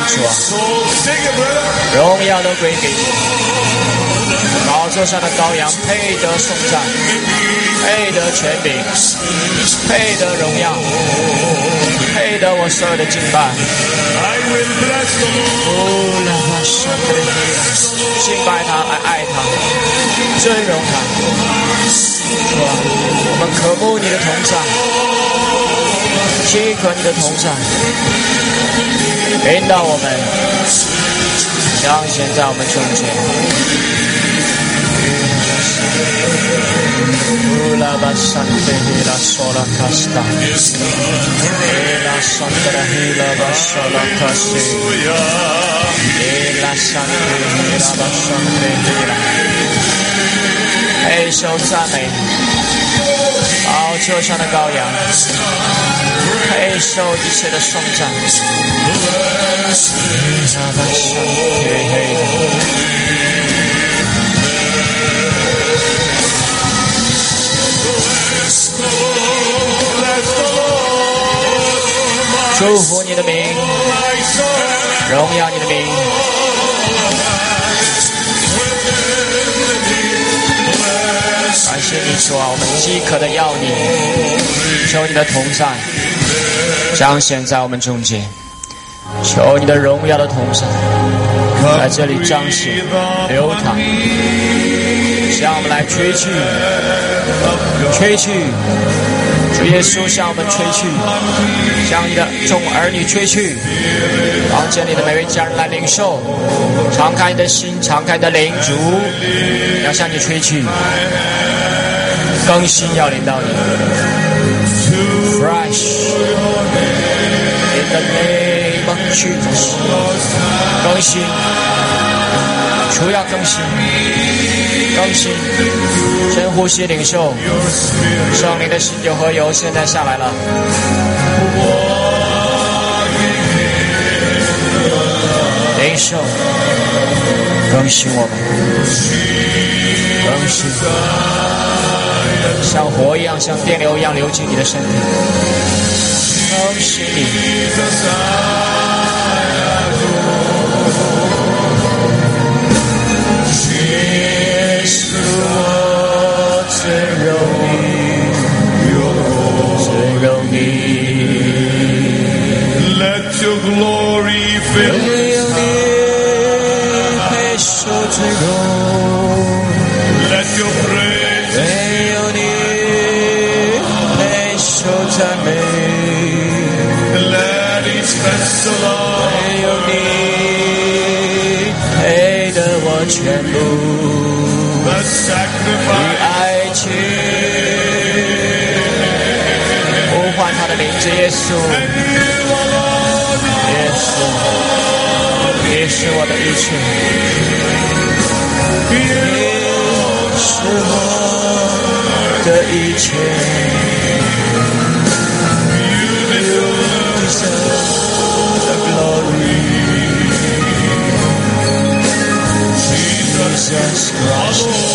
主啊，荣耀都归给你。宝座上的羔羊配得颂赞，配得权柄，配得荣耀，配得我所有的敬拜。敬拜他，爱他，尊荣他。主啊，我们渴慕你的同在，饥渴你的同在，引导我们，彰显在我们中间。La basante la sola casta, la santa la basola casti, la santa la basante la， 配受赞美，宝座上的羔羊，配受一切的颂赞。祝福你的名，荣耀你的名。感谢你主啊，我们饥渴的要你，求你的同在彰显在我们中间，求你的荣耀的同在在这里彰显流淌，向我们来吹去，吹去。主耶稣向我们吹去，向你的众儿女吹去，房间里的每位家人来领受，敞开你的心，敞开你的灵，主要向你吹去，更新要领到你 ，fresh in the name of Jesus， 更新，主要更新。更新，深呼吸领受，圣灵的新酒和油现在下来了。领受，更新我们，更新，像火一样，像电流一样流进你的身体，更新你。 Let your glory fill this house. Let your praise let each vessel the sacrifice 呼唤他的名字耶稣，耶稣，你是我的一切，你是我的一切。You deserve the glory, Jesus Christ.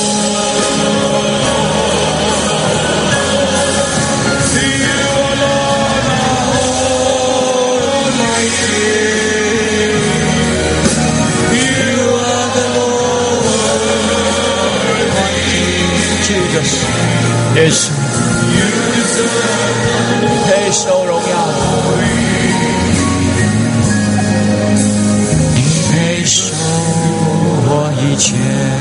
Yes， 配受荣耀，你配受我一切。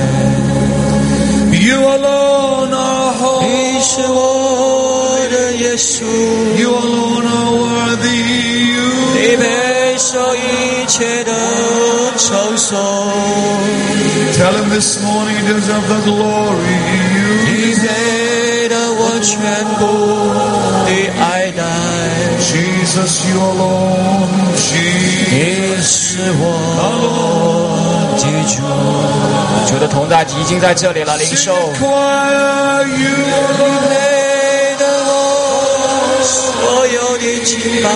You alone are holy， 你是我的耶稣。 You alone are worthy， 你配受一切的称颂。 Tell him this morning you deserve the glory. 你配得我全部的爱戴。 Jesus, you alone, Jesus. 你是我的主，主的同在已经在这里了，领受。 You 你配得我所有的敬拜。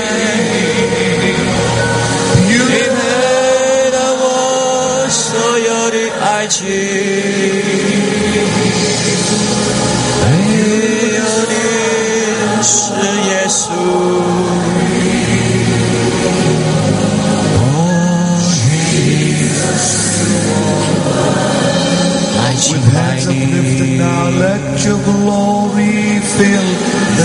你配得我所有的爱情。唯有你是耶稣。哦，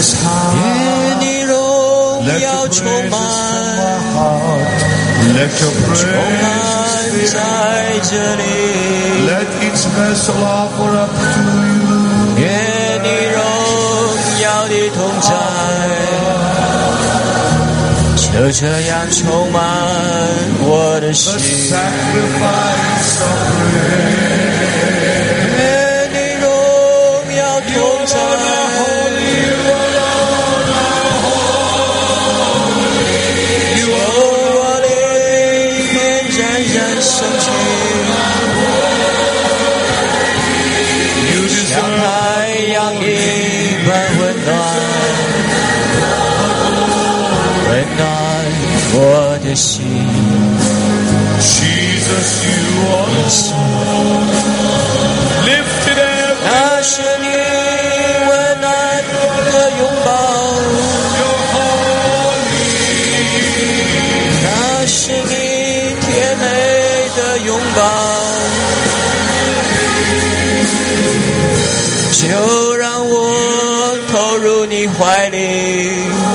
this 愿 heart. 你荣 Let 耀 your 充 praises 满 fill my heart. Let your 充 praise 满 fill 在这里。 Let each vessel offer up to you. 愿你荣耀的同在，就这样充满我的 The 心。 sacrifice of praise. 愿你荣耀同在，从我里面冉冉升起， You 像 deserve 太阳一般温暖，温暖我的心。 Jesus, you are lifted up 那是你温暖的拥抱， your holy. 那是你甜美的拥抱，就让我投入你怀里，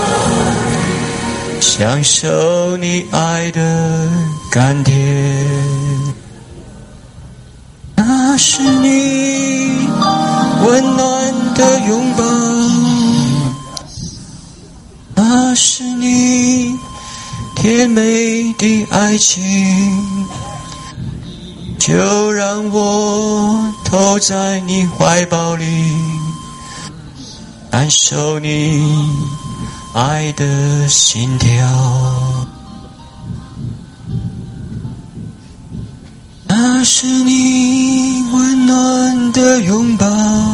享受你爱的甘甜。那是你温暖的拥抱，那是你甜美的爱情，就让我投在你怀抱里，感受你爱的心跳。那是你温暖的拥抱，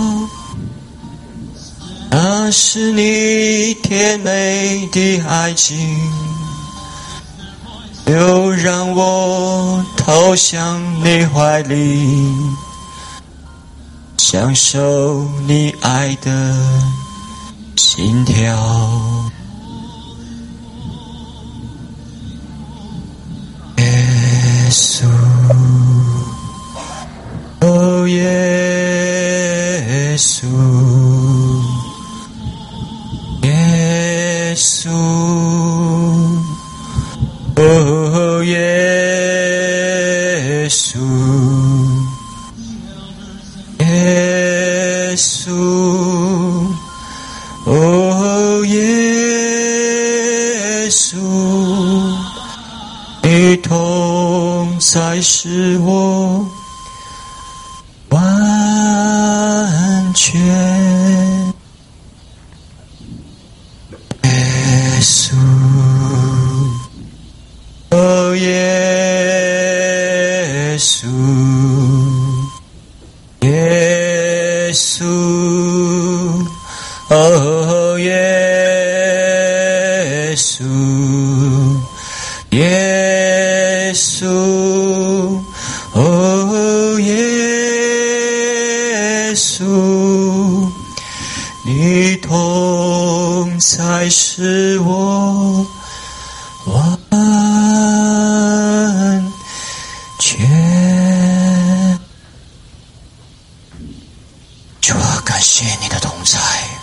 那是你甜美的爱情，就让我投向你怀里，享受你爱的心跳。耶稣，哦耶稣，耶稣，哦耶稣，耶稣，哦耶稣。你同在使我完全，耶稣，哦耶稣，耶稣，哦耶稣，耶稣，哦耶稣，你同在使我完全。主啊，感谢你的同在，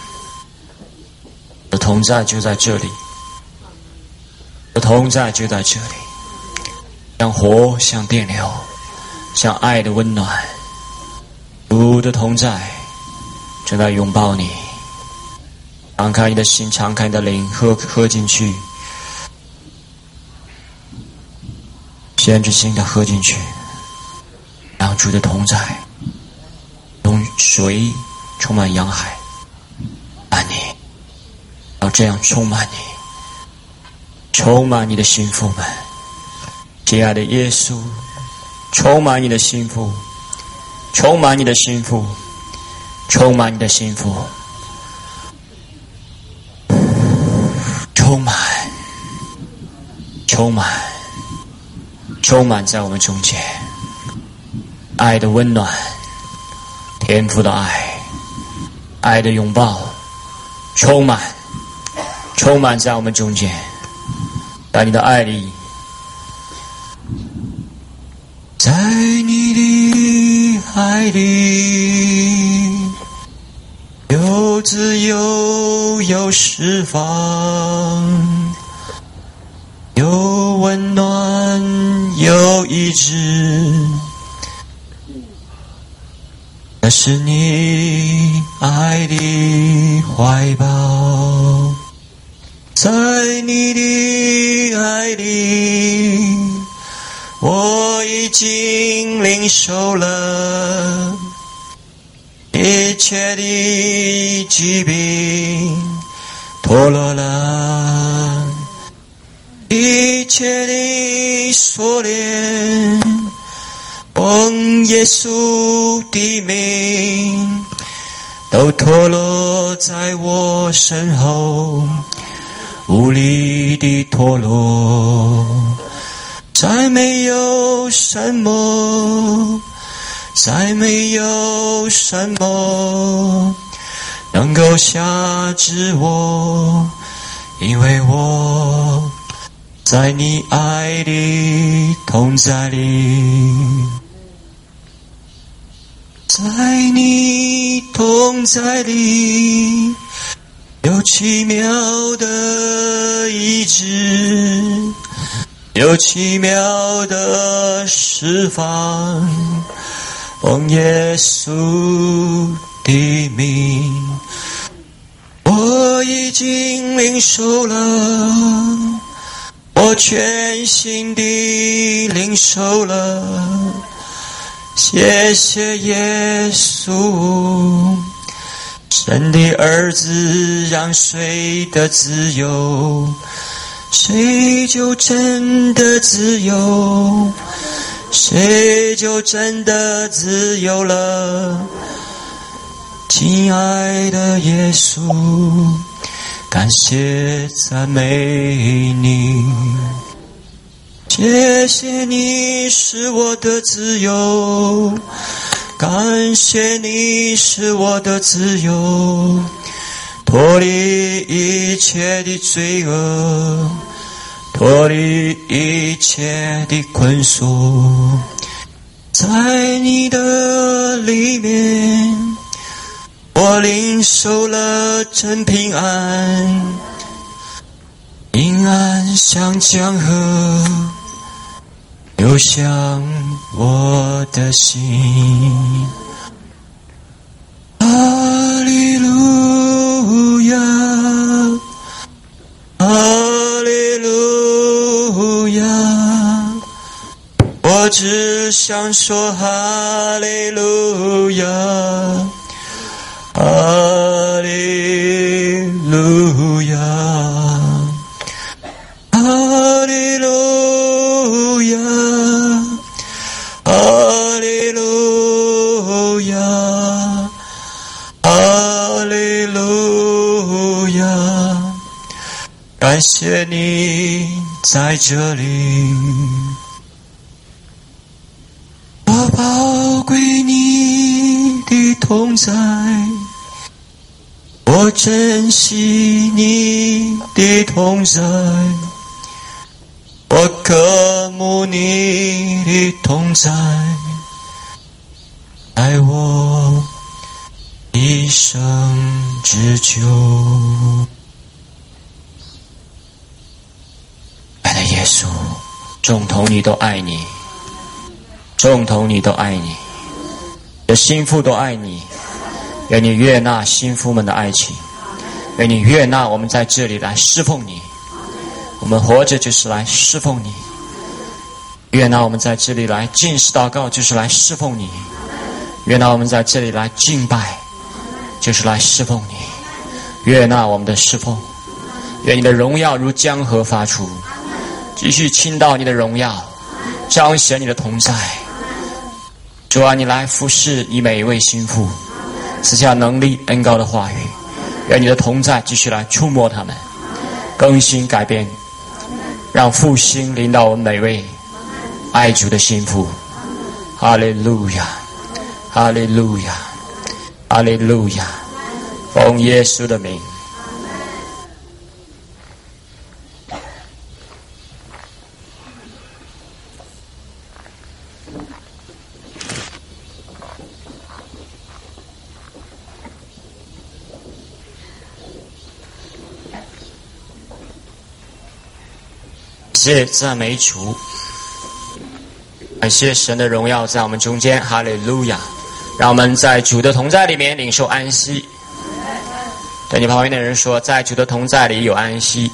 你的同在就在这里，你的同在就在这里。像火，像电流，像爱的温暖，主的同在正在拥抱你。敞开你的心，敞开你的灵，喝进去，限制性的喝进去，让主的同在用水充满洋海，满你，要这样充满你，充满你的心腹们。亲爱的耶稣，充满你的心腹，充满你的心腹，充满你的心腹，充满，充满，充满在我们中间，爱的温暖，天父的爱，爱的拥抱，充满，充满在我们中间，在你的爱里。在你的爱里，有有自由，有释放，有温暖，有医治。那是你爱的怀抱，在你的爱里，我已经领受了一切的疾病，脱落了一切的锁链，奉耶稣的名，都脱落在我身后，无力的脱落。再没有什么，再没有什么能够辖制我，因为我在你爱的同在里，在你同在里有奇妙的医治，有奇妙的释放，奉耶稣的名，我已经领受了，我全心地领受了。谢谢耶稣，神的儿子让谁的自由，谁就真的自由，谁就真的自由了。亲爱的耶稣，感谢赞美你，谢谢你是我的自由，感谢你是我的自由，脱离一切的罪恶，脱离一切的捆锁，在你的里面，我领受了真平安，平安像江河流向我的心。哈利路亚，哈利路亚，我只想说哈利路亚，哈利路亚，哈利路亚，哈利路亚，哈利路亚，感谢你在这里，我宝贵你的同在，我珍惜你的同在，我渴慕你的同在，在我一生之久。爱的耶稣，众童女都爱你，众童女都爱你，的心腹都爱你，愿你悦纳心腹们的爱情，愿你悦纳我们在这里来侍奉你，我们活着就是来侍奉你，悦纳我们在这里来禁食祷告就是来侍奉你，悦纳我们在这里来敬拜就是来侍奉你，悦纳我们的侍奉，愿你的荣耀如江河发出，继续倾倒你的荣耀，彰显你的同在。主啊，你来服侍你每一位心腹，赐下能力恩膏的话语，愿你的同在继续来触摸他们，更新改变，让复兴临到我们每位爱主的心腹。哈利路亚，哈利路亚，哈利路亚，奉耶稣的名。 谢赞美主，感谢神的荣耀在我们中间，哈利路亚！让我们在主的同在里面领受安息。对你旁边的人说，在主的同在里有安息。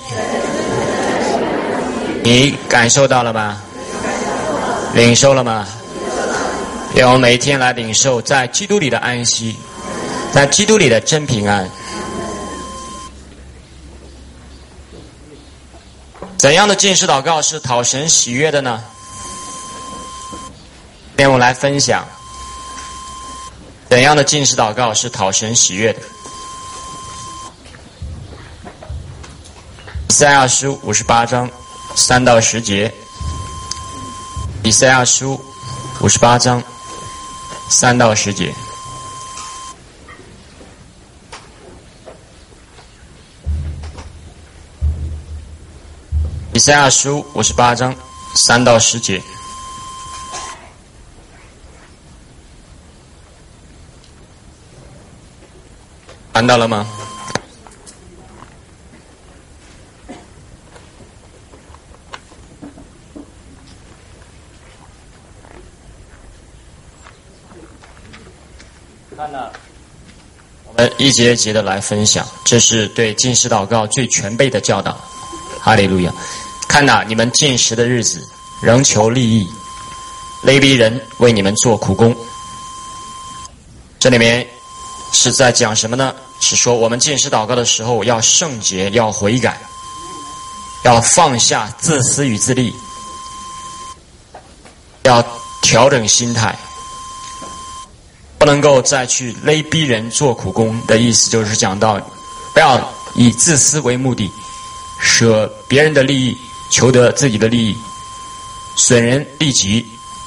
你感受到了吗？领受了吗？让我们每一天来领受在基督里的安息，在基督里的真平安。怎样的禁食祷告是讨神喜悦的呢？今天我来分享怎样的禁食祷告是讨神喜悦的。以赛亚书58章3到10节。以赛亚书58章3到10节。以赛亚书58章3到10节。看到了吗？看了，我们一节一节的来分享，这是对禁食祷告最全备的教导。哈利路亚！看哪，你们禁食的日子，仍求利益，勒逼人为你们做苦工。这里面是在讲什么呢？是说我们禁食祷告的时候要圣洁，要悔改，要放下自私与自利，要调整心态，不能够再去勒逼人做苦工的意思，就是讲到不要以自私为目的，舍别人的利益，求得自己的利益，损人利己。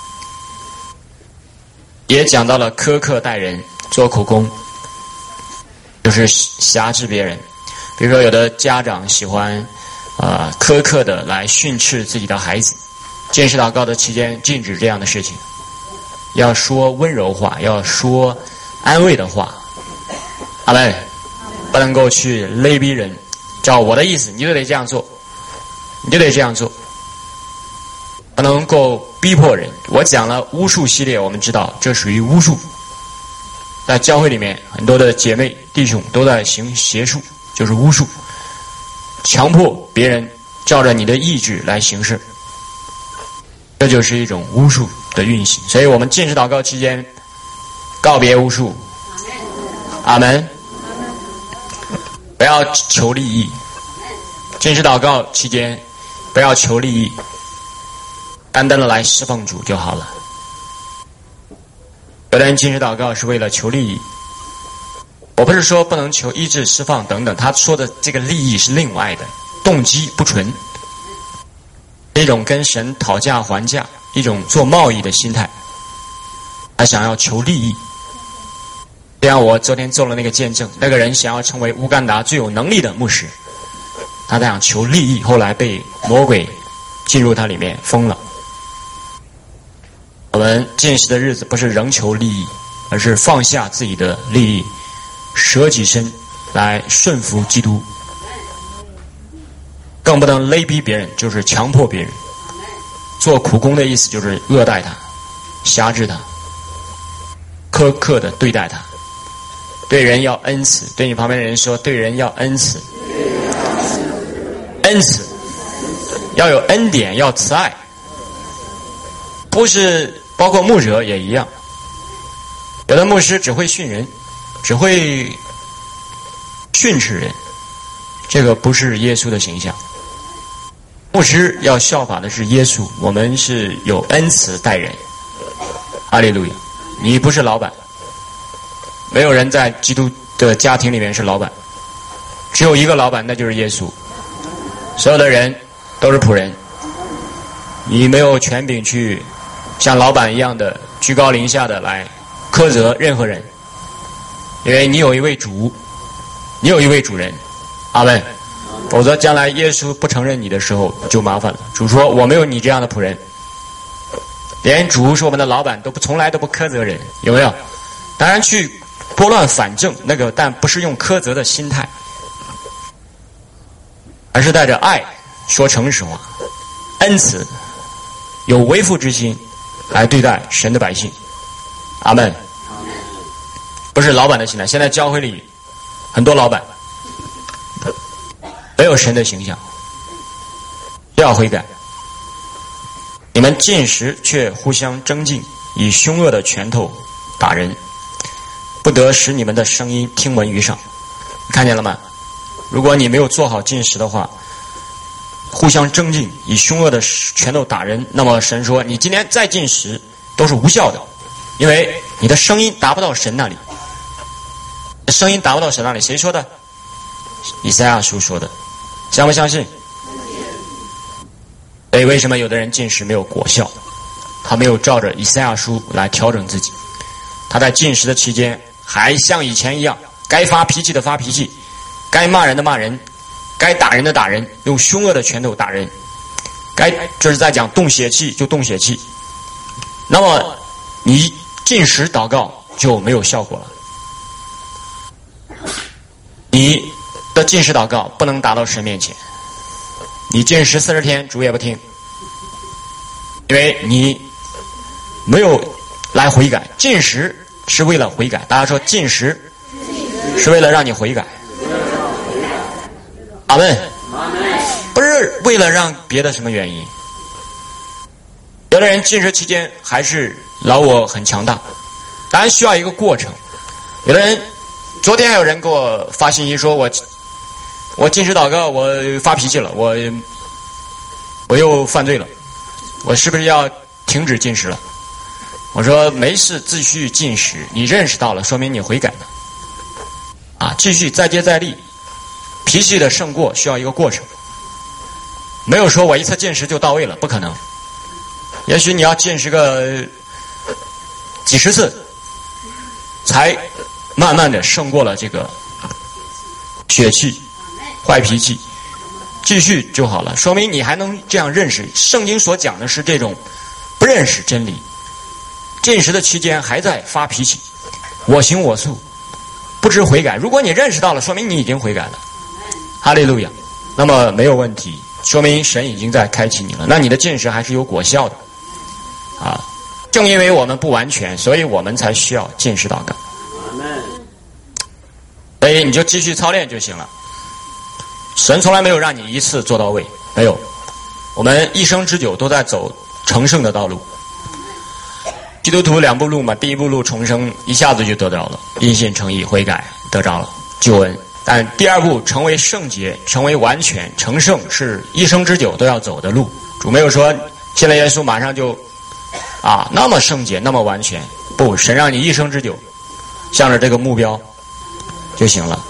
也讲到了苛刻待人，做苦工就是辖制别人。比如说有的家长喜欢苛刻的来训斥自己的孩子，禁食祷告的期间禁止这样的事情，要说温柔话，要说安慰的话。阿们，不能够去勒逼人，照我的意思你就得这样做，你就得这样做，不能够逼迫人。我讲了巫术系列，我们知道这属于巫术，在教会里面很多的姐妹弟兄都在行邪术，就是巫术，强迫别人照着你的意志来行事，这就是一种巫术的运行。所以我们禁食祷告期间告别巫术，阿们。不要求利益，禁食祷告期间不要求利益，单单的来侍奉主就好了。有的人禁食祷告是为了求利益，我不是说不能求医治释放等等，他说的这个利益是另外的，动机不纯，一种跟神讨价还价，一种做贸易的心态，他想要求利益。这样我昨天做了那个见证，那个人想要成为乌干达最有能力的牧师，他想求利益，后来被魔鬼进入他里面疯了。我们禁食的日子不是仍求利益，而是放下自己的利益，舍己身来顺服基督。更不能勒逼别人，就是强迫别人。做苦工的意思就是恶待他，辖制他，苛刻的对待他。对人要恩慈，对你旁边的人说，对人要恩慈，恩慈要有恩典，要慈爱。不是包括牧者也一样，有的牧师只会训人，只会训斥人，这个不是耶稣的形象。牧师要效法的是耶稣，我们是有恩慈待人。哈利路亚！你不是老板，没有人在基督的家庭里面是老板，只有一个老板，那就是耶稣。所有的人都是仆人，你没有权柄去像老板一样的居高临下的来苛责任何人，因为你有一位主，你有一位主人。阿们。否则将来耶稣不承认你的时候就麻烦了。主说我没有你这样的仆人，连主是我们的老板都不从来都不苛责人，有没有？当然去拨乱反正那个，但不是用苛责的心态，而是带着爱说诚实话。 恩慈，有为父之心来对待神的百姓。阿们。不是老板的心态，现在教会里很多老板没有神的形象，都要悔改。你们进食却互相争竞，以凶恶的拳头打人，不得使你们的声音听闻于上。看见了吗？如果你没有做好进食的话，互相争竞，以凶恶的拳头打人，那么神说你今天再进食都是无效的，因为你的声音达不到神那里。声音达不到神那里，谁说的？以赛亚书说的，相不相信？所以为什么有的人进食没有果效？他没有照着以赛亚书来调整自己，他在进食的期间还像以前一样，该发脾气的发脾气，该骂人的骂人，该打人的打人，用凶恶的拳头打人，这是在讲动血气就动血气。那么你进食祷告就没有效果了。你的进食祷告不能达到神面前，你进食40天，主也不听，因为你没有来悔改。进食是为了悔改，大家说进食是为了让你悔改。阿们。不是为了让别的什么原因。有的人进食期间还是老我很强大，当然需要一个过程。有的人昨天还有人给我发信息说我进食祷告，我发脾气了，我又犯罪了，我是不是要停止进食了？我说没事，继续进食，你认识到了，说明你悔改了。继续再接再厉，脾气的胜过需要一个过程，没有说我一次进食就到位了，不可能。也许你要进食个几十次，才慢慢的胜过了这个血气、坏脾气，继续就好了，说明你还能这样认识。圣经所讲的是这种不认识真理，进食的期间还在发脾气，我行我素，不知悔改。如果你认识到了，说明你已经悔改了。哈利路亚。那么没有问题，说明神已经在开启你了，那你的进食还是有果效的。正因为我们不完全，所以我们才需要进食祷告。所以你就继续操练就行了。神从来没有让你一次做到位，没有。我们一生之久都在走成圣的道路。基督徒2步路嘛，第一步路重生，一下子就得着了，因信称义，悔改，得着了救恩。但第2步成为圣洁，成为完全成圣，是一生之久都要走的路。主没有说信了耶稣马上就那么圣洁，那么完全。不，神让你一生之久向着这个目标就行了。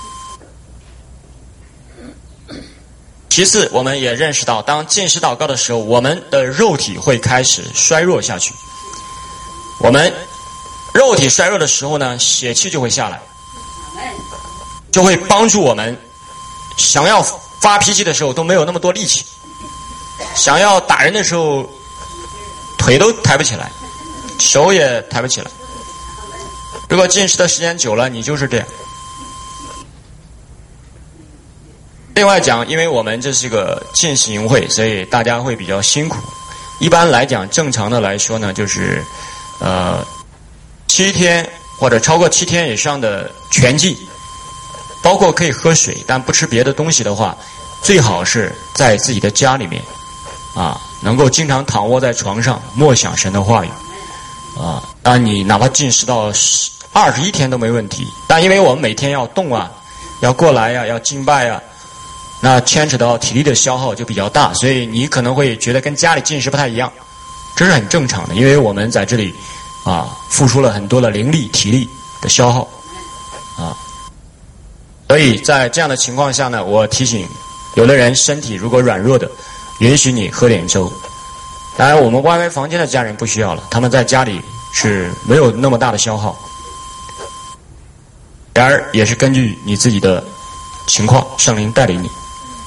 其次，我们也认识到，当进食祷告的时候，我们的肉体会开始衰弱下去。我们肉体衰弱的时候呢，血气就会下来，就会帮助我们想要发脾气的时候都没有那么多力气，想要打人的时候腿都抬不起来，手也抬不起来。如果进食的时间久了，你就是这样。另外讲，因为我们这是个进食营会，所以大家会比较辛苦。一般来讲，正常的来说呢，就是7天或者超过7天以上的全禁，包括可以喝水，但不吃别的东西的话，最好是在自己的家里面能够经常躺卧在床上默想神的话语当你哪怕进食到21天都没问题。但因为我们每天要动要过来要敬拜那牵扯到体力的消耗就比较大，所以你可能会觉得跟家里进食不太一样，这是很正常的，因为我们在这里付出了很多的灵力体力的消耗所以在这样的情况下呢，我提醒有的人身体如果软弱的，允许你喝点粥。当然我们歪歪房间的家人不需要了，他们在家里是没有那么大的消耗，然而也是根据你自己的情况，圣灵带领你。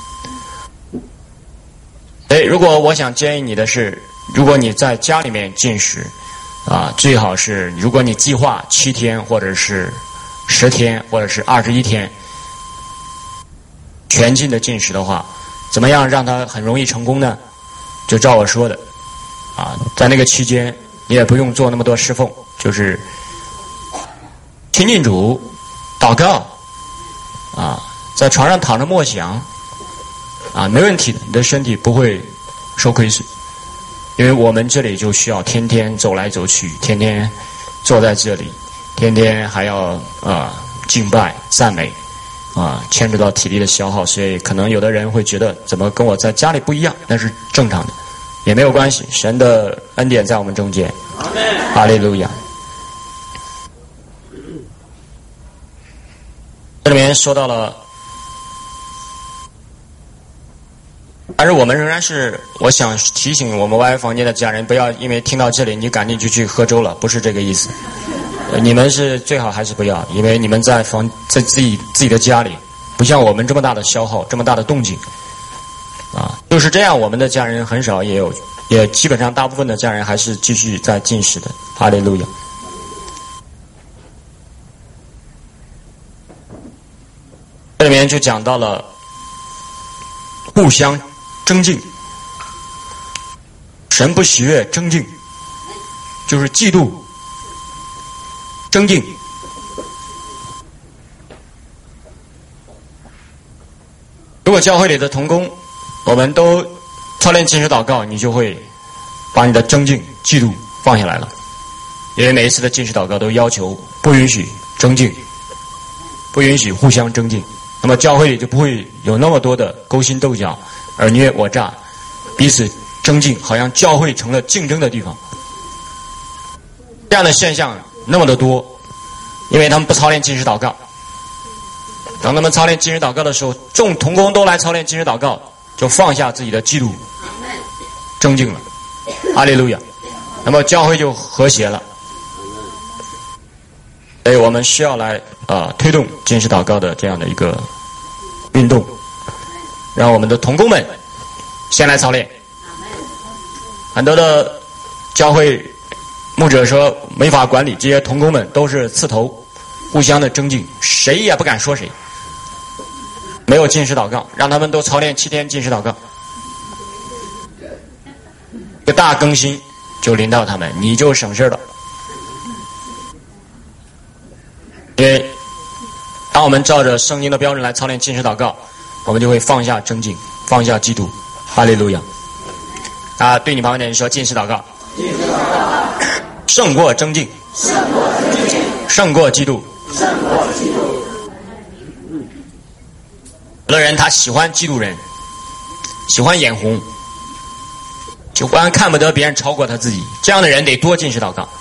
如果我想建议你的是，如果你在家里面进食最好是如果你计划7天或者是10天或者是21天全禁的进食的话，怎么样让它很容易成功呢？ 就照我说的，在那个期间你也不用做那么多侍奉，就是亲近主、祷告，在床上躺着默想，没问题的，你的身体不会受亏损，因为我们这里就需要天天走来走去，天天坐在这里，天天还要敬拜赞美，牵扯到体力的消耗，所以可能有的人会觉得怎么跟我在家里不一样，那是正常的，也没有关系，神的恩典在我们中间，哈利路亚。这里面说到了，但是我们仍然是，我想提醒我们 Y 房间的家人，不要因为听到这里你赶紧就去喝粥了，不是这个意思。你们是最好还是不要，因为你们在自己的家里，不像我们这么大的消耗，这么大的动静，就是这样。我们的家人很少，也基本上大部分的家人还是继续在进食的。哈利路亚。这里面就讲到了互相争竞，神不喜悦争竞，就是嫉妒。争竞，如果教会里的同工，我们都操练禁食祷告，你就会把你的争竞、嫉妒放下来了。因为每一次的禁食祷告都要求不允许争竞，不允许互相争竞，那么教会里就不会有那么多的勾心斗角、尔虐我诈、彼此争竞，好像教会成了竞争的地方。这样的现象那么的多，因为他们不操练禁食祷告。当他们操练禁食祷告的时候，众同工都来操练禁食祷告，就放下自己的嫉妒、争竞了。哈利路亚！那么教会就和谐了。所以我们需要来推动禁食祷告的这样的一个运动，让我们的同工们先来操练。很多的教会牧者说没法管理，这些同工们都是刺头，互相的争竞，谁也不敢说谁。没有禁食祷告，让他们都操练7天禁食祷告，一个大更新就临到他们，你就省事了。因为当我们照着圣经的标准来操练禁食祷告，我们就会放下争竞，放下嫉妒。哈利路亚！对你旁边的人说，禁食祷告，胜过争竞，胜过嫉妒。有的人他喜欢嫉妒人，喜欢眼红，喜欢看不得别人超过他自己，这样的人得多禁食祷告。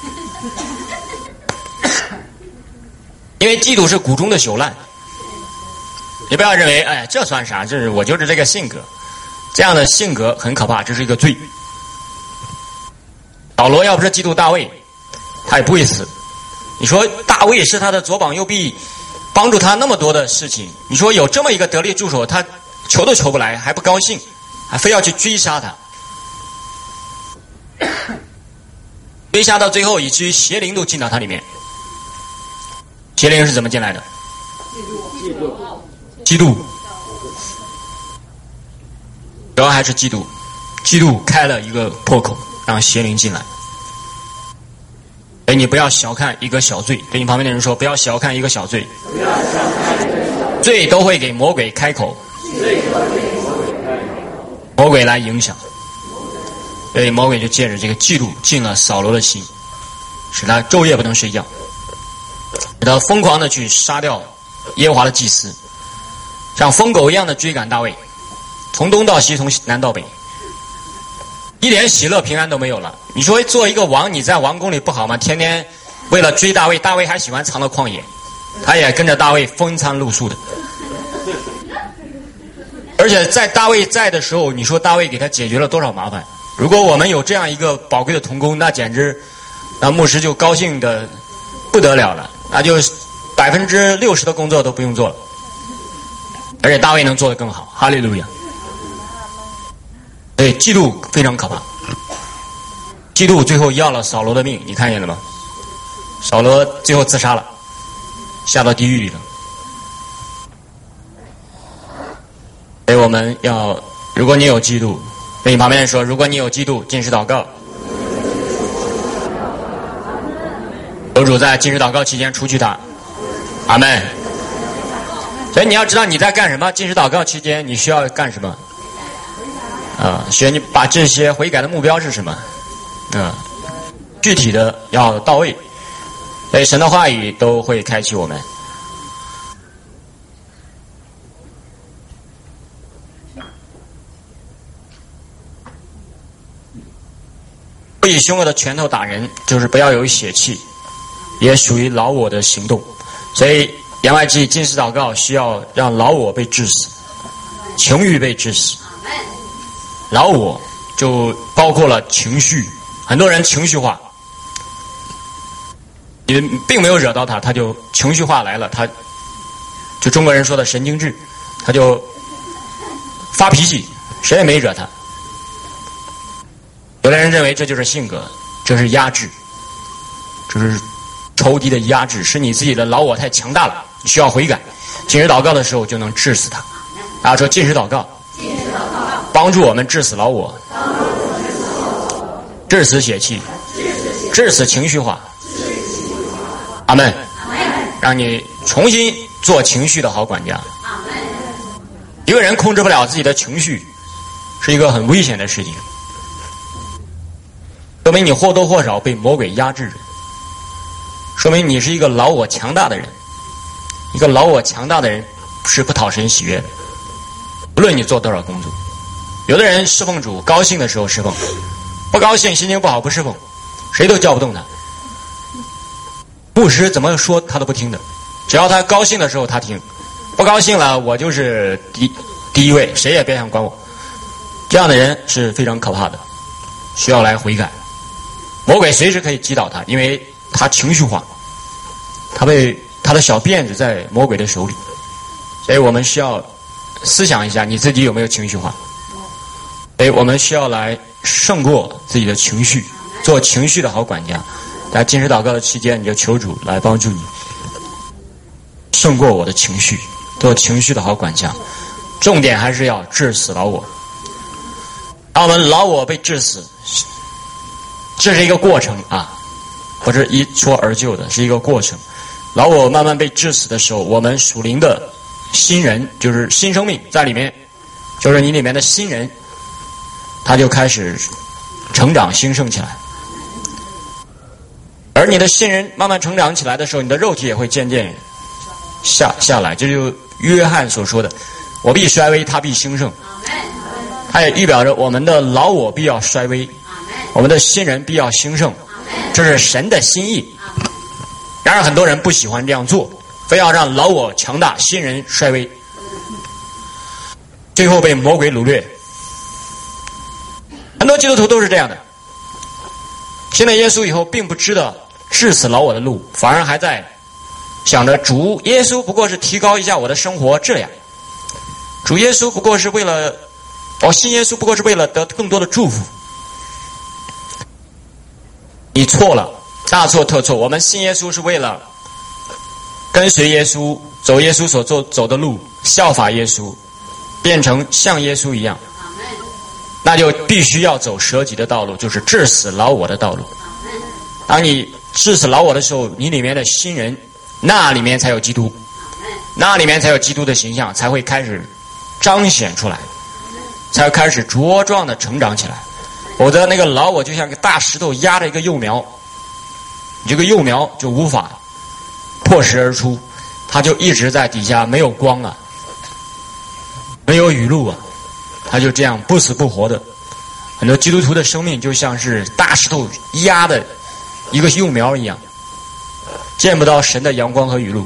因为嫉妒是骨中的朽烂，你不要认为这算啥，我就是这个性格，这样的性格很可怕，这是一个罪。保罗要不是嫉妒大卫，他也不会死。你说大卫是他的左膀右臂，帮助他那么多的事情，你说有这么一个得力助手，他求都求不来，还不高兴，还非要去追杀他，追杀到最后以至于邪灵都进到他里面。邪灵是怎么进来的？嫉妒，主要还是嫉妒，嫉妒开了一个破口，让邪灵进来。所以你不要小看一个小罪，对你旁边的人说，不要小看一个小罪，罪都会给魔鬼开口，魔鬼来影响。所以魔鬼就借着这个嫉妒进了扫罗的心，使他昼夜不能睡觉，使他疯狂的去杀掉耶和华的祭司，像疯狗一样的追赶大卫，从东到西，从南到北，一点喜乐平安都没有了。你说做一个王，你在王宫里不好吗？天天为了追大卫，大卫还喜欢藏到旷野，他也跟着大卫风餐露宿的。而且在大卫在的时候，你说大卫给他解决了多少麻烦？如果我们有这样一个宝贵的同工，那简直，那牧师就高兴的不得了了，那就60%的工作都不用做了，而且大卫能做得更好。哈利路亚！对，嫉妒非常可怕，嫉妒最后要了扫罗的命，你看见了吗？扫罗最后自杀了，下到地狱里了。所以我们要，如果你有嫉妒， 跟你旁边人说，如果你有嫉妒，禁食祷告。求主在禁食祷告期间除去它。阿们。所以你要知道你在干什么，禁食祷告期间你需要干什么学你把这些悔改的目标是什么具体的要到位，所以神的话语都会开启我们。不以凶恶的拳头打人，就是不要有血气，也属于老我的行动。所以言外之意，禁食祷告需要让老我被治死，情欲被治死。老我就包括了情绪，很多人情绪化，你并没有惹到他，他就情绪化来了，他就中国人说的神经质，他就发脾气，谁也没惹他。有的人认为这就是性格，这是压制，这是仇敌的压制，是你自己的老我太强大了，你需要悔改。禁食祷告的时候就能治死他。大家说禁食祷告，帮助我们治死老我，治死血气，治死情绪化。阿们。让你重新做情绪的好管家。一个人控制不了自己的情绪，是一个很危险的事情，说明你或多或少被魔鬼压制，说明你是一个老我强大的人。一个老我强大的人是不讨神喜悦的，无论你做多少工作。有的人侍奉主，高兴的时候侍奉，不高兴心情不好不侍奉，谁都叫不动他。牧师怎么说他都不听的，只要他高兴的时候他听，不高兴了我就是第一位，谁也别想管我。这样的人是非常可怕的，需要来悔改。魔鬼随时可以击倒他，因为他情绪化，他的小辫子在魔鬼的手里。所以我们需要思想一下你自己有没有情绪化。所以我们需要来胜过自己的情绪，做情绪的好管家。在禁食祷告的期间，你就求主来帮助你胜过我的情绪，做情绪的好管家。重点还是要治死老我。当我们老我被治死，这是一个过程啊，不是一蹴而就的，是一个过程。老我慢慢被治死的时候，我们属灵的新人，就是新生命在里面，就是你里面的新人，他就开始成长兴盛起来。而你的新人慢慢成长起来的时候，你的肉体也会渐渐下来。这就约翰所说的，我必衰微，他必兴盛。它也预表着我们的老我必要衰微，我们的新人必要兴盛，这是神的心意。然而很多人不喜欢这样做，非要让老我强大，新人衰微，最后被魔鬼掳掠。很多基督徒都是这样的，信了耶稣以后并不知道治死老我的路，反而还在想着主耶稣不过是提高一下我的生活质量，主耶稣不过是为了信耶稣不过是为了得更多的祝福。你错了，大错特错。我们信耶稣是为了跟随耶稣，走耶稣所走的路，效法耶稣，变成像耶稣一样，那就必须要走舍己的道路，就是治死老我的道路。当你治死老我的时候，你里面的新人，那里面才有基督，那里面才有基督的形象，才会开始彰显出来，才会开始茁壮的成长起来。否则那个老我就像个大石头压着一个幼苗，你这个幼苗就无法破石而出，它就一直在底下没有光啊，没有雨露啊，它就这样不死不活的。很多基督徒的生命就像是大石头压的一个幼苗一样，见不到神的阳光和雨露，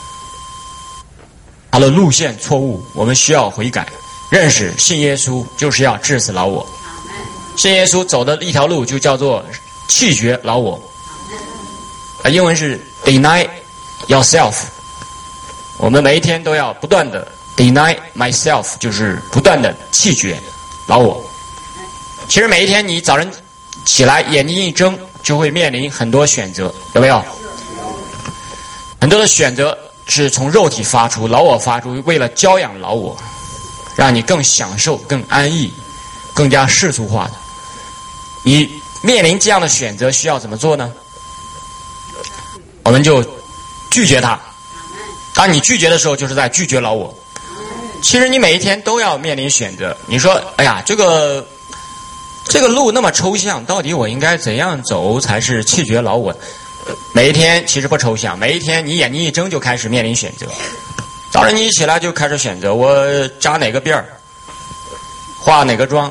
他的路线错误，我们需要悔改，认识信耶稣就是要治死老我。信耶稣走的一条路就叫做弃绝老我，英文是 deny yourself。 我们每一天都要不断的 deny myself， 就是不断的弃绝老我。其实每一天你早晨起来眼睛一睁就会面临很多选择，有没有？很多的选择是从肉体发出，老我发出，为了教养老我，让你更享受更安逸， 更加世俗化的。你面临这样的选择，需要怎么做呢？我们就拒绝它。当你拒绝的时候，就是在拒绝老我。其实你每一天都要面临选择。你说，哎呀，这个路那么抽象，到底我应该怎样走才是弃绝老我？每一天其实不抽象，每一天你眼睛一睁就开始面临选择。早上你一起来就开始选择，我扎哪个辫儿，化哪个妆。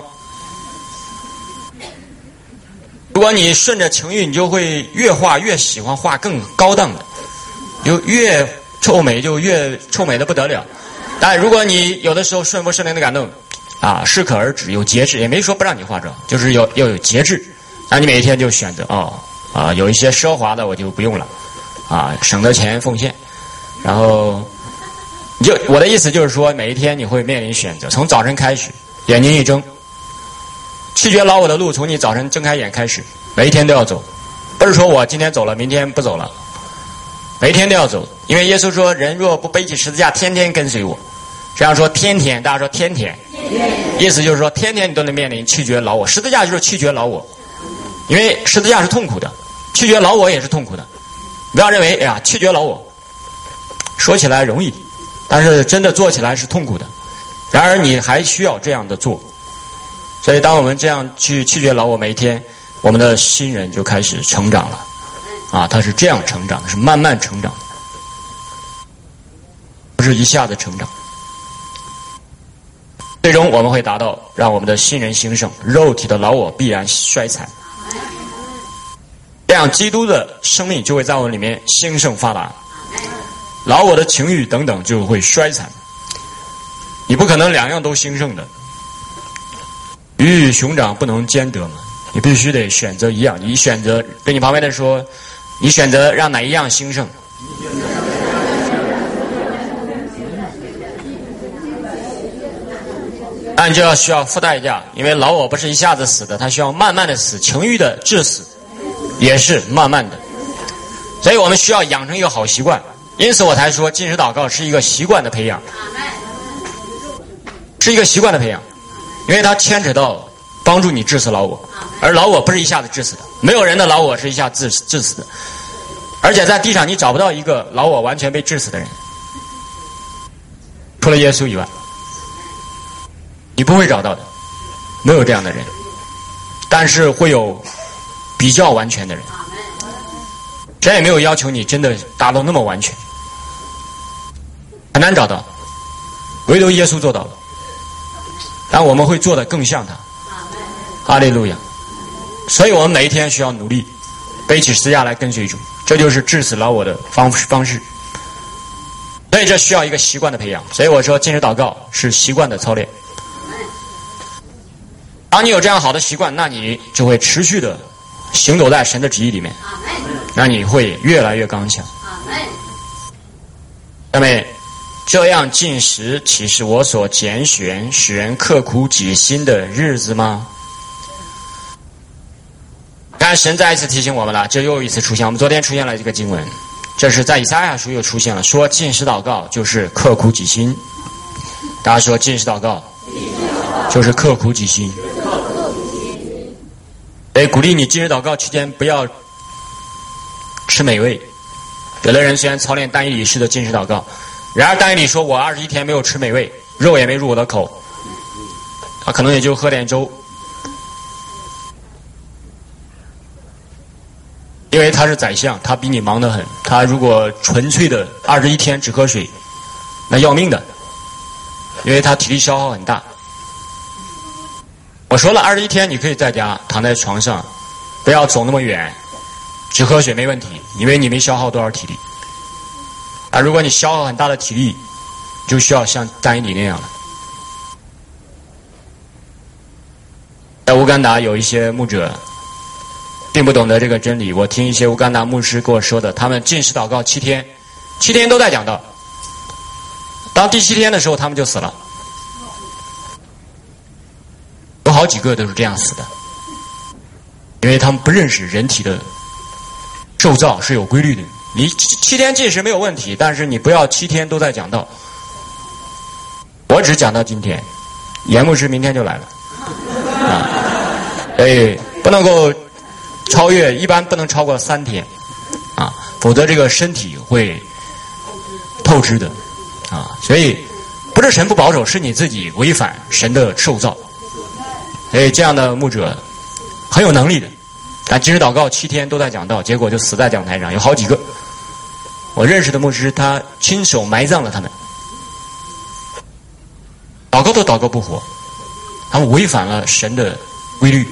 如果你顺着情欲，你就会越化越喜欢化更高档的，就越臭美就越臭美的不得了。但如果你有的时候顺服圣灵的感动，适可而止，有节制，也没说不让你化妆，就是要有节制。那你每一天就选择有一些奢华的我就不用了，省得钱奉献。然后我的意思就是说，每一天你会面临选择，从早晨开始，眼睛一睁，弃绝老我的路从你早晨睁开眼开始，每一天都要走，不是说我今天走了，明天不走了，每一天都要走。因为耶稣说，人若不背起十字架，天天跟随我。这样说天天，大家说天天，意思就是说天天你都能面临弃绝老我。十字架就是弃绝老我，因为十字架是痛苦的，弃绝老我也是痛苦的。不要认为弃绝老我说起来容易，但是真的做起来是痛苦的。然而你还需要这样的做。所以当我们这样去弃绝老我，每一天我们的新人就开始成长了。他是这样成长的，是慢慢成长的，不是一下子成长。最终我们会达到让我们的新人兴盛，肉体的老我必然衰残，这样基督的生命就会在我们里面兴盛发达，老我的情欲等等就会衰残。你不可能两样都兴盛的，鱼与熊掌不能兼得嘛，你必须得选择一样。你选择对你旁边的说，你选择让哪一样兴盛？那你就需要付代价，因为老我不是一下子死的，它需要慢慢的死，情欲的致死也是慢慢的。所以我们需要养成一个好习惯，因此我才说禁食祷告是一个习惯的培养，是一个习惯的培养，因为它牵扯到帮助你致死老我，而老我不是一下子致死的，没有人的老我是一下子致死的，而且在地上你找不到一个老我完全被致死的人，除了耶稣以外，你不会找到的，没有这样的人。但是会有比较完全的人，谁也没有要求你真的达到那么完全，很难找到，唯独耶稣做到了。但我们会做得更像他，哈利路亚。所以我们每一天需要努力背起十字架来跟随主，这就是致死老我的方式。所以这需要一个习惯的培养。所以我说禁食祷告是习惯的操练。当你有这样好的习惯，那你就会持续的行走在神的旨意里面，那你会越来越刚强。那么这样进食岂是我所拣选使人刻苦己心的日子吗？看神再一次提醒我们了，这又一次出现，我们昨天出现了这个经文，这是在以赛亚书又出现了，说禁食祷告就是刻苦己心。大家说禁食祷告就是刻苦己心。鼓励你禁食祷告期间不要吃美味。有的人虽然操练但以理式的禁食祷告，然而但以理说我21天没有吃美味，肉也没入我的口，他可能也就喝点粥，因为他是宰相，他比你忙得很，他如果纯粹的21天只喝水，那要命的，因为他体力消耗很大。我说了21天你可以在家躺在床上，不要走那么远，只喝水没问题，因为你没消耗多少体力。如果你消耗很大的体力，就需要像但以理那样了。在乌干达有一些牧者并不懂得这个真理，我听一些乌干达牧师跟我说的，他们禁食祷告7天，7天都在讲道，到第7天的时候他们就死了。有好几个都是这样死的，因为他们不认识人体的受造是有规律的。你7天禁食没有问题，但是你不要7天都在讲道。我只讲到今天，严牧师明天就来了。 所以不能够超越，一般不能超过3天否则这个身体会透支的所以不是神不保守，是你自己违反神的受造。所以这样的牧者很有能力的，但今日祷告7天都在讲道，结果就死在讲台上，有好几个。我认识的牧师，他亲手埋葬了他们，祷告都祷告不活，他们违反了神的规律。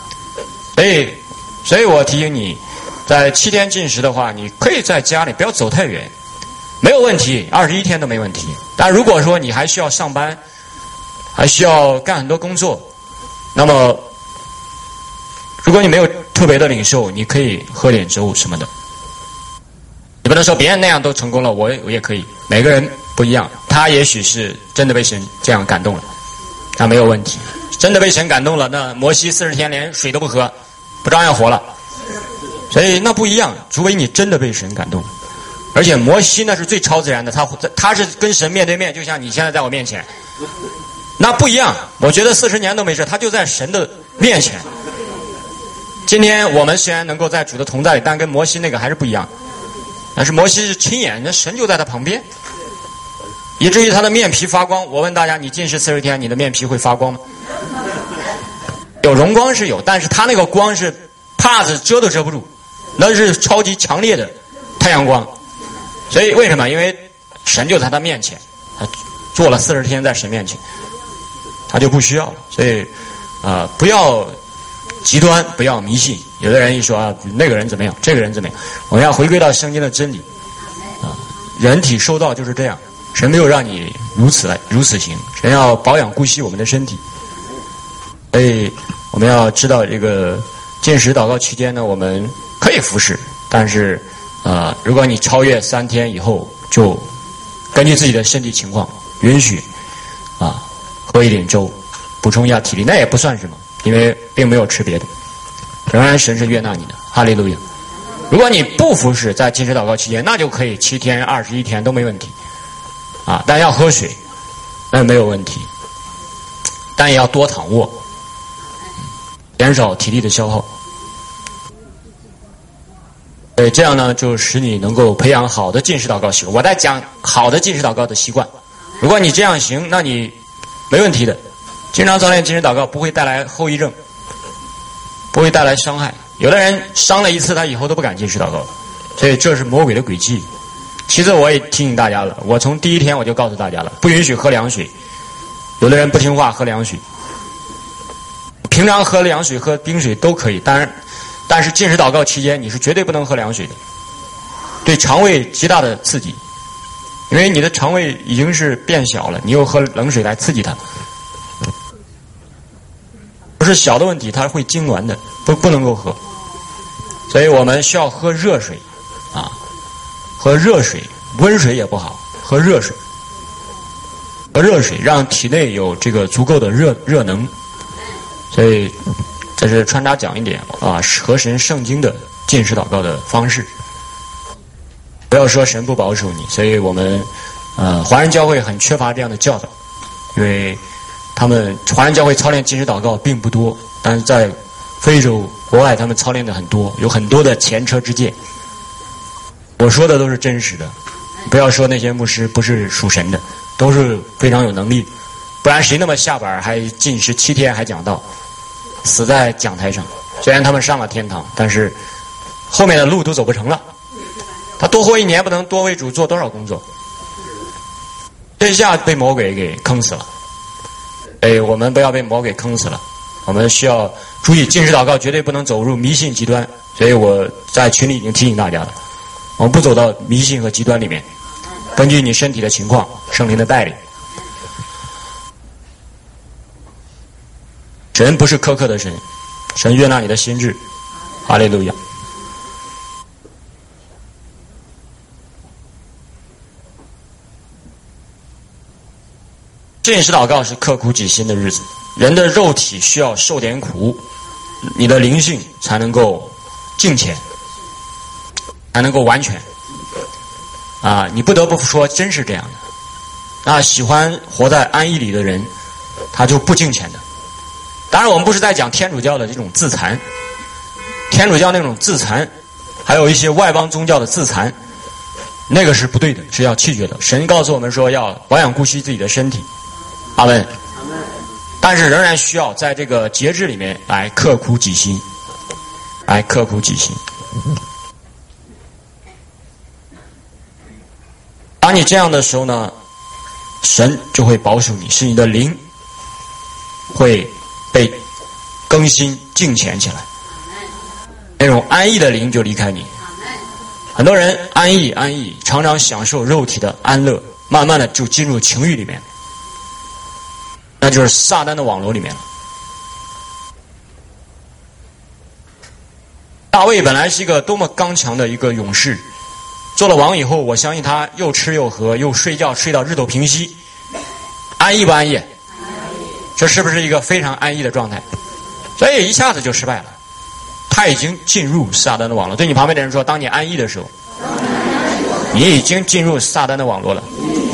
所以我提醒你，在7天禁食的话，你可以在家里不要走太远，没有问题，21天都没问题。但如果说你还需要上班，还需要干很多工作，那么如果你没有特别的领受，你可以喝点粥什么的。你不能说别人那样都成功了，我也可以。每个人不一样，他也许是真的被神这样感动了，那没有问题。真的被神感动了，那摩西40天连水都不喝，不照样活了？所以那不一样，除非你真的被神感动。而且摩西那是最超自然的，他是跟神面对面，就像你现在在我面前，那不一样。我觉得40年都没事，他就在神的面前。今天我们虽然能够在主的同在里，但跟摩西那个还是不一样。但是摩西是亲眼，那神就在他旁边，以至于他的面皮发光。我问大家，你禁食40天，你的面皮会发光吗？有荣光是有，但是他那个光是帕子遮都遮不住，那是超级强烈的太阳光。所以为什么？因为神就在他面前，他做了40天在神面前，他就不需要了。所以不要极端，不要迷信。有的人一说那个人怎么样，这个人怎么样，我们要回归到圣经的真理人体受造就是这样，神没有让你如此行，神要保养顾惜我们的身体。所以我们要知道，这个禁食祷告期间呢，我们可以服侍，但是如果你超越3天以后，就根据自己的身体情况允许喝一点粥，补充一下体力，那也不算什么，因为并没有吃别的，仍然神是悦纳你的。哈利路亚。如果你不服侍在禁食祷告期间，那就可以7天21天都没问题但要喝水那没有问题，但也要多躺卧，减少体力的消耗。这样呢，就使你能够培养好的禁食祷告习惯。我在讲好的禁食祷告的习惯，如果你这样行，那你没问题的。经常操练禁食祷告不会带来后遗症，不会带来伤害。有的人伤了一次，他以后都不敢禁食祷告了，所以这是魔鬼的诡计。其次我也提醒大家了，我从第1天我就告诉大家了，不允许喝凉水。有的人不听话喝凉水，平常喝凉水喝冰水都可以，但是禁食祷告期间你是绝对不能喝凉水的，对肠胃极大的刺激，因为你的肠胃已经是变小了，你又喝冷水来刺激它，不是小的问题，它会痉挛的，不能够喝。所以我们需要喝热水喝热水，温水也不好，喝热水，让体内有这个足够的热能。所以这是穿插讲一点合神圣经的禁食祷告的方式。不要说神不保守你。所以我们华人教会很缺乏这样的教导，因为他们华人教会操练禁食祷告并不多，但是在非洲国外他们操练的很多，有很多的前车之鉴。我说的都是真实的，不要说那些牧师不是属神的，都是非常有能力，不然谁那么下本还禁食7天还讲道，死在讲台上。虽然他们上了天堂，但是后面的路都走不成了。他多活1年不能多为主做多少工作，这下被魔鬼给坑死了。我们不要被魔鬼坑死了，我们需要注意禁食祷告绝对不能走入迷信极端。所以我在群里已经提醒大家了，我们不走到迷信和极端里面，根据你身体的情况，圣灵的带领。神不是苛刻的神，神悦纳你的心智。哈利路亚。禁食祷告是刻苦己心的日子，人的肉体需要受点苦，你的灵性才能够敬虔，才能够完全。你不得不说真是这样的。喜欢活在安逸里的人，他就不敬虔的。 当然我们不是在讲天主教的这种自残，天主教那种自残，还有一些外邦宗教的自残，那个是不对的，是要弃绝的。神告诉我们说要保养顾惜自己的身体，阿们。但是仍然需要在这个节制里面来刻苦己心，来刻苦己心。当你这样的时候呢，神就会保守你，使你的灵会被更新敬虔起来，那种安逸的灵就离开你。很多人安逸，常常享受肉体的安乐，慢慢的就进入情欲里面，那就是撒旦的网络里面了。大卫本来是一个多么刚强的一个勇士，做了王以后，我相信他又吃又喝又睡觉，睡到日头平息，安逸不安逸？这是不是一个非常安逸的状态？所以一下子就失败了。他已经进入撒旦的网络。对你旁边的人说，当你安逸的时候，你已经进入撒旦的网络了。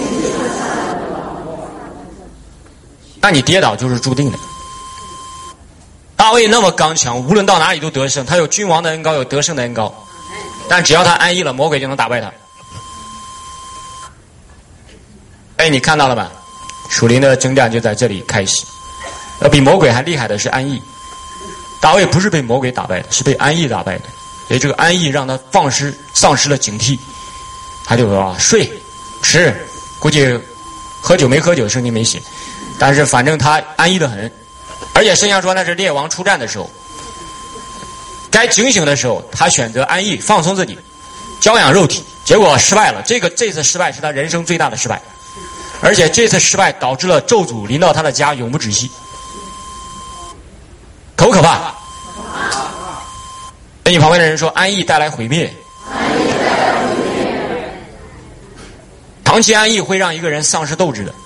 那你跌倒就是注定的。大卫那么刚强，无论到哪里都得胜，他有君王的恩膏，有得胜的恩膏，但只要他安逸了，魔鬼就能打败他。哎，你看到了吧？属灵的征战就在这里开始。比魔鬼还厉害的是安逸。大卫不是被魔鬼打败的，是被安逸打败的。所以这个安逸让他丧失了警惕，他就说睡吃，估计喝酒没喝酒圣经没写，但是反正他安逸得很。而且圣经说那是列王出战的时候，该警醒的时候，他选择安逸放松自己，教养肉体，结果失败了。这次失败是他人生最大的失败，而且这次失败导致了咒诅临到他的家，永不止息。可不可怕？跟你旁边的人说，安逸带来毁灭。长期安逸会让一个人丧失斗志的。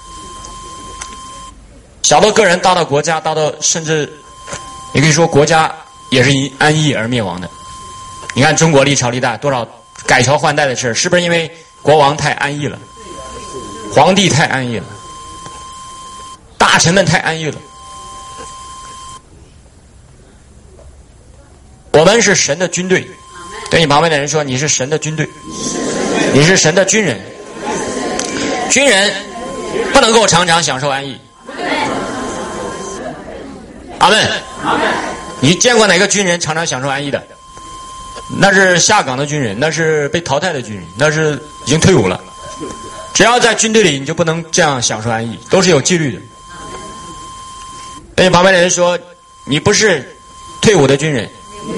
小到个人，大到国家，大到甚至你可以说国家也是因安逸而灭亡的。你看中国历朝历代多少改朝换代的事，是不是因为国王太安逸了，皇帝太安逸了，大臣们太安逸了？我们是神的军队。对你旁边的人说，你是神的军队，你是神的军人。军人不能够常常享受安逸。阿们。你见过哪个军人常常享受安逸的？那是下岗的军人，那是被淘汰的军人，那是已经退伍了。只要在军队里，你就不能这样享受安逸，都是有纪律的。对你旁边的人说，你不是退伍的军人。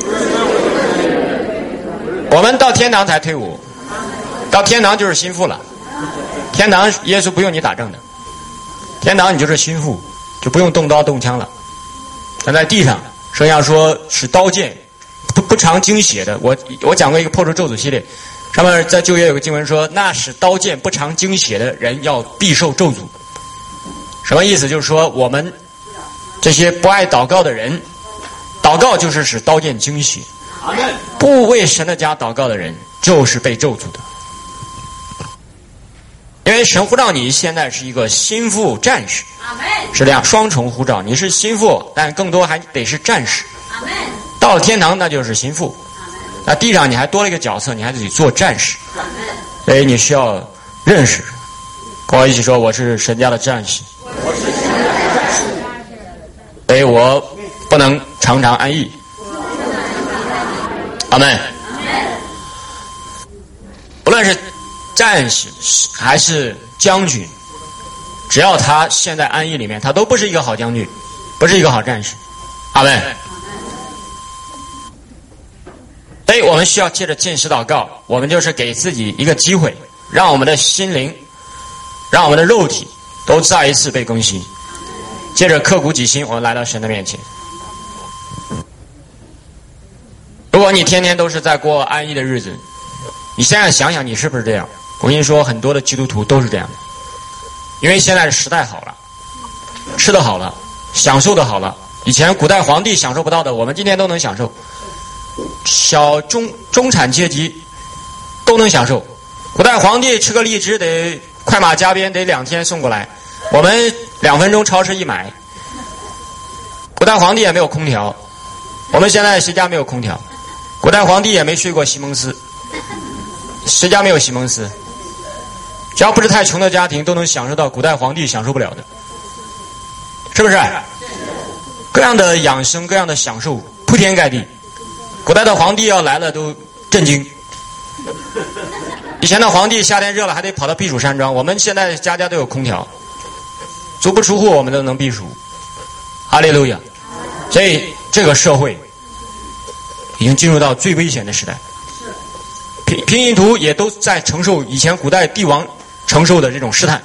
我们到天堂才退伍，到天堂就是心腹了。天堂耶稣不用你打仗的，天堂你就是心腹，就不用动刀动枪了。但在地上，圣经说使刀剑不常经血的。我讲过一个破除咒诅系列，上面在旧约有个经文说，那使刀剑不常经血的人要必受咒诅。什么意思？就是说我们这些不爱祷告的人，祷告就是使刀剑经血，不为神的家祷告的人就是被咒诅的。因为神呼召你现在是一个心腹战士，是这样双重呼召，你是心腹，但更多还得是战士。到了天堂那就是心腹，那地上你还多了一个角色，你还得做战士，所以你需要认识。跟我一起说，我是神家的战士，所以我不能常常安逸。阿们。不论是战士还是将军，只要他现在安逸里面，他都不是一个好将军，不是一个好战士。阿们。所以我们需要借着禁食祷告，我们就是给自己一个机会，让我们的心灵，让我们的肉体都再一次被更新。借着刻苦己心，我们来到神的面前。如果你天天都是在过安逸的日子，你现在想想你是不是这样？我跟你说，很多的基督徒都是这样的。因为现在的时代好了，吃的好了，享受的好了，以前古代皇帝享受不到的，我们今天都能享受。小中产阶级都能享受。古代皇帝吃个荔枝得快马加鞭，得2天送过来，我们2分钟超市一买。古代皇帝也没有空调，我们现在谁家没有空调？古代皇帝也没睡过席梦思，谁家没有席梦思？只要不是太穷的家庭，都能享受到古代皇帝享受不了的，是不是？各样的养生，各样的享受，铺天盖地。古代的皇帝要来了都震惊。以前的皇帝夏天热了还得跑到避暑山庄，我们现在家家都有空调，足不出户我们都能避暑。哈利路亚！所以这个社会已经进入到最危险的时代，平民族也都在承受以前古代帝王承受的这种试探，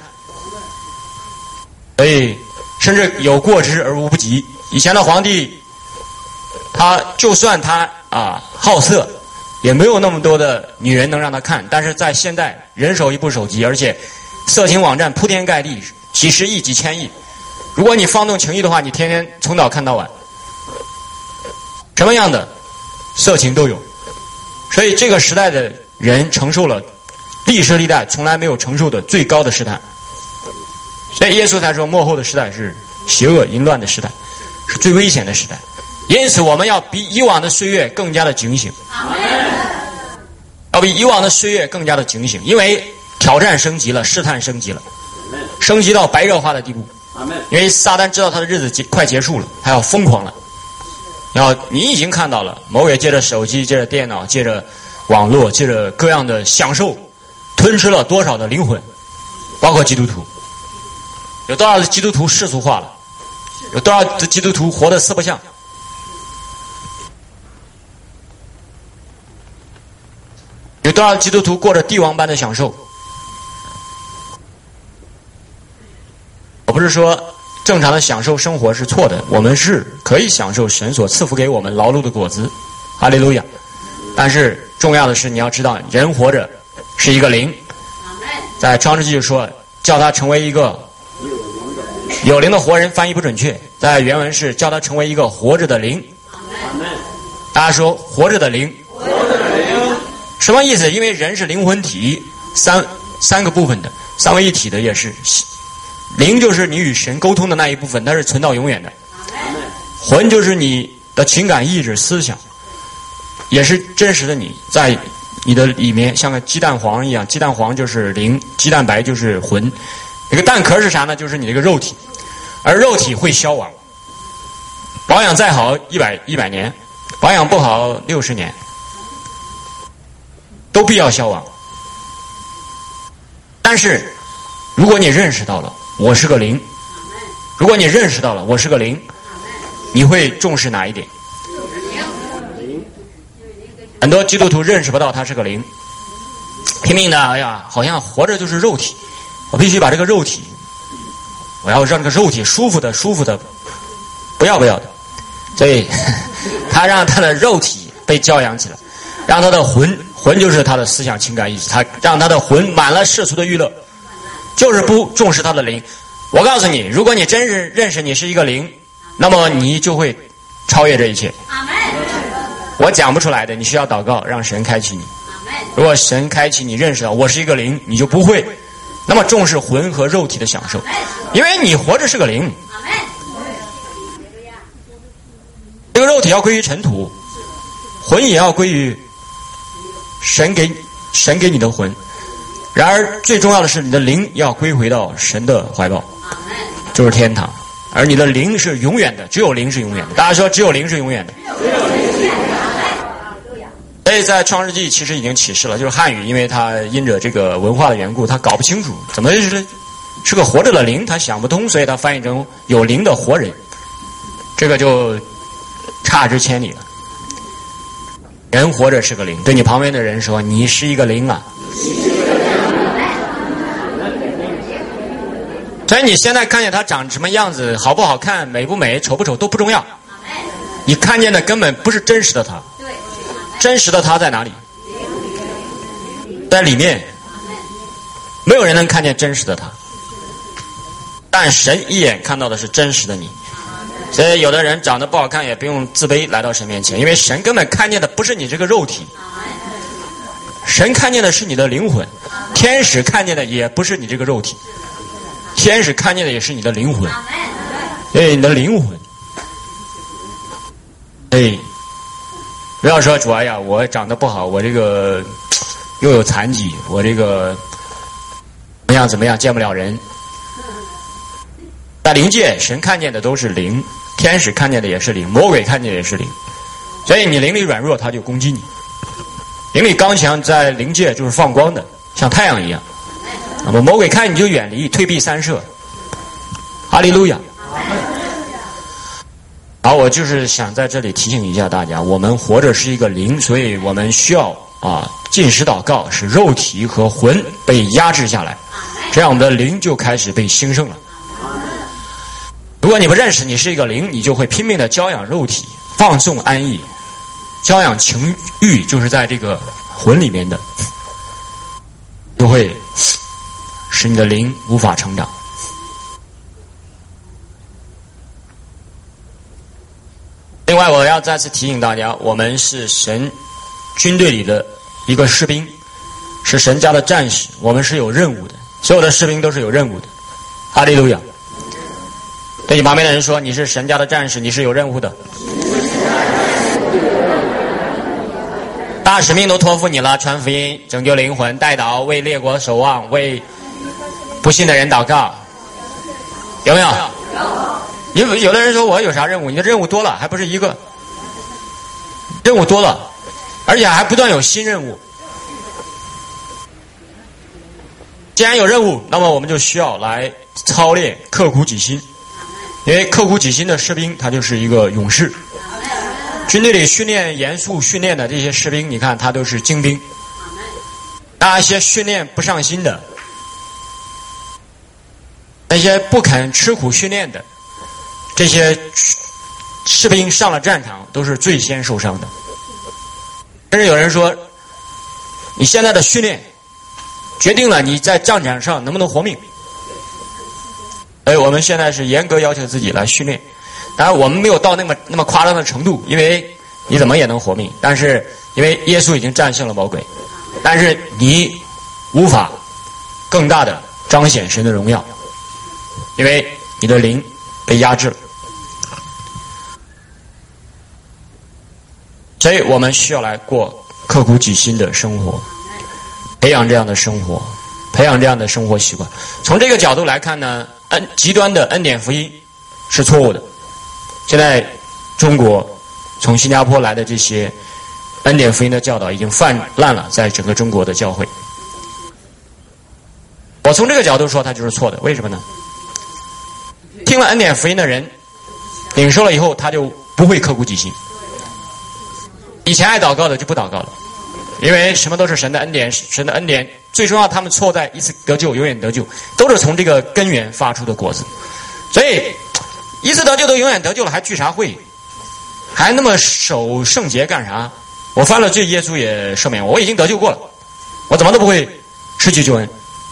所以甚至有过之而无不及。以前的皇帝，他就算他好色，也没有那么多的女人能让他看。但是在现在，人手一部手机，而且色情网站铺天盖地，几十亿、几千亿。如果你放纵情欲的话，你天天从早看到晚，什么样的色情都有。所以这个时代的人承受了历史历代从来没有承受的最高的试探。所以耶稣才说，末后的时代是邪恶淫乱的时代，是最危险的时代。因此我们要比以往的岁月更加的警醒，要比以往的岁月更加的警醒，因为挑战升级了，试探升级了，升级到白热化的地步。因为撒旦知道他的日子快结束了，他要疯狂了。然后你已经看到了，魔鬼借着手机，借着电脑，借着网络，借着各样的享受，吞吃了多少的灵魂，包括基督徒。有多少的基督徒世俗化了？有多少的基督徒活得四不像？有多少基督徒过着帝王般的享受？我不是说正常的享受生活是错的，我们是可以享受神所赐福给我们劳碌的果子，哈利路亚。但是重要的是你要知道，人活着是一个灵，在创世纪就说叫他成为一个有灵的活人，翻译不准确，在原文是叫他成为一个活着的灵。大家说活着的灵，什么意思？因为人是灵魂体，三个部分的，三位一体的也是。灵就是你与神沟通的那一部分，它是存到永远的。魂就是你的情感、意志、思想，也是真实的你，在你的里面像个鸡蛋黄一样，鸡蛋黄就是灵，鸡蛋白就是魂。这个蛋壳是啥呢？就是你这个肉体，而肉体会消亡，保养再好100年，保养不好60年，都必要消亡。但是如果你认识到了我是个灵，如果你认识到了我是个灵，你会重视哪一点？很多基督徒认识不到他是个灵，拼命的好像活着就是肉体，我必须把这个肉体，我要让这个肉体舒服的，不要的。所以他让他的肉体被教养起来，让他的魂就是他的思想、情感、意志，他让他的魂满了世俗的娱乐，就是不重视他的灵。我告诉你，如果你真是认识你是一个灵，那么你就会超越这一切。我讲不出来的，你需要祷告，让神开启你。如果神开启你认识到我是一个灵，你就不会那么重视魂和肉体的享受，因为你活着是个灵。这个肉体要归于尘土，魂也要归于神给你的魂。然而最重要的是，你的灵要归回到神的怀抱，就是天堂。而你的灵是永远的，只有灵是永远的。大家说只有灵是永远的。所以在创世纪其实已经启示了，就是汉语因为它因着这个文化的缘故，它搞不清楚怎么是个活着的灵，它想不通，所以它翻译成有灵的活人，这个就差之千里了。人活着是个灵，对你旁边的人说你是一个灵啊。所以你现在看见他长什么样子，好不好看，美不美，丑不丑都不重要，你看见的根本不是真实的他。真实的他在哪里？在里面。没有人能看见真实的他，但神一眼看到的是真实的你。所以有的人长得不好看也不用自卑来到神面前，因为神根本看见的不是你这个肉体，神看见的是你的灵魂。天使看见的也不是你这个肉体，天使看见的也是你的灵魂。所以你的灵魂不要说主啊呀，我长得不好，我这个又有残疾，我这个怎么样见不了人。在灵界，神看见的都是灵，天使看见的也是灵，魔鬼看见的也是灵。所以你灵里软弱，他就攻击你；灵里刚强，在灵界就是放光的，像太阳一样。那么魔鬼看你就远离，退避三舍。哈利路亚。好，我就是想在这里提醒一下大家，我们活着是一个灵，所以我们需要禁食祷告，使肉体和魂被压制下来，这样我们的灵就开始被兴盛了。如果你不认识你是一个灵，你就会拼命的教养肉体，放纵安逸，教养情欲，就是在这个魂里面的，就会使你的灵无法成长。另外，我要再次提醒大家，我们是神军队里的一个士兵，是神家的战士，我们是有任务的，所有的士兵都是有任务的。哈利路亚。对你旁边的人说，你是神家的战士，你是有任务的。大使命都托付你了，传福音，拯救灵魂，代祷，为列国守望，为不信的人祷告，有没有？有的人说我有啥任务？你的任务多了，还不是一个。任务多了，而且还不断有新任务。既然有任务，那么我们就需要来操练，刻苦己心。因为刻苦己心的士兵，他就是一个勇士。军队里训练、严肃训练的这些士兵，你看他都是精兵。那些训练不上心的，那些不肯吃苦训练的，这些士兵上了战场都是最先受伤的。甚至有人说，你现在的训练决定了你在战场上能不能活命。所以我们现在是严格要求自己来训练，当然我们没有到那么夸张的程度，因为你怎么也能活命，但是因为耶稣已经战胜了魔鬼，但是你无法更大的彰显神的荣耀，因为你的灵被压制了。所以我们需要来过刻苦己心的生活，培养这样的生活，培养这样的生活习惯。从这个角度来看呢，极端的恩典福音是错误的。现在中国从新加坡来的这些恩典福音的教导已经泛滥了，在整个中国的教会。我从这个角度说，它就是错的。为什么呢？听了恩典福音的人，领受了以后，他就不会刻苦己心。以前爱祷告的就不祷告了，因为什么都是神的恩典，神的恩典最重要，他们错在一次得救永远得救，都是从这个根源发出的果子。所以一次得救都永远得救了，还聚啥会？还那么守圣洁干啥？我犯了罪，耶稣也赦免我，我已经得救过了，我怎么都不会失去救恩。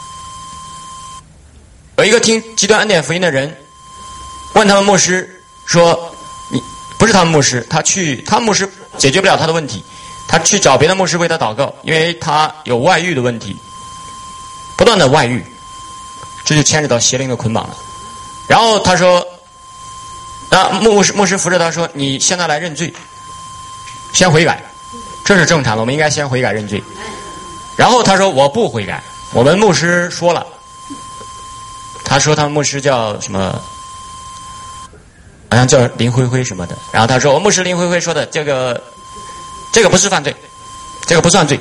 有一个听极端恩典福音的人问他们牧师说，你不是他们牧师，他们牧师解决不了他的问题，他去找别的牧师为他祷告，因为他有外遇的问题，不断的外遇，这就牵扯到邪灵的捆绑了。然后他说，牧师扶着他说，你现在来认罪，先悔改，这是正常的，我们应该先悔改认罪。然后他说我不悔改，我们牧师说了，他说他们牧师叫什么，好像叫林辉辉什么的。然后他说我牧师林辉辉说的这个不是犯罪，这个不算罪。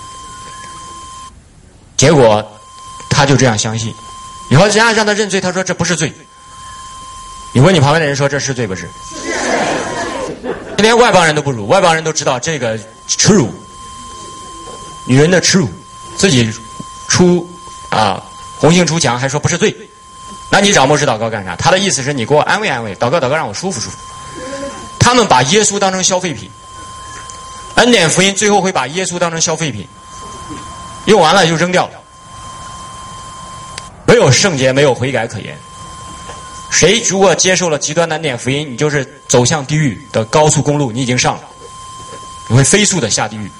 结果他就这样相信，以后人家让他认罪，他说这不是罪。你问你旁边的人说这是罪不是？连外邦人都不如，外邦人都知道这个耻辱，女人的耻辱，自己红杏出墙还说不是罪。那你找牧师祷告干啥？他的意思是你给我安慰安慰，祷告让我舒服舒服。他们把耶稣当成消费品，恩典福音最后会把耶稣当成消费品，用完了就扔掉了，没有圣洁，没有悔改可言。谁如果接受了极端的恩典福音，你就是走向地狱的高速公路，你已经上了，你会飞速的下地狱。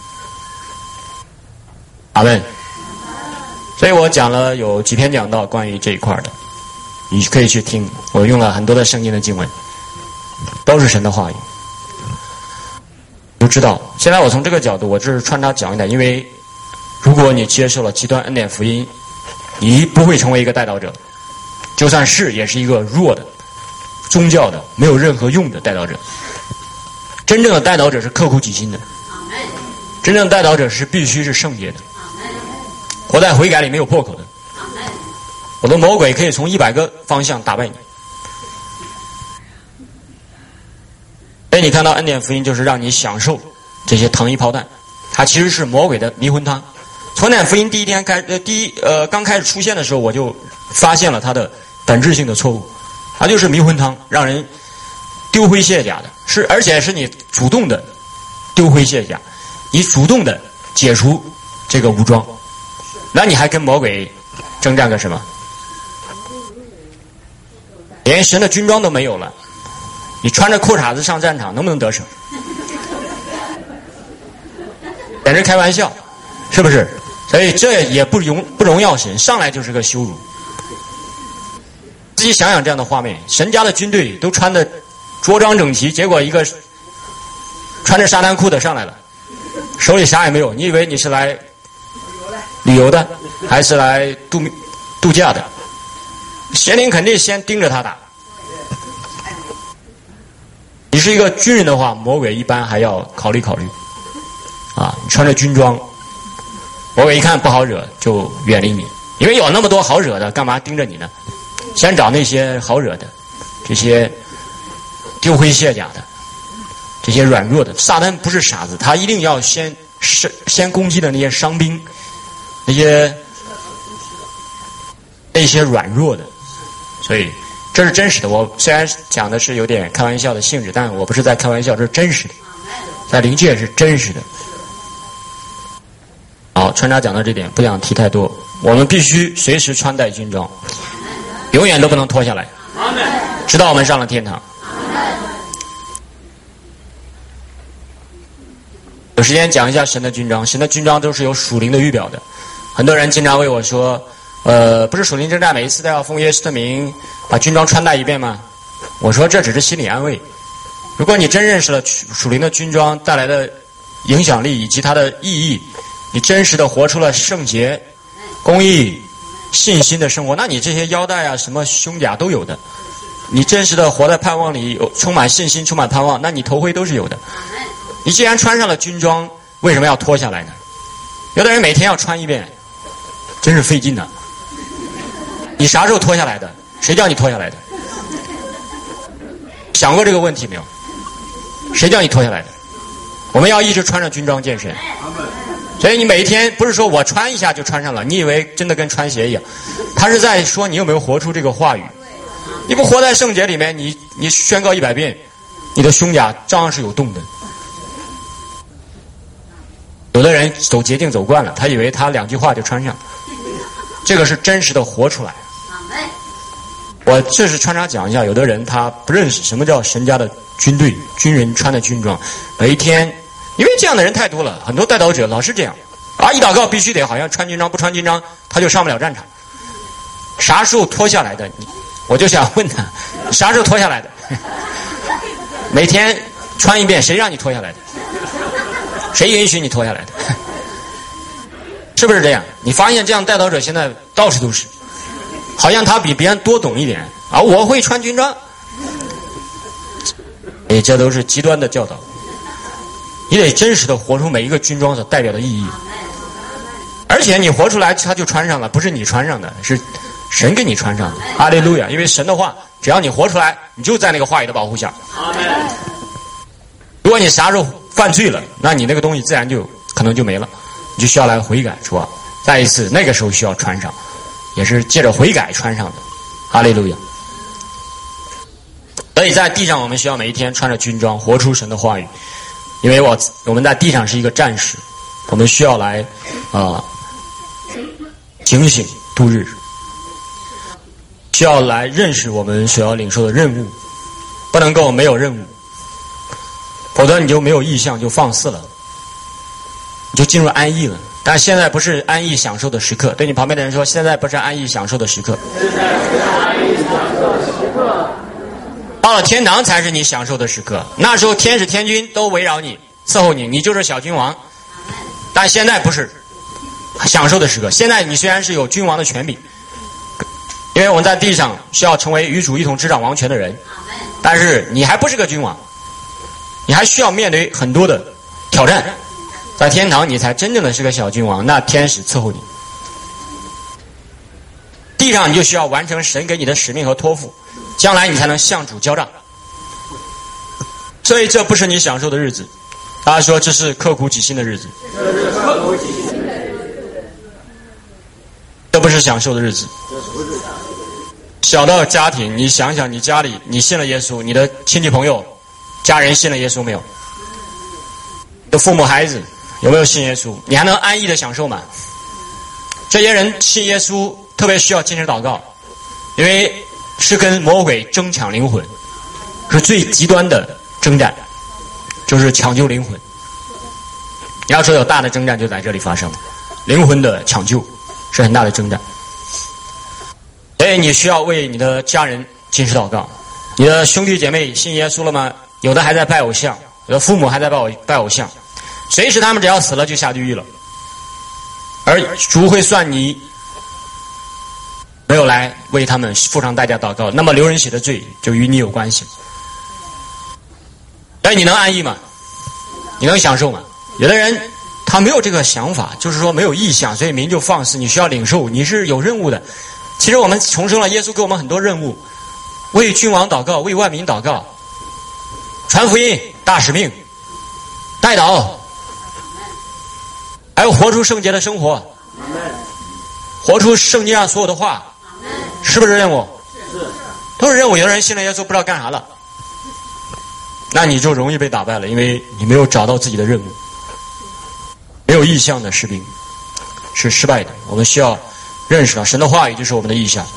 阿们。所以我讲了有几篇讲到关于这一块的，你可以去听，我用了很多的圣经的经文，都是神的话语。 都知道。现在我从这个角度，我这是穿插讲一点，因为如果你接受了极端恩典福音，你不会成为一个带导者，就算是也是一个弱的宗教的没有任何用的带导者。真正的带导者是刻苦己心的，真正的带导者是必须是圣洁的，活在悔改里没有破口的。我的魔鬼可以从100个方向打败你。所以你看到恩典福音就是让你享受这些糖衣炮弹，它其实是魔鬼的迷魂汤。从恩典福音刚开始出现的时候，我就发现了它的本质性的错误，它就是迷魂汤，让人丢盔卸甲的，而且是你主动的丢盔卸甲，你主动的解除这个武装，那你还跟魔鬼征战个什么？连神的军装都没有了，你穿着裤衩子上战场能不能得胜？简直开玩笑，是不是？所以这也不荣耀神，上来就是个羞辱。自己想想这样的画面，神家的军队都穿的着装整齐，结果一个穿着沙滩裤的上来了，手里啥也没有，你以为你是来旅游的还是来度假的？邪灵肯定先盯着他打。你是一个军人的话，魔鬼一般还要考虑考虑啊，你穿着军装，魔鬼一看不好惹就远离你，因为有那么多好惹的，干嘛盯着你呢？先找那些好惹的，这些丢盔卸甲的，这些软弱的。撒旦不是傻子，他一定要先攻击的那些伤兵，那些软弱的。所以这是真实的。我虽然讲的是有点开玩笑的性质，但我不是在开玩笑，这是真实的，在灵界是真实的。好，穿插讲到这点，不想提太多。我们必须随时穿戴军装，永远都不能脱下来，直到我们上了天堂。有时间讲一下神的军装。神的军装都是有属灵的预表的。很多人经常为我说，不是属灵征战每一次都要奉耶稣的名把军装穿戴一遍吗？我说这只是心理安慰。如果你真认识了属灵的军装带来的影响力以及它的意义，你真实的活出了圣洁、公义、信心的生活，那你这些腰带啊、什么胸甲都有的。你真实的活在盼望里，充满信心、充满盼望，那你头盔都是有的。你既然穿上了军装，为什么要脱下来呢？有的人每天要穿一遍，真是费劲呢。你啥时候脱下来的？谁叫你脱下来的？想过这个问题没有？谁叫你脱下来的？我们要一直穿着军装健身。所以你每一天不是说我穿一下就穿上了，你以为真的跟穿鞋一样？他是在说你有没有活出这个话语。你不活在圣洁里面，你宣告100遍，你的胸甲照样是有洞的。有的人走捷径走惯了，他以为他2句话就穿上，这个是真实的活出来。我这是穿插讲一下，有的人他不认识什么叫神家的军队，军人穿的军装，每一天，因为这样的人太多了，很多带导者老是这样啊，一祷告必须得好像穿军装，不穿军装他就上不了战场。啥时候脱下来的？我就想问他，啥时候脱下来的？每天穿一遍，谁让你脱下来的？谁允许你脱下来的？是不是这样？你发现这样带导者现在到处都是，好像他比别人多懂一点啊！我会穿军装，这都是极端的教导。你得真实的活出每一个军装所代表的意义，而且你活出来，他就穿上了，不是你穿上的，是神给你穿上的。哈利路亚！因为神的话，只要你活出来，你就在那个话语的保护下。如果你啥时候犯罪了，那你那个东西自然就可能就没了，你就需要来悔改，是吧？再一次，那个时候需要穿上，也是借着悔改穿上的。哈利路亚！所以在地上，我们需要每一天穿着军装，活出神的话语。因为我们在地上是一个战士，我们需要来警醒度日，需要来认识我们所要领受的任务，不能够没有任务，否则你就没有意向，就放肆了，你就进入安逸了。但现在不是安逸享受的时刻，对你旁边的人说，现在不是安逸享受的时刻，到了天堂才是你享受的时刻。那时候天使天军都围绕你， 伺候你，你就是小君王。但现在不是享受的时刻，现在你虽然是有君王的权柄，因为我们在地上需要成为与主一同执掌王权的人，但是你还不是个君王，你还需要面对很多的挑战。在天堂你才真正的是个小君王，那天使伺候你。地上你就需要完成神给你的使命和托付，将来你才能向主交账。所以这不是你享受的日子，大家说这是刻苦己心的日子，这不是享受的日子。小到家庭，你想想你家里你信了耶稣，你的亲戚朋友家人信了耶稣没有？你的父母孩子有没有信耶稣？你还能安逸的享受吗？这些人信耶稣特别需要坚持祷告，因为是跟魔鬼争抢灵魂，是最极端的征战，就是抢救灵魂。你要说有大的征战就在这里发生了，灵魂的抢救是很大的征战。所以你需要为你的家人坚持祷告。你的兄弟姐妹信耶稣了吗？有的还在拜偶像，有的父母还在拜偶像，随时他们只要死了就下地狱了，而主会算你没有来为他们付上代价祷告，那么流人血的罪就与你有关系。但你能安逸吗？你能享受吗？有的人他没有这个想法，就是说没有意向，所以民就放肆。你需要领受，你是有任务的。其实我们重生了，耶稣给我们很多任务，为君王祷告，为万民祷告，传福音大使命，代祷，还有活出圣洁的生活，活出圣经上所有的话，是不是任务？都是任务。有的人信了耶稣不知道干啥了，那你就容易被打败了，因为你没有找到自己的任务。没有意向的士兵是失败的。我们需要认识到神的话语就是我们的意向。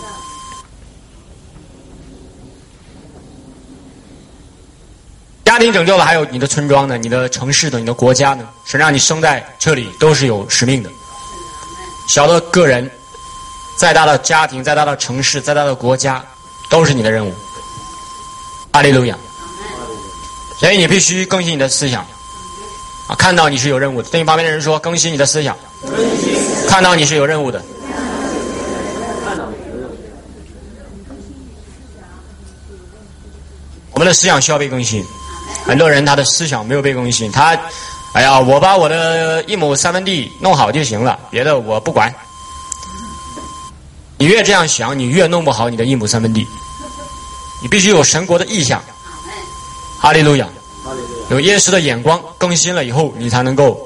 家庭拯救了，还有你的村庄呢，你的城市呢，你的国家呢，神让你生在这里都是有使命的。小的个人，再大的家庭，再大的城市，再大的国家，都是你的任务。哈利路亚。所以你必须更新你的思想啊！看到你是有任务的，对你旁边的人说：更新你的思想，看到你是有任务的。我们的思想需要被更新，很多人他的思想没有被更新，他哎呀，我把我的1亩3分地弄好就行了，别的我不管。你越这样想，你越弄不好你的1亩3分地。你必须有神国的意向。哈利路亚！有耶稣的眼光更新了以后，你才能够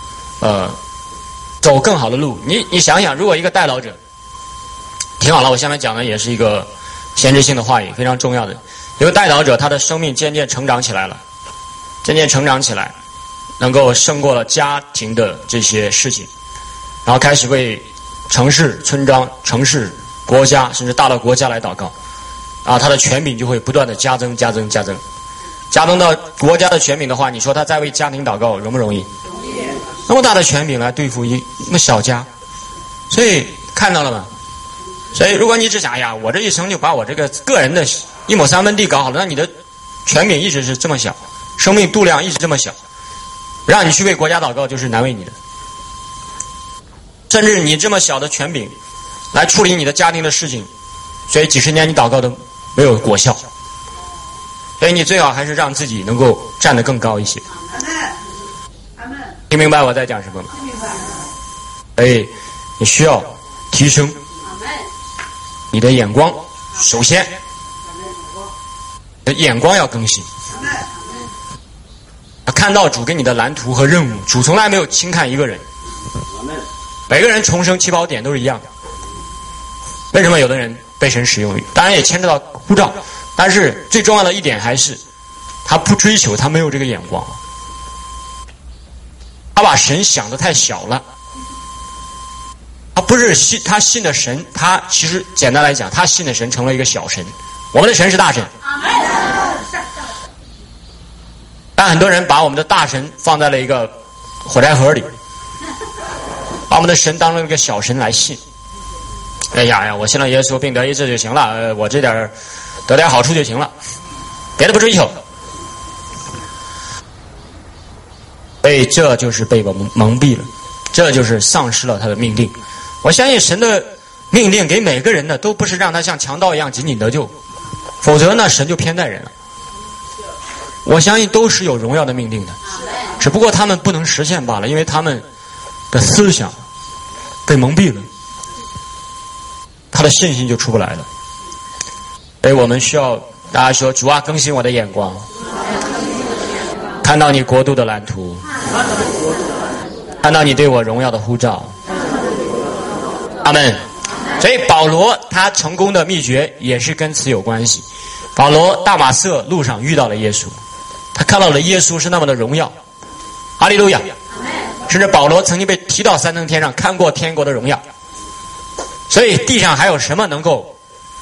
走更好的路。你想想，如果一个代祷者，挺好了，我下面讲的也是一个先知性的话语，非常重要的。一个代祷者，他的生命渐渐成长起来了，渐渐成长起来，能够胜过了家庭的这些事情，然后开始为城市、村庄、城市、国家，甚至大的国家来祷告。啊，他的权柄就会不断的加增到国家的权柄的话，你说他再为家庭祷告容不容易？那么大的权柄来对付一个小家，所以看到了吗？所以如果你只想，哎呀，我这一生就把我这个个人的1亩3分地搞好了，那你的权柄一直是这么小，生命度量一直这么小，让你去为国家祷告就是难为你的。甚至你这么小的权柄来处理你的家庭的事情，所以几十年你祷告都没有果效。所以你最好还是让自己能够站得更高一些。听明白我在讲什么吗？所以你需要提升你的眼光，首先你的眼光要更新，看到主给你的蓝图和任务。主从来没有轻看一个人，每个人重生起跑点都是一样的。为什么有的人被神使用？当然也牵扯到呼召，但是最重要的一点还是他不追求，他没有这个眼光，他把神想得太小了。他不是信，他信的神，他其实简单来讲，他信的神成了一个小神。我们的神是大神，但很多人把我们的大神放在了一个火柴盒里，把我们的神当成一个小神来信。哎呀，我信了耶稣，病得医治就行了，我这点得点好处就行了，别的不追求。 所以这就是被蒙蔽了，这就是丧失了他的命令。我相信神的命令给每个人的都不是让他像强盗一样紧紧得救，否则呢神就偏待人了。我相信都是有荣耀的命令的，只不过他们不能实现罢了，因为他们的思想被蒙蔽了，他的信心就出不来了。所以我们需要大家说，主啊，更新我的眼光，看到你国度的蓝图，看到你对我荣耀的呼召。阿们。所以保罗他成功的秘诀也是跟此有关系。保罗大马色路上遇到了耶稣，他看到了耶稣是那么的荣耀，哈利路亚。甚至保罗曾经被提到三层天上，看过天国的荣耀。所以地上还有什么能够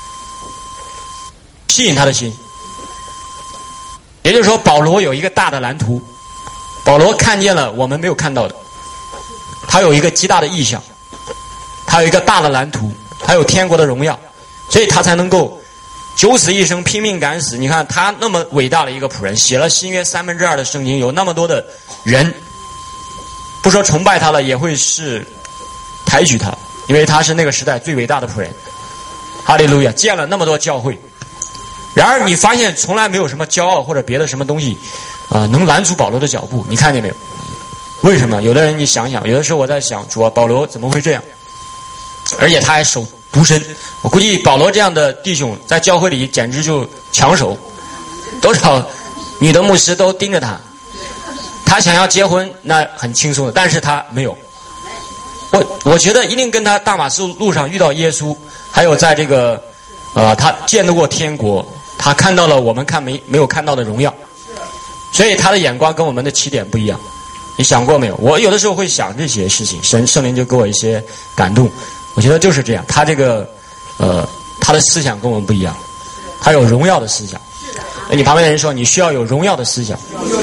吸引他的心？也就是说，保罗有一个大的蓝图，保罗看见了我们没有看到的，他有一个极大的意象，他有一个大的蓝图，他有天国的荣耀，所以他才能够九死一生，拼命敢死。你看他那么伟大的一个仆人，写了新约2/3的圣经，有那么多的人不说崇拜他了，也会是抬举他，因为他是那个时代最伟大的仆人。哈利路亚，建了那么多教会。然而你发现从来没有什么骄傲或者别的什么东西能拦阻保罗的脚步，你看见没有？为什么？有的人你想想，有的时候我在想，主啊，保罗怎么会这样？而且他还守独身，我估计保罗这样的弟兄在教会里简直就抢手，多少女的牧师都盯着他，他想要结婚那很轻松的，但是他没有。我觉得一定跟他大马士路上遇到耶稣，还有在这个他见得过天国，他看到了我们没有看到的荣耀，所以他的眼光跟我们的起点不一样。你想过没有？我有的时候会想这些事情，圣灵就给我一些感动。我觉得就是这样，他这个他的思想跟我们不一样，他有荣耀的思想。你旁边的人说，你需要有荣耀的思想。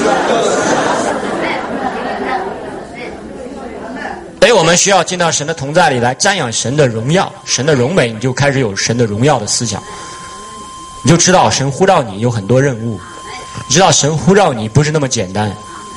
所以我们需要进到神的同在里来瞻仰神的荣耀，神的荣美，你就开始有神的荣耀的思想，你就知道神呼召你有很多任务，你知道神呼召你不是那么简单。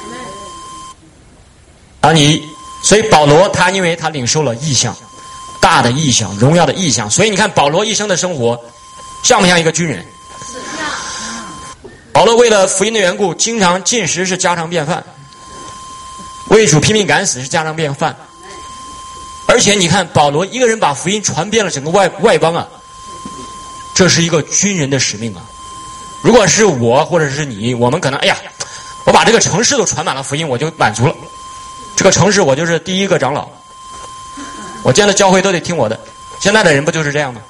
所以保罗他因为他领受了异象，大的异象，荣耀的异象，所以你看保罗一生的生活像不像一个军人？保罗为了福音的缘故，经常进食是家常便饭，为主拼命敢死是家常便饭。而且你看保罗一个人把福音传遍了整个外邦啊，这是一个军人的使命啊。如果是我或者是你，我们可能我把这个城市都传满了福音，我就满足了，这个城市我就是第一个长老，我建的教会都得听我的。现在的人不就是这样吗？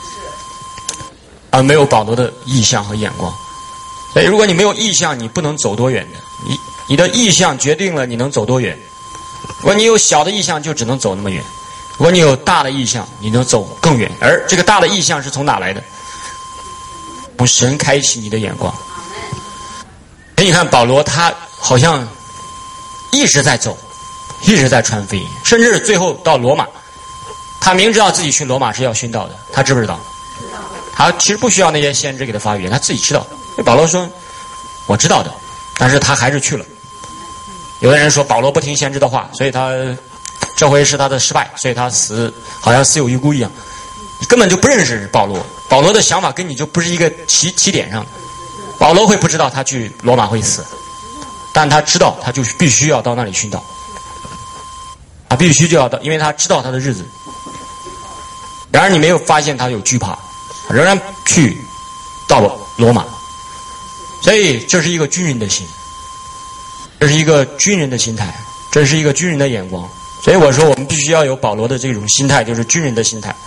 没有保罗的意向和眼光。所以如果你没有意向，你不能走多远的。你的意向决定了你能走多远。如果你有小的意向，就只能走那么远；如果你有大的意向，你能走更远。而这个大的意向是从哪来的？从神开启你的眼光。所以你看保罗他好像一直在走，一直在传福音，甚至最后到罗马，他明知道自己去罗马是要殉道的，他知不知道？他其实不需要那些先知给他发语言，他自己知道。保罗说我知道的，但是他还是去了。有的人说保罗不听先知的话，所以他这回是他的失败，所以他死好像死有余辜一样。你根本就不认识保罗，保罗的想法跟你就不是一个起点上。保罗会不知道他去罗马会死，但他知道他就必须要到那里殉道，他必须就要到，因为他知道他的日子。然而你没有发现他有惧怕，仍然去到了罗马。所以这是一个军人的心，这是一个军人的心态，这是一个军人的眼光。所以我说我们必须要有保罗的这种心态，就是军人的心态。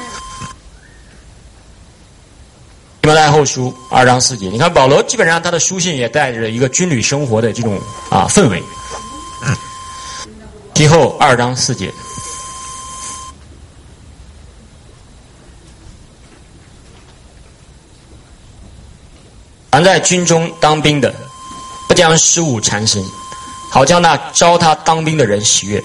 提摩太后书2章4节，你看保罗基本上他的书信也带着一个军旅生活的这种氛围。提后2章4节，凡在军中当兵的，不将失误缠身，好叫那招他当兵的人喜悦。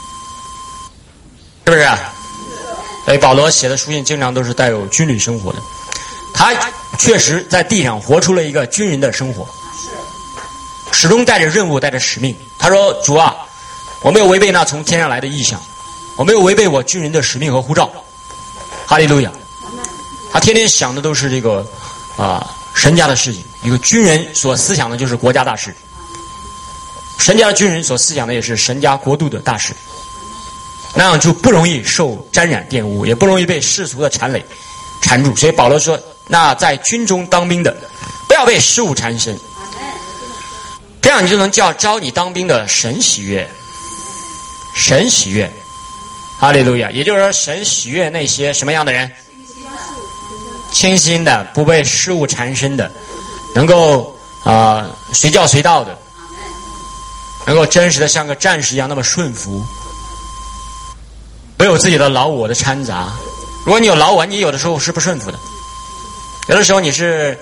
是不是啊？所以保罗写的书信经常都是带有军旅生活的，他确实在地上活出了一个军人的生活， 始终带着任务，带着使命。他说：“主啊，我没有违背那从天上来的意象，我没有违背我军人的使命和呼召。”哈利路亚！他天天想的都是这个神家的事情。一个军人所思想的就是国家大事，神家的军人所思想的也是神家国度的大事。那样就不容易受沾染玷污，也不容易被世俗的缠累缠住。所以保罗说：“那在军中当兵的，不要被事物缠身，这样你就能叫招你当兵的神喜悦。”神喜悦，哈利路亚！也就是说，神喜悦那些什么样的人？清心的，不被事物缠身的，能够随叫随到的，能够真实的像个战士一样那么顺服。没有自己的老我的掺杂。如果你有老我，你有的时候是不顺服的，有的时候你是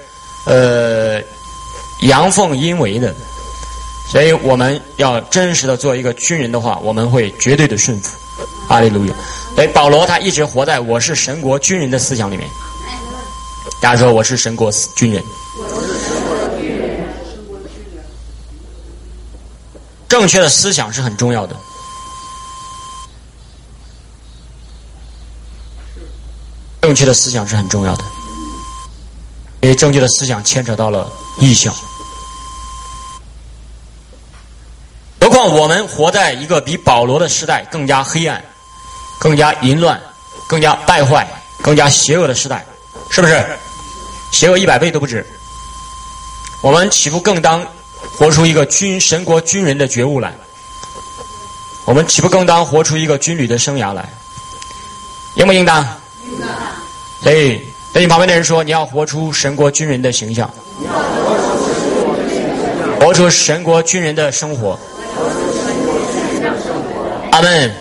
阳奉阴违的。所以我们要真实的做一个军人的话，我们会绝对的顺服。哈利路亚！所以保罗他一直活在我是神国军人的思想里面。大家说我是神国军人。正确的思想是很重要的。正确的思想是很重要的，因为正确的思想牵扯到了意向。何况我们活在一个比保罗的时代更加黑暗、更加淫乱、更加败坏、更加邪恶的时代，是不是？邪恶100倍都不止。我们岂不更当活出一个神国军人的觉悟来？我们岂不更当活出一个军旅的生涯来？应不应当？所以对你旁边的人说，你要活出神国军人的形象，活出神国军人的生活。阿们。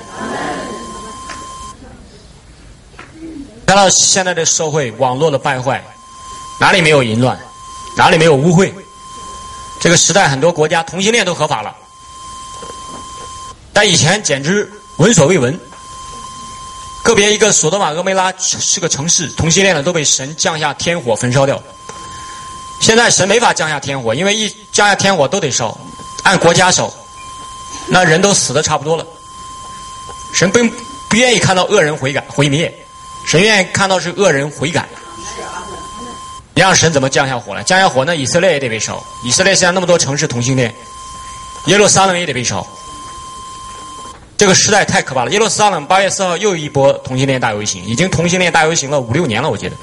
看到现在的社会网络的败坏，哪里没有淫乱，哪里没有污秽？这个时代很多国家同性恋都合法了，但以前简直闻所未闻。个别一个索多玛俄梅拉是个城市，同性恋的都被神降下天火焚烧掉。现在神没法降下天火，因为一降下天火都得烧，按国家烧，那人都死得差不多了。神不愿意看到恶人毁灭，神愿意看到是恶人悔改。你让神怎么降下火来？降下火，那以色列也得被烧。以色列现在那么多城市同性恋，耶路撒冷也得被烧。这个时代太可怕了。耶路撒冷8月4号又一波同性恋大游行，已经同性恋大游行了5、6年了，我觉得。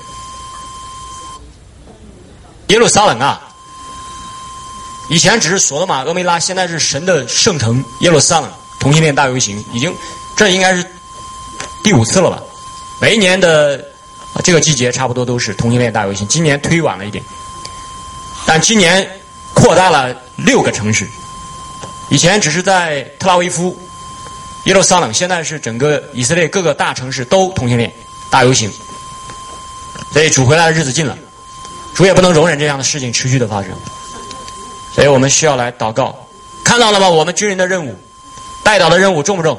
耶路撒冷啊，以前只是索多玛俄梅拉，现在是神的圣城耶路撒冷同性恋大游行，这应该是第5次了吧？每一年的这个季节差不多都是同性恋大游行，今年推晚了一点，但今年扩大了6个城市，以前只是在特拉维夫、耶路撒冷，现在是整个以色列各个大城市都同性恋大游行。所以主回来的日子近了，主也不能容忍这样的事情持续的发生，所以我们需要来祷告。看到了吗？我们军人的任务，代祷的任务重不重？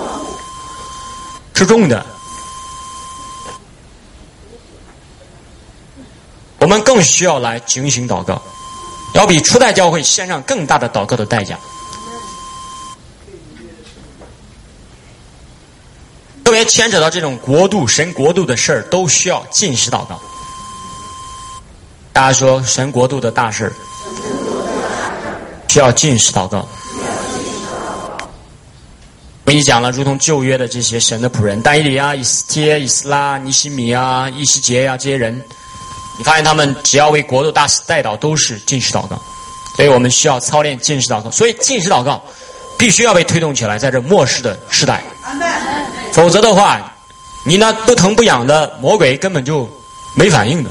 是重的。我们更需要来警醒祷告，要比初代教会献上更大的祷告的代价。特别牵扯到这种国度、神国度的事儿，都需要禁食祷告。大家说，神国度的大事需要禁食祷告。我跟你讲了，如同旧约的这些神的仆人，但以理啊、以斯帖、以斯拉、尼西米啊、以西结啊这些人，你发现他们只要为国度大事代祷，都是禁食祷告。所以我们需要操练禁食祷告。所以禁食祷告必须要被推动起来，在这末世的时代。否则的话，你那不疼不痒的魔鬼根本就没反应的。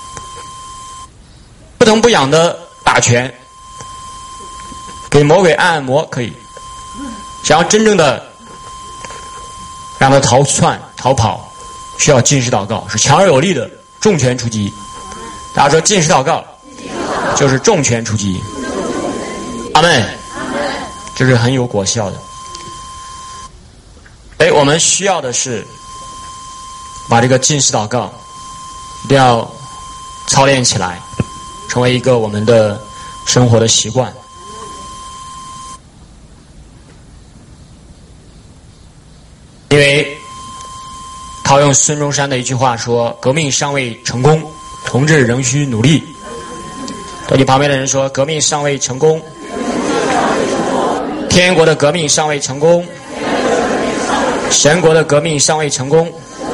不疼不痒的打拳，给魔鬼按按摩可以，想要真正的让他逃窜逃跑，需要禁食祷告，是强而有力的重拳出击。大家说禁食祷告就是重拳出击。阿们，这是很有果效的。我们需要的是把这个禁食祷告一定要操练起来，成为一个我们的生活的习惯。 套用孙中山的一句话说：“革命尚未成功，同志仍需努力。”对你旁边的人说：“革命尚未成功，天国的革命尚未成功，神国的革命尚未成功，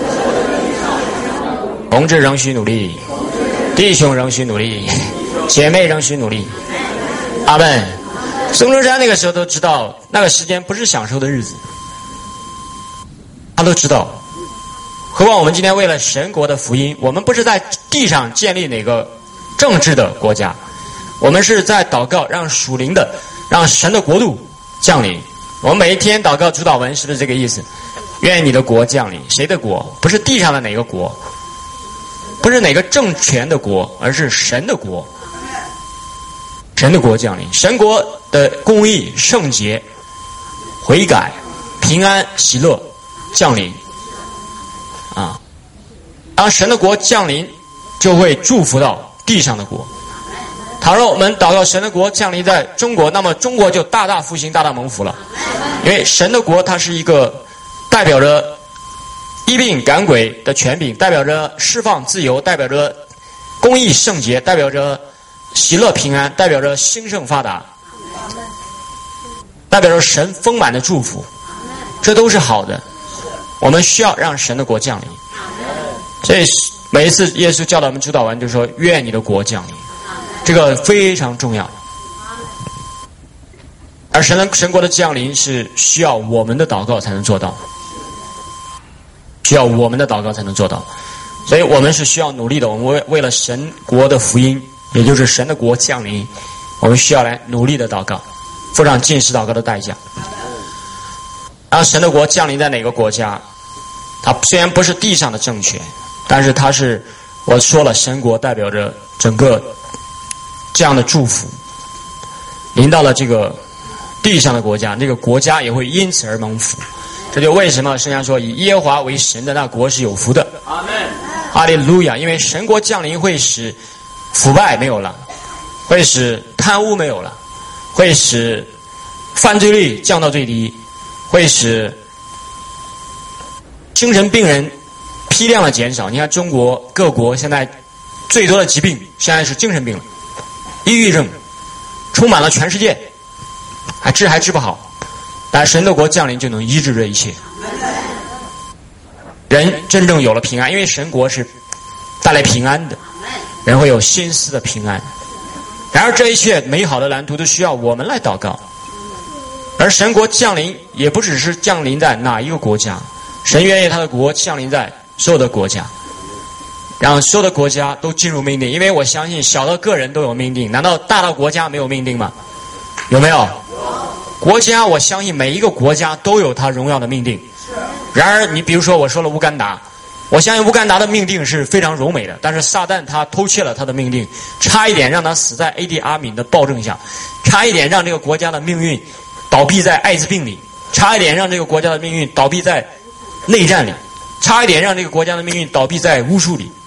同志仍需努力，弟兄仍需努力，姐妹仍需努力。”阿们。孙中山那个时候都知道，那个时间不是享受的日子，他都知道。何况我们今天为了神国的福音，我们不是在地上建立哪个政治的国家，我们是在祷告，让属灵的，让神的国度降临。我们每一天祷告主祷文是不是这个意思？愿你的国降临。谁的国？不是地上的哪个国，不是哪个政权的国，而是神的国。神的国降临，神国的公义、圣洁、悔改、平安、喜乐降临。当神的国降临，就会祝福到地上的国。倘若我们祷告神的国降临在中国，那么中国就大大复兴、大大蒙福了。因为神的国它是一个代表着医病赶鬼的权柄，代表着释放自由，代表着公义圣洁，代表着喜乐平安，代表着兴盛发达，代表着神丰满的祝福，这都是好的。我们需要让神的国降临。所以每一次耶稣教导我们主祷完就说：“愿你的国降临。”这个非常重要。而神国的降临是需要我们的祷告才能做到，需要我们的祷告才能做到。所以我们是需要努力的。我们为了神国的福音，也就是神的国降临，我们需要来努力的祷告，付上禁食祷告的代价。让神的国降临在哪个国家？它虽然不是地上的政权，但是它是，我说了，神国代表着整个这样的祝福临到了这个地上的国家，这个国家也会因此而蒙福。这就为什么圣经说以耶和华为神的那国是有福的。阿们，哈利路亚！因为神国降临会使腐败没有了，会使贪污没有了，会使犯罪率降到最低，会使精神病人批量的减少。你看中国各国现在最多的疾病现在是精神病了，抑郁症充满了全世界，还治不好。但神的国降临就能医治这一切，人真正有了平安。因为神国是带来平安的，人会有心思的平安。然而这一切美好的蓝图都需要我们来祷告。而神国降临也不只是降临在哪一个国家，神愿意他的国降临在所有的国家，让所有的国家都进入命定。因为我相信小的个人都有命定，难道大的国家没有命定吗？有没有？国家，我相信每一个国家都有它荣耀的命定。然而你比如说我说了乌干达，我相信乌干达的命定是非常柔美的，但是撒旦他偷窃了他的命定，差一点让他死在AD阿敏的暴政下，差一点让这个国家的命运倒闭在艾滋病里，差一点让这个国家的命运倒闭在内战里，差一点让这个国家的命运倒闭在巫术里。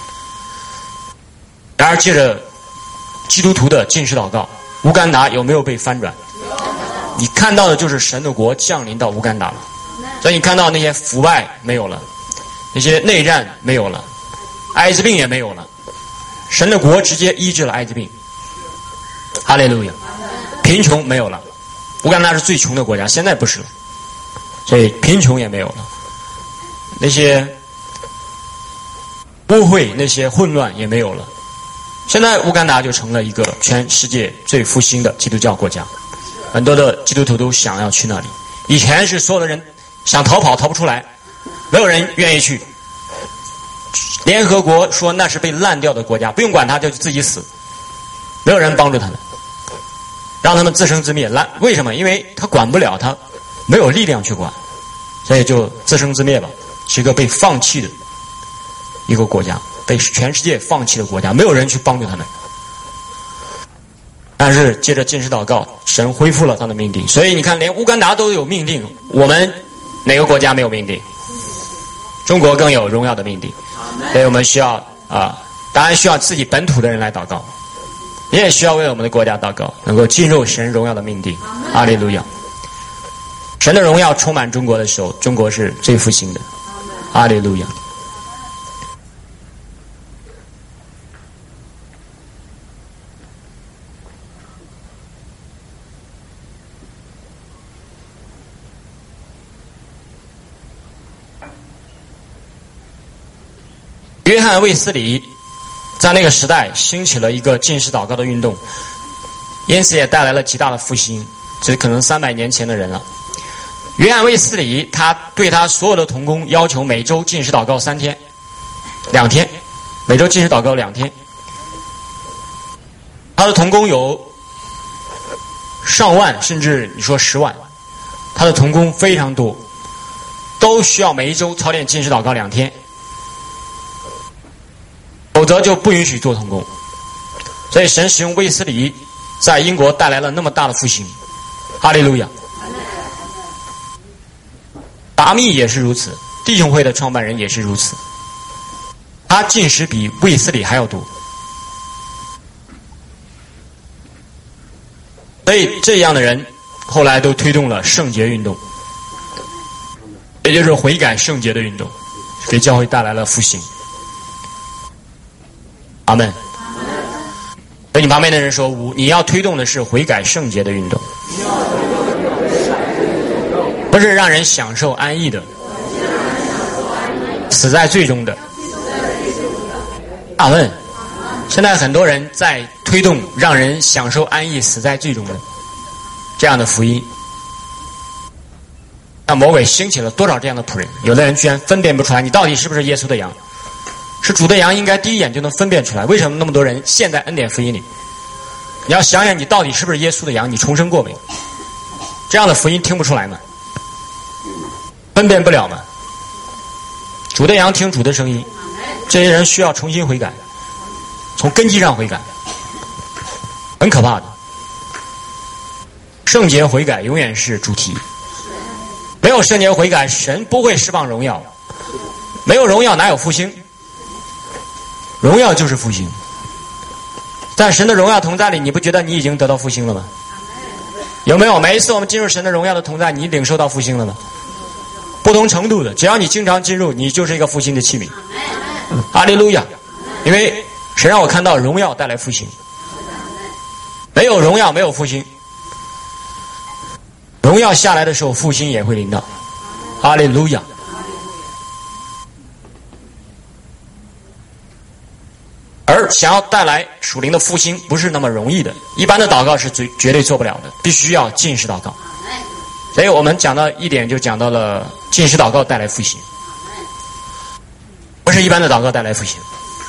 然而借着基督徒的禁食祷告，乌干达有没有被翻转？你看到的就是神的国降临到乌干达了。所以你看到那些腐败没有了，那些内战没有了，艾滋病也没有了，神的国直接医治了艾滋病。哈利路亚！贫穷没有了，乌干达是最穷的国家，现在不是了，所以贫穷也没有了，那些污秽、那些混乱也没有了。现在乌干达就成了一个全世界最复兴的基督教国家，很多的基督徒都想要去那里。以前是所有的人想逃跑逃不出来，没有人愿意去。联合国说那是被烂掉的国家，不用管他，就自己死，没有人帮助他们，让他们自生自灭。为什么？因为他管不了，他没有力量去管，所以就自生自灭吧。是一个被放弃的一个国家，被全世界放弃的国家，没有人去帮助他们。但是接着禁食祷告，神恢复了他的命定。所以你看，连乌干达都有命定，我们哪个国家没有命定？中国更有荣耀的命定。所以我们需要当然需要自己本土的人来祷告，你也需要为我们的国家祷告，能够进入神荣耀的命定。哈利路亚！神的荣耀充满中国的时候，中国是最复兴的。 哈利路亚。约翰卫斯理在那个时代兴起了一个禁食祷告的运动，因此也带来了极大的复兴。这可能300年前的人了。约翰卫斯理他对他所有的同工要求每周禁食祷告2天，每周禁食祷告2天。他的同工有上万，甚至你说10万，他的同工非常多，都需要每一周操练禁食祷告2天。否则就不允许做同工。所以神使用卫斯理在英国带来了那么大的复兴。哈利路亚。达密也是如此，弟兄会的创办人也是如此，他禁食比卫斯理还要多。所以这样的人后来都推动了圣洁运动，也就是悔改圣洁的运动，给教会带来了复兴。阿们。对你旁边的人说，你要推动的是悔改圣洁的运动，不是让人享受安逸的，死在罪中的。阿们。现在很多人在推动让人享受安逸、死在罪中的这样的福音。那魔鬼兴起了多少这样的仆人？有的人居然分辨不出来，你到底是不是耶稣的羊？是主的羊，应该第一眼就能分辨出来。为什么那么多人陷在恩典福音里？你要想想，你到底是不是耶稣的羊？你重生过没有？这样的福音听不出来吗？分辨不了吗？主的羊听主的声音，这些人需要重新悔改，从根基上悔改，很可怕的。圣洁悔改永远是主题，没有圣洁悔改，神不会释放荣耀，没有荣耀哪有复兴？荣耀就是复兴，在神的荣耀同在里，你不觉得你已经得到复兴了吗？有没有？每一次我们进入神的荣耀的同在，你领受到复兴了吗？不同程度的，只要你经常进入，你就是一个复兴的器皿。哈利路亚！因为神让我看到荣耀带来复兴，没有荣耀没有复兴，荣耀下来的时候，复兴也会临到。哈利路亚！而想要带来属灵的复兴，不是那么容易的。一般的祷告是绝对做不了的，必须要禁食祷告。所以我们讲到一点，就讲到了禁食祷告带来复兴，不是一般的祷告带来复兴。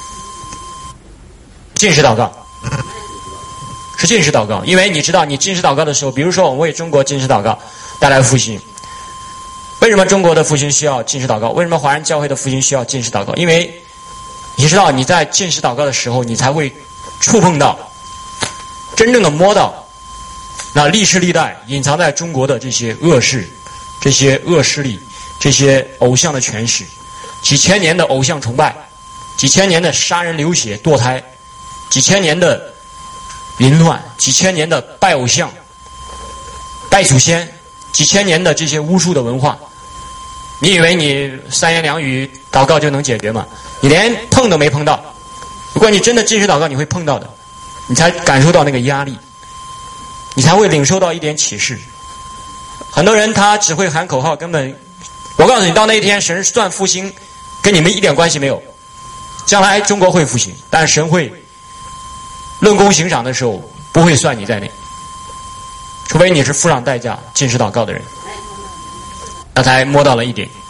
禁食祷告是禁食祷告，因为你知道，你禁食祷告的时候，比如说我们为中国禁食祷告带来复兴。为什么中国的复兴需要禁食祷告？为什么华人教会的复兴需要禁食祷告？因为你知道，你在禁食祷告的时候，你才会触碰到，真正的摸到那历世历代隐藏在中国的这些恶事、这些恶势力、这些偶像的权势，几千年的偶像崇拜，几千年的杀人流血堕胎，几千年的淫乱，几千年的拜偶像、拜祖先，几千年的这些巫术的文化。你以为你3言2语祷告就能解决吗？你连碰都没碰到。如果你真的禁食祷告，你会碰到的，你才感受到那个压力，你才会领受到一点启示。很多人他只会喊口号，根本，我告诉你，到那一天神算复兴，跟你们一点关系没有。将来中国会复兴，但神会论功行赏的时候不会算你在内，除非你是付上代价禁食祷告的人，那才摸到了一点。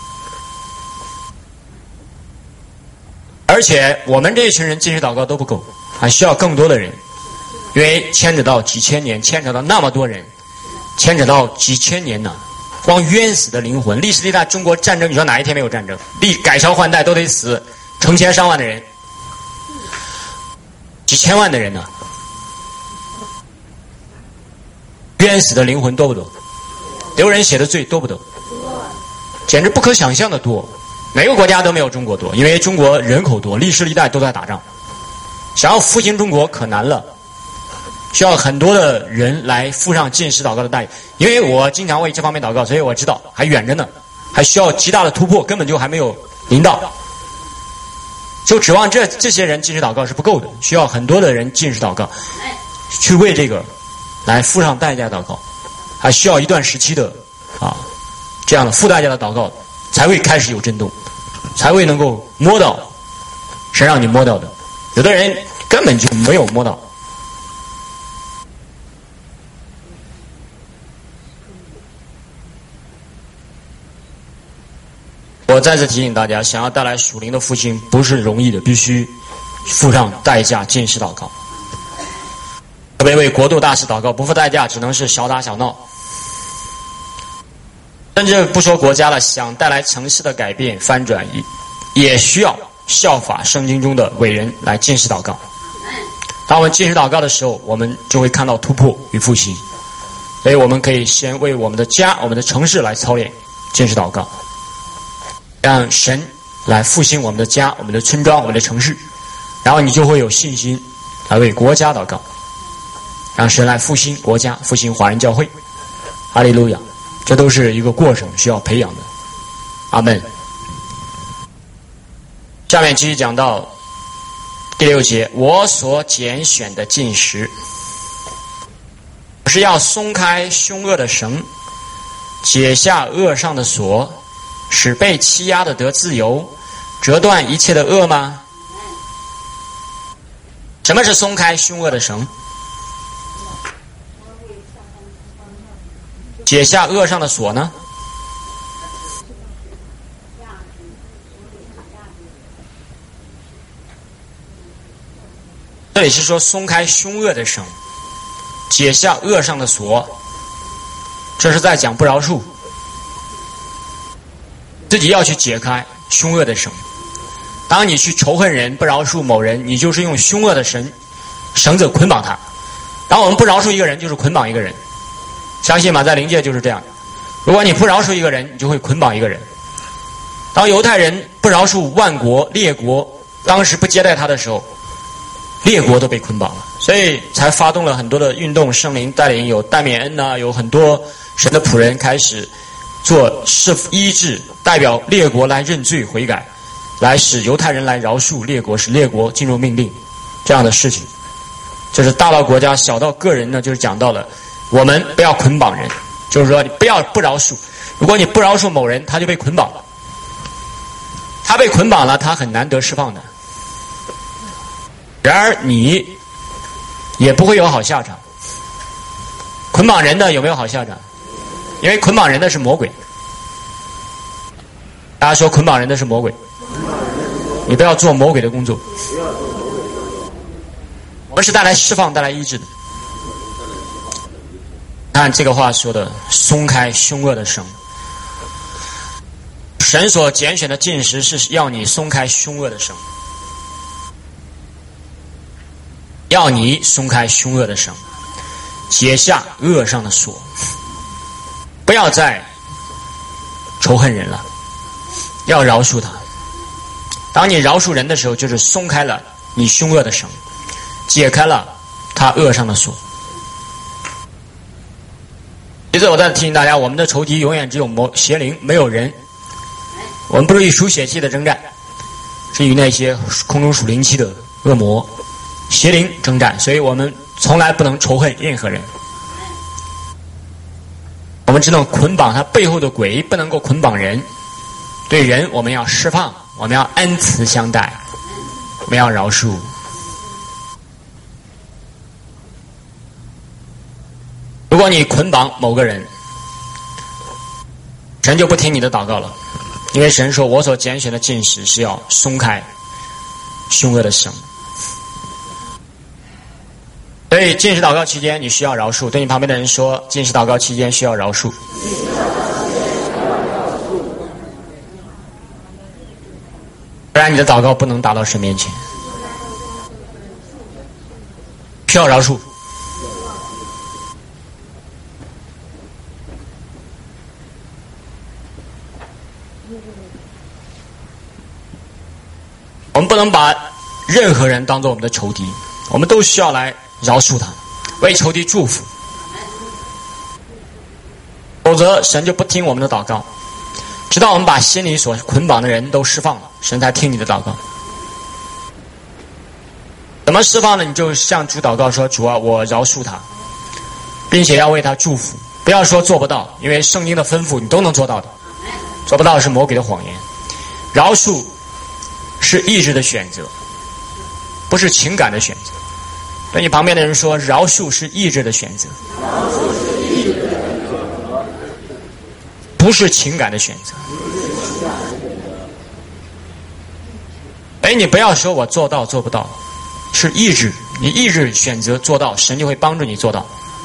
而且我们这一群人禁食祷告都不够，还需要更多的人，因为牵扯到几千年，牵扯到那么多人，牵扯到几千年呢，光冤死的灵魂。历史历代中国战争，你说哪一天没有战争？改朝换代都得死成千上万的人，几千万的人呢，冤死的灵魂多不多？流人血的罪多不多？简直不可想象的多。每个国家都没有中国多，因为中国人口多，历史历代都在打仗，想要复兴中国可难了，需要很多的人来付上禁食祷告的代价。因为我经常为这方面祷告，所以我知道还远着呢，还需要极大的突破，根本就还没有领导。就指望这些人禁食祷告是不够的，需要很多的人禁食祷告，去为这个来付上代价祷告，还需要一段时期的这样的付代价的祷告，才会开始有震动，才会能够摸到神让你摸到的。有的人根本就没有摸到。我再次提醒大家，想要带来属灵的复兴不是容易的，必须付上代价禁食祷告。特别为国度大事祷告，不付代价只能是小打小闹。甚至不说国家了，想带来城市的改变翻转，也需要效法圣经中的伟人来禁食祷告。当我们禁食祷告的时候，我们就会看到突破与复兴。所以我们可以先为我们的家、我们的城市来操练禁食祷告，让神来复兴我们的家、我们的村庄、我们的城市，然后你就会有信心来为国家祷告，让神来复兴国家、复兴华人教会。哈利路亚！这都是一个过程，需要培养的。阿们。下面继续讲到第6节，我所拣选的禁食，是要松开凶恶的绳，解下恶上的锁，使被欺压的得自由，折断一切的恶吗？什么是松开凶恶的绳？解下恶上的锁呢？这里是说松开凶恶的绳，解下恶上的锁，这是在讲不饶恕，自己要去解开凶恶的绳。当你去仇恨人、不饶恕某人，你就是用凶恶的绳子捆绑他。当我们不饶恕一个人，就是捆绑一个人。相信吗？在灵界就是这样。如果你不饶恕一个人，你就会捆绑一个人。当犹太人不饶恕万国列国，当时不接待他的时候，列国都被捆绑了，所以才发动了很多的运动。圣灵带领有戴冕恩呐，有很多神的仆人开始做医治，代表列国来认罪悔改，来使犹太人来饶恕列国，使列国进入命令，这样的事情。这是大到国家，小到个人呢，就是讲到了我们不要捆绑人，就是说你不饶恕。如果你不饶恕某人，他就被捆绑了，他被捆绑了，他很难得释放的。然而你也不会有好下场。捆绑人的有没有好下场？因为捆绑人的是魔鬼。大家说捆绑人的是魔鬼，你不要做魔鬼的工作。我们是带来释放、带来医治的。看这个话说的，松开凶恶的绳。神所拣选的禁食是要你松开凶恶的绳，要你松开凶恶的绳，解下恶上的锁，不要再仇恨人了，要饶恕他。当你饶恕人的时候，就是松开了你凶恶的绳，解开了他恶上的锁。其实我再提醒大家，我们的仇敌永远只有邪灵，没有人。我们不是与属血气的征战，是与那些空中属灵气的恶魔邪灵征战，所以我们从来不能仇恨任何人，我们只能捆绑他背后的鬼，不能够捆绑人。对人我们要释放，我们要恩慈相待，我们要饶恕。如果你捆绑某个人，神就不听你的祷告了，因为神说我所拣选的禁食是要松开凶恶的绳。所以禁食祷告期间你需要饶恕，对你旁边的人说，禁食祷告期间需要饶恕。不然你的祷告不能达到神面前，需要饶恕。我们不能把任何人当作我们的仇敌，我们都需要来饶恕他，为仇敌祝福，否则神就不听我们的祷告。 直到我们把心里所捆绑的人都释放了，神才听你的祷告。怎么释放呢？你就向主祷告说：主啊，我饶恕他，并且要为他祝福。不要说做不到，因为圣经的吩咐你都能做到的。做不到是魔鬼的谎言。饶恕是意志的选择，不是情感的选择。对你旁边的人说：饶恕是意志的选择，不是情感的选择。你不要说我做到做不到，是意志，你意志选择做到，神就会帮助你做到。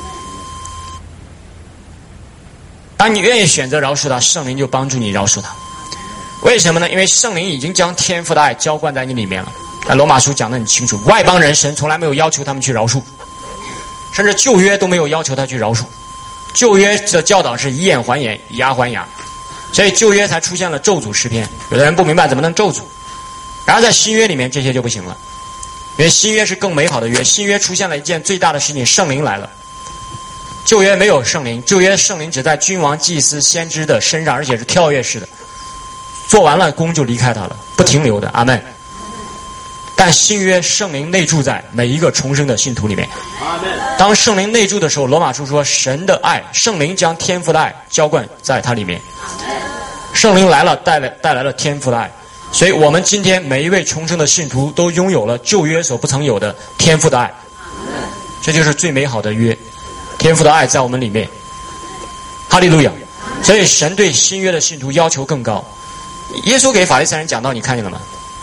当你愿意选择饶恕他，圣灵就帮助你饶恕他。为什么呢？因为圣灵已经将天父的爱浇灌在你里面了。但罗马书讲得很清楚，外邦人神从来没有要求他们去饶恕，甚至旧约都没有要求他去饶恕。旧约的教导是以眼还眼，以牙还牙，所以旧约才出现了咒诅诗篇。有的人不明白怎么能咒诅，然后在新约里面这些就不行了，因为新约是更美好的约。新约出现了一件最大的事情，圣灵来了。旧约没有圣灵，旧约圣灵只在君王、祭司、先知的身上，而且是跳跃式的，做完了工就离开他了，不停留的。阿们。但新约圣灵内住在每一个重生的信徒里面。当圣灵内住的时候，罗马书说神的爱，圣灵将天父的爱浇灌在他里面。圣灵来了，带来了天父的爱，所以我们今天每一位重生的信徒都拥有了旧约所不曾有的天父的爱。这就是最美好的约，天父的爱在我们里面。哈利路亚。所以神对新约的信徒要求更高。耶稣给法利赛人讲道，你看见了吗？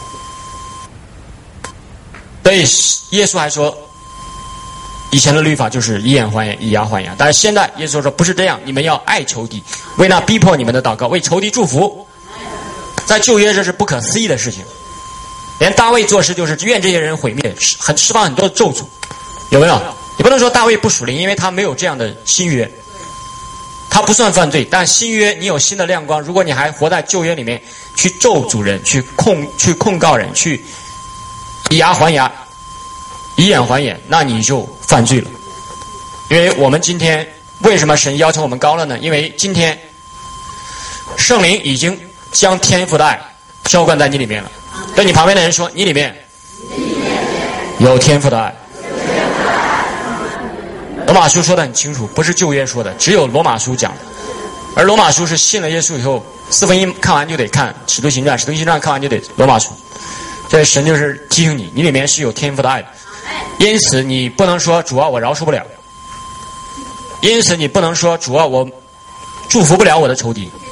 所以耶稣还说，以前的律法就是以眼还眼，以牙还牙。但是现在耶稣说不是这样，你们要爱仇敌，为那逼迫你们的祷告，为仇敌祝福。在旧约这是不可思议的事情，连大卫做事就是愿这些人毁灭，释放很多的咒诅，有没有？你不能说大卫不属灵，因为他没有这样的新约，他不算犯罪。但新约你有新的亮光，如果你还活在旧约里面去咒诅人，去控告人，去以牙还牙，以眼还眼，那你就犯罪了。因为我们今天为什么神要求我们高了呢？因为今天圣灵已经将天父的爱浇灌在你里面了。对你旁边的人说，你里面有天父的爱。罗马书说得很清楚，不是旧约说的，只有罗马书讲的。而罗马书是信了耶稣以后，四福音看完就得看使徒行传，使徒行传看完就得罗马书。所以神就是提醒你，你里面是有天父的爱的。因此你不能说主啊我饶恕不了，因此你不能说主啊我祝福不了我的仇敌，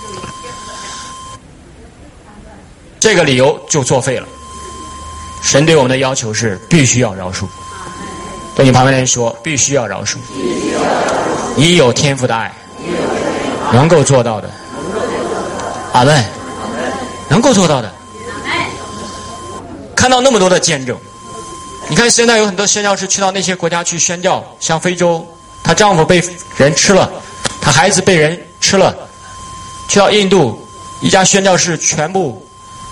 这个理由就作废了。神对我们的要求是必须要饶恕。对你旁边的人说，必须要饶恕。你有天父的爱，能够做到的。阿们。能够做到的。看到那么多的见证，你看现在有很多宣教士去到那些国家去宣教，像非洲，她丈夫被人吃了，她孩子被人吃了。去到印度，一家宣教士全部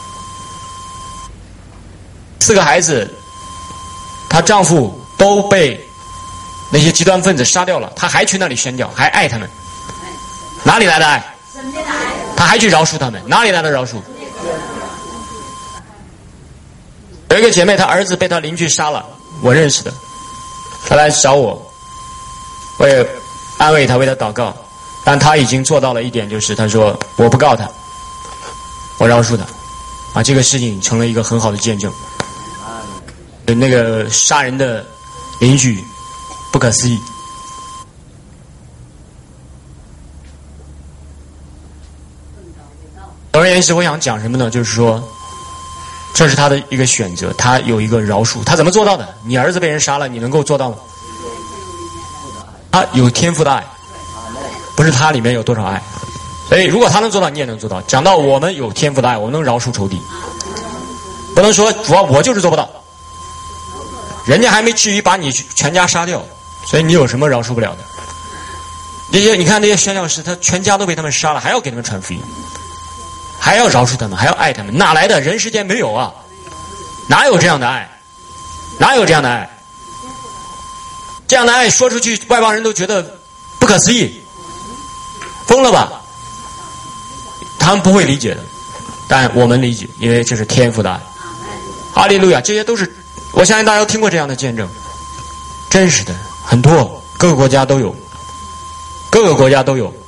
4个孩子，她丈夫都被那些极端分子杀掉了，她还去那里宣教，还爱他们。哪里来的爱？她还去饶恕他们，哪里来的饶恕？有一个姐妹，她儿子被她邻居杀了，我认识的，她来找我，我也安慰她，为她祷告。但她已经做到了一点，就是她说我不告他，我饶恕他。啊，这个事情成了一个很好的见证。那个杀人的邻居不可思议。总而言之，我想讲什么呢？就是说，这是他的一个选择，他有一个饶恕。他怎么做到的？你儿子被人杀了，你能够做到吗？他有天父的爱，不是他里面有多少爱。所以如果他能做到，你也能做到。讲到我们有天父的爱，我们能饶恕仇敌，不能说主要我就是做不到，人家还没至于把你全家杀掉，所以你有什么饶恕不了的？那些你看那些宣教士，他全家都被他们杀了，还要给他们传福音，还要饶恕他们，还要爱他们，哪来的？人世间没有啊，哪有这样的爱？哪有这样的爱？这样的爱说出去，外邦人都觉得不可思议，疯了吧？ 他们不会理解的，但我们理解，因为这是天父的爱。哈利路亚！这些都是我相信大家都听过这样的见证，真实的很多，各个国家都有，各个国家都有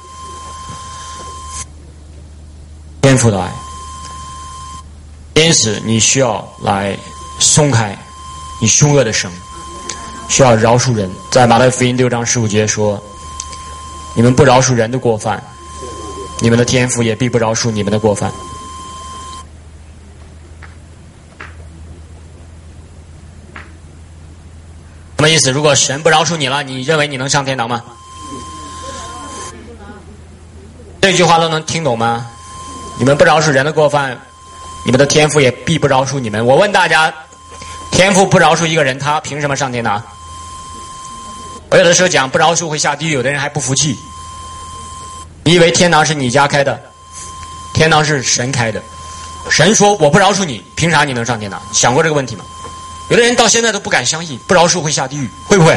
天父的爱。因此，你需要来松开你凶恶的绳，需要饶恕人。在马太福音6章15节说：“你们不饶恕人的过犯，你们的天父也必不饶恕你们的过犯。”什么意思？如果神不饶恕你了，你认为你能上天堂吗？这句话都能听懂吗？你们不饶恕人的过犯，你们的天父也必不饶恕你们。我问大家，天父不饶恕一个人，他凭什么上天堂？我有的时候讲不饶恕会下地狱，有的人还不服气。你以为天堂是你家开的？天堂是神开的。神说我不饶恕你，凭啥你能上天堂？想过这个问题吗？有的人到现在都不敢相信，不饶恕会下地狱，会不会？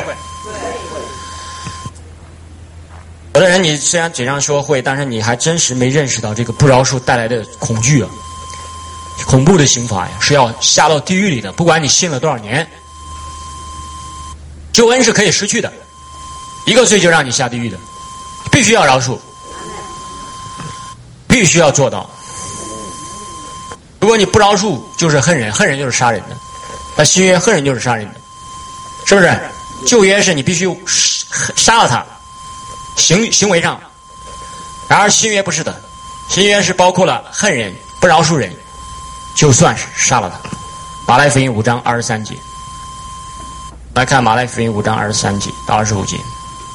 有的人你虽然嘴上说会，但是你还真实没认识到这个不饶恕带来的恐惧啊，恐怖的刑罚呀，是要下到地狱里的。不管你信了多少年，救恩是可以失去的，一个罪就让你下地狱的，必须要饶恕，必须要做到。如果你不饶恕，就是恨人，恨人就是杀人的。那新约恨人就是杀人的，是不是？旧约是你必须杀了他，行为上。然而新约不是的，新约是包括了恨人、不饶恕人，就算是杀了他。马太福音5章23节，来看马太福音5章23节到25节。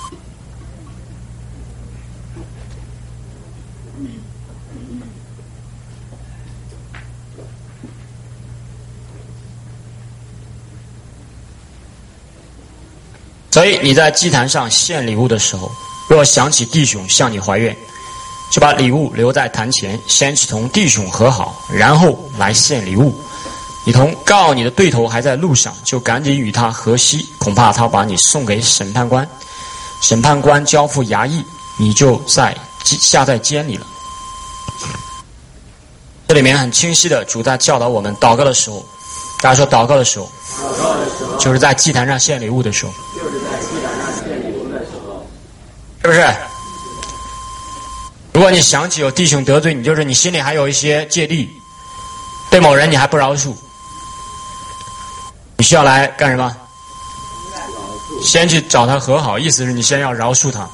所以你在祭坛上献礼物的时候，若想起弟兄向你怀怨，就把礼物留在坛前，先去同弟兄和好，然后来献礼物。你同告你的对头还在路上，就赶紧与他和稀，恐怕他把你送给审判官，审判官交付衙役，你就下在监里了。这里面很清晰的，主在教导我们祷告的时候，大家说祷告的时候，就是在祭坛上献礼物的时候，是不是？如果你想起有弟兄得罪你，就是你心里还有一些芥蒂，对某人你还不饶恕，你需要来干什么？先去找他和好，意思是你先要饶恕他。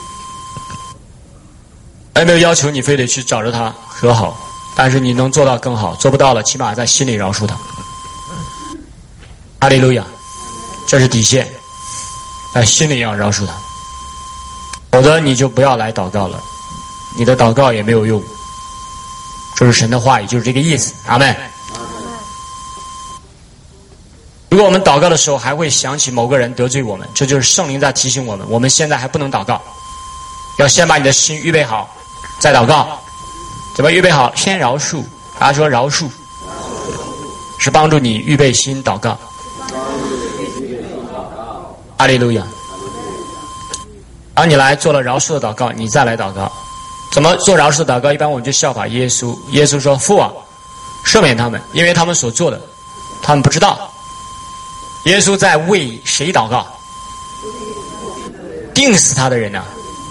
还没有要求你非得去找着他和好，但是你能做到更好，做不到了，起码在心里饶恕他。哈利路亚，这是底线，在心里要饶恕他，否则你就不要来祷告了，你的祷告也没有用。这是神的话语，就是这个意思。阿们。如果我们祷告的时候还会想起某个人得罪我们，这就是圣灵在提醒我们，我们现在还不能祷告，要先把你的心预备好，再祷告。怎么预备好？先饶恕。大家说饶恕是帮助你预备心祷告。哈利路亚。当你来做了饶恕的祷告，你再来祷告。怎么做饶恕的祷告？一般我们就效法耶稣。耶稣说：“父啊，赦免他们，因为他们所做的，他们不知道。”耶稣在为谁祷告？钉死他的人呐、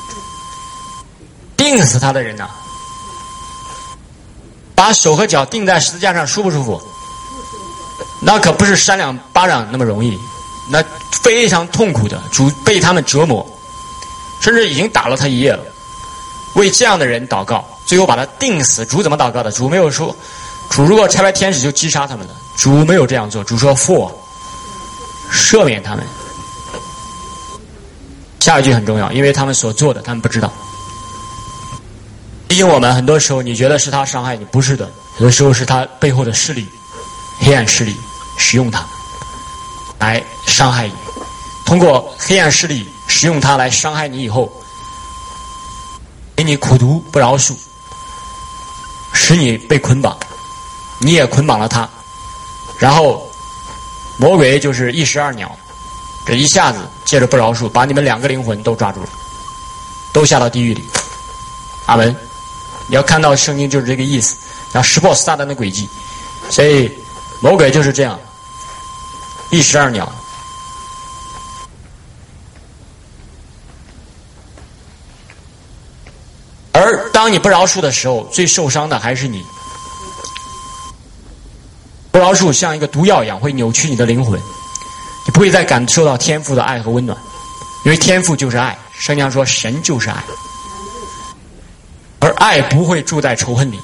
钉死他的人呐、把手和脚钉在十字架上，舒不舒服？那可不是扇两巴掌那么容易，那非常痛苦的。主被他们折磨，甚至已经打了他一夜了。为这样的人祷告，最后把他钉死。主怎么祷告的？主没有说，主如果差派天使就击杀他们了。主没有这样做。主说：“父，赦免他们。”下一句很重要，因为他们所做的，他们不知道。提醒我们，很多时候你觉得是他伤害你，不是的，有的时候是他背后的势力，黑暗势力使用他来伤害你。通过黑暗势力使用他来伤害你以后，给你苦毒不饶恕，使你被捆绑，你也捆绑了他，然后魔鬼就是一石二鸟，这一下子借着不饶恕，把你们两个灵魂都抓住了，都下到地狱里。阿门。 你要看到圣经就是这个意思，要识破撒旦的诡计。所以魔鬼就是这样，第12鸟。而当你不饶恕的时候，最受伤的还是你。不饶恕像一个毒药一样，会扭曲你的灵魂，你不会再感受到天父的爱和温暖，因为天父就是爱。圣经上说神就是爱，而爱不会住在仇恨里，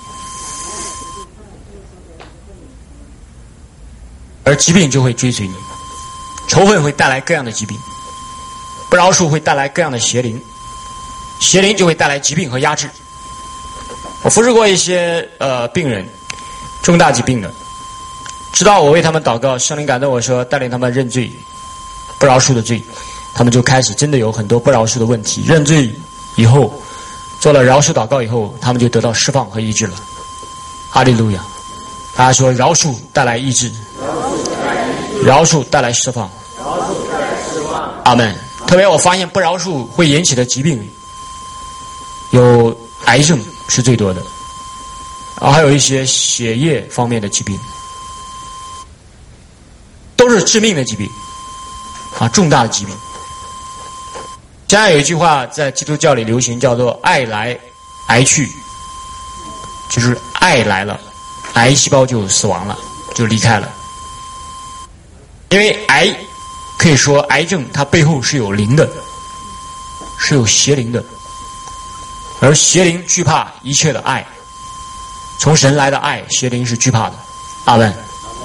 而疾病就会追随你。仇恨会带来各样的疾病，不饶恕会带来各样的邪灵，邪灵就会带来疾病和压制。我服侍过一些病人，重大疾病的，直到我为他们祷告，圣灵感动我说带领他们认罪，不饶恕的罪，他们就开始真的有很多不饶恕的问题。认罪以后，做了饶恕祷告以后，他们就得到释放和医治了。哈利路亚！大家说饶恕带来医治，饶恕带来释放，阿们。特别我发现不饶恕会引起的疾病，有癌症是最多的，然后还有一些血液方面的疾病，都是致命的疾病啊，重大的疾病。现在有一句话在基督教里流行，叫做爱来癌去，就是爱来了，癌细胞就死亡了，就离开了。因为癌可以说癌症它背后是有灵的，是有邪灵的，而邪灵惧怕一切的爱，从神来的爱，邪灵是惧怕的。阿们。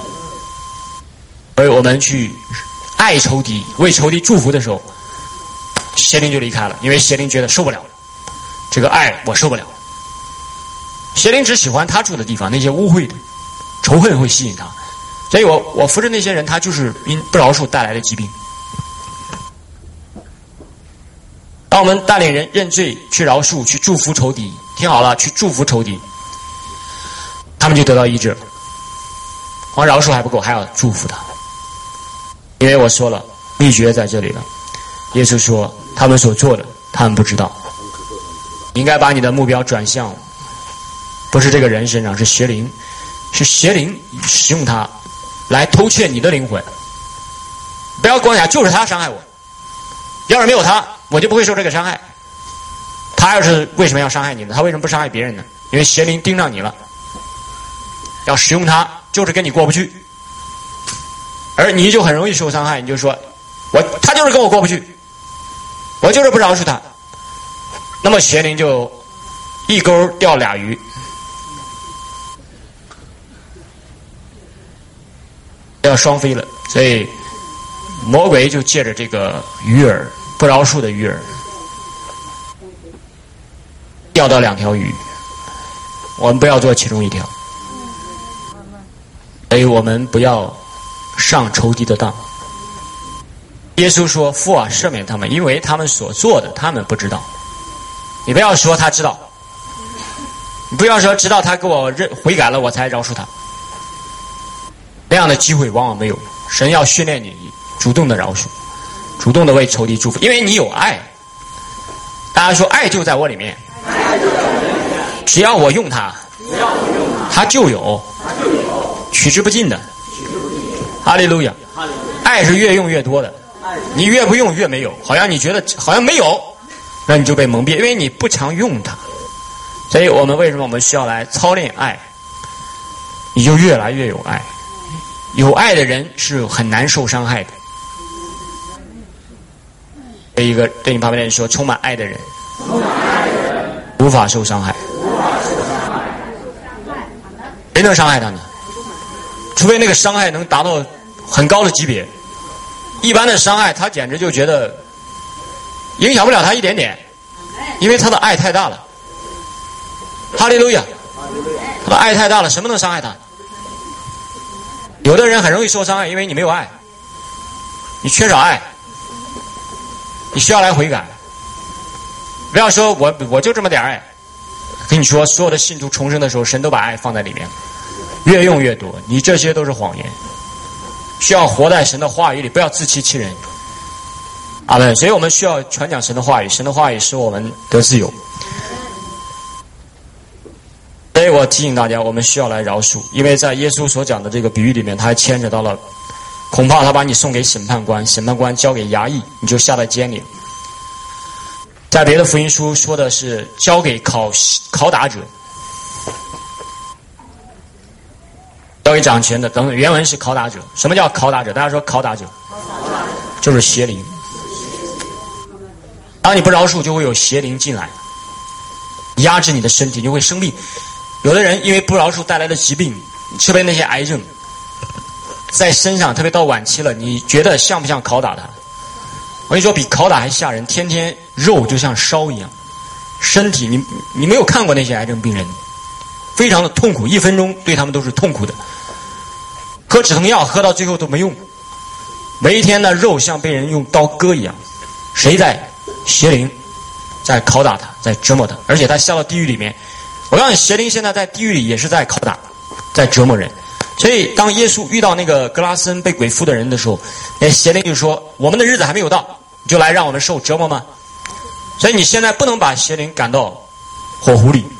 所以我们去爱仇敌，为仇敌祝福的时候，邪灵就离开了，因为邪灵觉得受不了这个爱，我受不了。邪灵只喜欢他住的地方，那些污秽的仇恨会吸引他。所以我扶着那些人，他就是因不饶恕带来的疾病。当我们带领人认罪，去饶恕，去祝福仇敌，听好了，去祝福仇敌，他们就得到医治了。光饶恕还不够，还要祝福他。因为我说了，秘诀在这里了。耶稣说他们所做的他们不知道，你应该把你的目标转向不是这个人身上，是邪灵，是邪灵使用他来偷窃你的灵魂。不要光想就是他伤害我，要是没有他我就不会受这个伤害。他要是为什么要伤害你呢？他为什么不伤害别人呢？因为邪灵盯上你了，要使用他就是跟你过不去，而你就很容易受伤害。你就说他就是跟我过不去，我就是不饶恕他，那么邪灵就一钩钓俩鱼，要双飞了。所以魔鬼就借着这个鱼饵，不饶恕的鱼饵，钓到2条鱼，我们不要做其中一条。所以我们不要上仇敌的当。耶稣说父啊，赦免他们，因为他们所做的他们不知道。你不要说他知道，你不要说直到他给我悔改了我才饶恕他，那样的机会往往没有。神要训练你主动的饶恕，主动的为仇敌祝福，因为你有爱。大家说爱就在我里面，只要我用它，它就有，取之不尽的。哈利路亚！爱是越用越多的，你越不用越没有，好像你觉得好像没有，那你就被蒙蔽，因为你不常用它。所以我们为什么我们需要来操练爱，你就越来越有爱。有爱的人是很难受伤害的。一个对你旁边的人说，充满爱的人无法受伤害。谁能伤害他呢？除非那个伤害能达到很高的级别，一般的伤害他简直就觉得影响不了他一点点，因为他的爱太大了。哈利路亚！他的爱太大了，什么能伤害他？有的人很容易受伤害，因为你没有爱，你缺少爱，你需要来悔改。不要说我就这么点爱，跟你说，所有的信徒重生的时候，神都把爱放在里面，越用越多，你这些都是谎言。需要活在神的话语里，不要自欺欺人。阿们。所以我们需要传讲神的话语，神的话语使我们得自由。 以我提醒大家，我们需要来饶恕，因为在耶稣所讲的这个比喻里面，他还牵扯到了，恐怕他把你送给审判官，审判官交给衙役，你就下在监里。在别的福音书说的是交给拷打者，交给掌权的等等，原文是拷打者。什么叫拷打者？大家说拷打者就是邪灵。当你不饶恕，就会有邪灵进来压制你的身体，就会生病。有的人因为不饶恕带来的疾病，特别那些癌症在身上，特别到晚期了，你觉得像不像拷打他？我跟你说，比拷打还吓人，天天肉就像烧一样，身体你没有看过那些癌症病人，非常的痛苦，1分钟对他们都是痛苦的，喝止痛药喝到最后都没用，每一天的肉像被人用刀割一样。谁在？邪灵在拷打他，在折磨他，而且他下到地狱里面。我告诉你，邪灵现在在地狱里也是在拷打，在折磨人。所以当耶稣遇到那个格拉森被鬼附的人的时候，那邪灵就说，我们的日子还没有到，你就来让我们受折磨吗？所以你现在不能把邪灵赶到火湖里，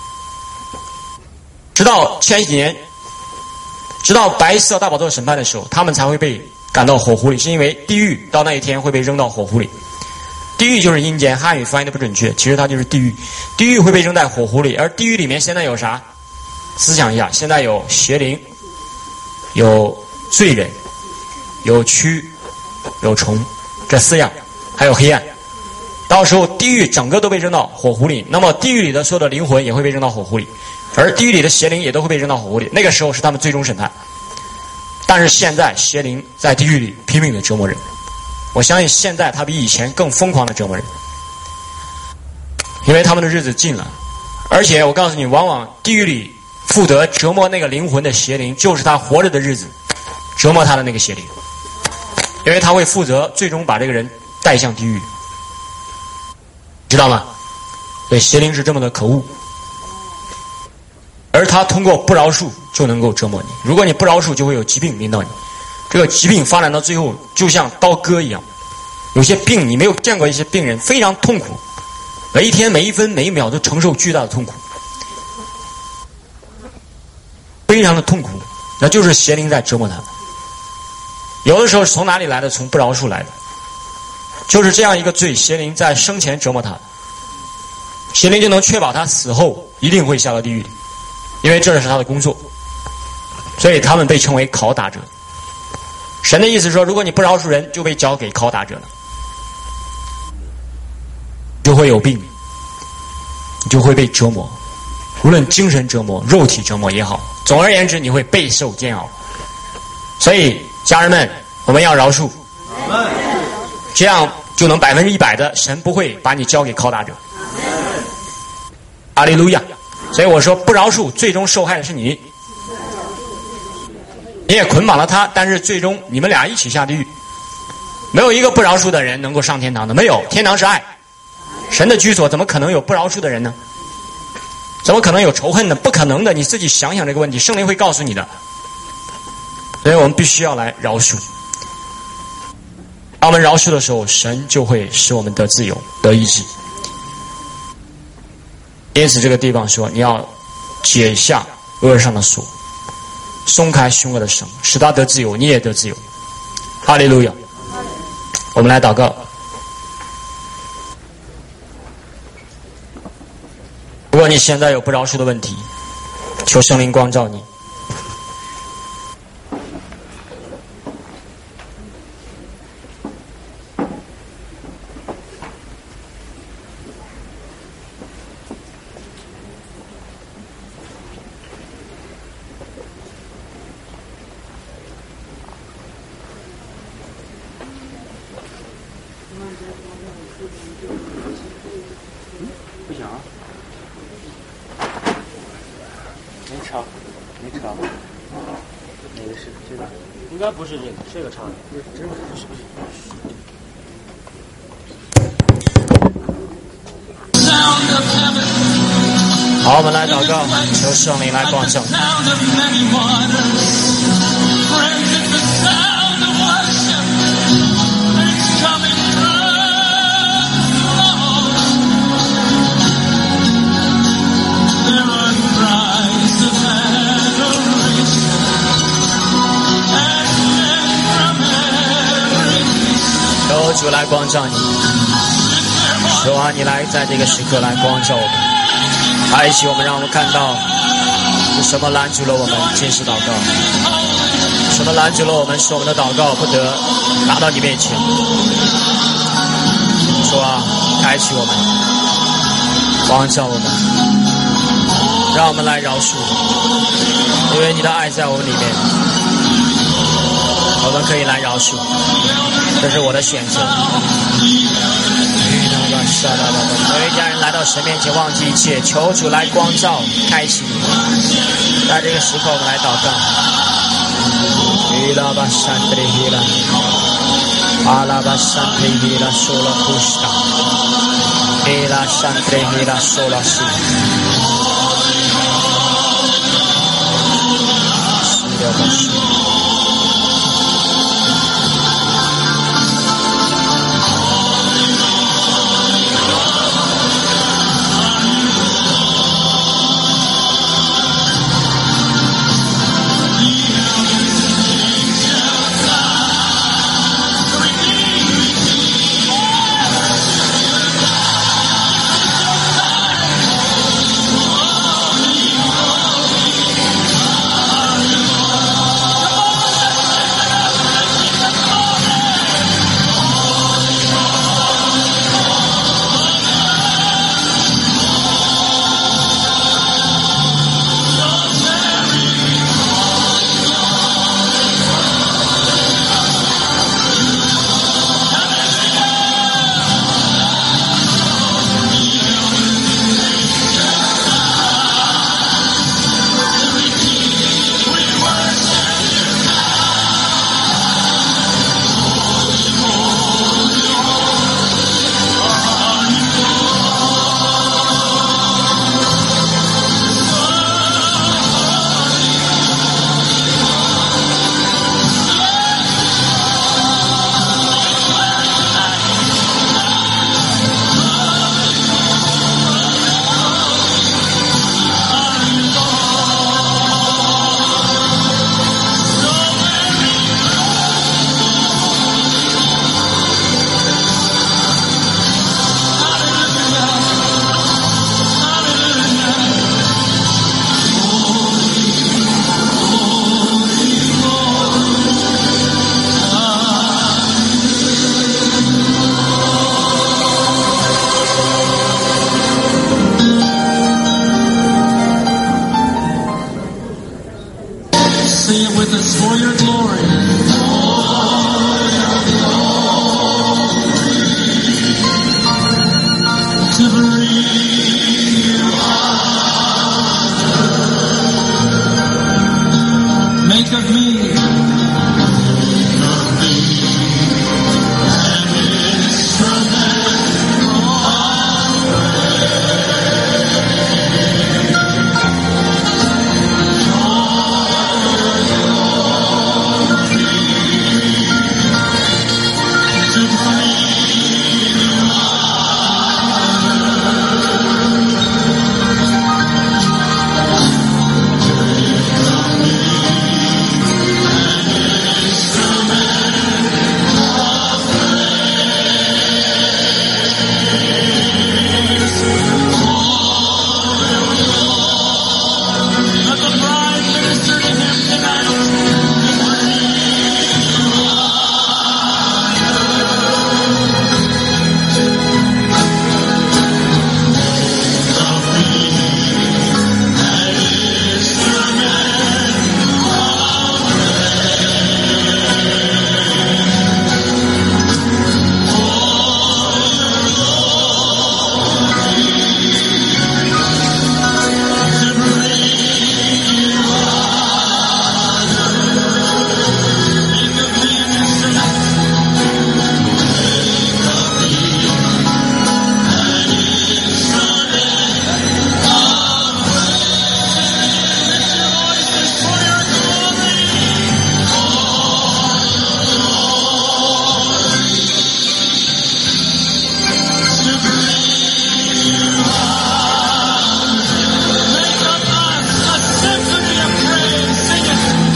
直到前几年，直到白色大宝座审判的时候，他们才会被赶到火湖里，是因为地狱到那一天会被扔到火湖里。地狱就是阴间，汉语翻译的不准确，其实它就是地狱。地狱会被扔在火湖里，而地狱里面现在有啥？思想一下，现在有邪灵，有罪人，有蛆，有虫，这4样，还有黑暗。到时候地狱整个都被扔到火湖里，那么地狱里的所有的灵魂也会被扔到火湖里，而地狱里的邪灵也都会被扔到火湖里。那个时候是他们最终审判。但是现在邪灵在地狱里拼命的折磨人，我相信现在他比以前更疯狂的折磨人，因为他们的日子近了。而且我告诉你，往往地狱里负责折磨那个灵魂的邪灵，就是他活着的日子折磨他的那个邪灵，因为他会负责最终把这个人带向地狱，知道吗？对，邪灵是这么的可恶，而他通过不饶恕就能够折磨你。如果你不饶恕，就会有疾病临到你，这个疾病发展到最后就像刀割一样。有些病你没有见过，一些病人非常痛苦，每一天每一分每一秒都承受巨大的痛苦，非常的痛苦，那就是邪灵在折磨他。有的时候从哪里来的？从不饶恕来的，就是这样一个罪，邪灵在生前折磨他，邪灵就能确保他死后一定会下到地狱里，因为这是他的工作，所以他们被称为拷打者。神的意思说，如果你不饶恕人，就被交给拷打者了，就会有病，你就会被折磨，无论精神折磨、肉体折磨也好，总而言之，你会备受煎熬。所以，家人们，我们要饶恕，这样就能100%的，神不会把你交给拷打者。阿利路亚！所以我说，不饶恕，最终受害的是你。你也捆绑了他，但是最终你们俩一起下地狱。没有一个不饶恕的人能够上天堂的，没有。天堂是爱，神的居所，怎么可能有不饶恕的人呢？怎么可能有仇恨呢？不可能的，你自己想想这个问题，圣灵会告诉你的。所以我们必须要来饶恕。当我们饶恕的时候，神就会使我们得自由，得医治。因此这个地方说，你要解下额上的锁，松开凶恶的绳，使他得自由，你也得自由。哈利路亚！我们来祷告。如果你现在有不饶恕的问题，求圣灵光照你。 不行啊，没插，没插。哪个是这个？ 应该不是这个，这个插的。 真不是不是。 好，我们来祷告，求圣灵来光照。 There are cries. 光照你。主啊，你来在这个时刻来光照我们，开启我们，让我们看到是什么拦阻了我们进食祷告，什么拦阻了我们使我们的祷告不得达到你面前。主啊，开启我们，光照我们，让我们来饶恕，因为你的爱在我们里面，我们可以来饶恕，这是我的选择。有一家人来到神面前，忘记一切，求主来光照，开启你。在这个时刻，我们来祷告。阿拉巴山特希拉索拉库斯塔，伊拉山特希拉索拉西，是的，巴西。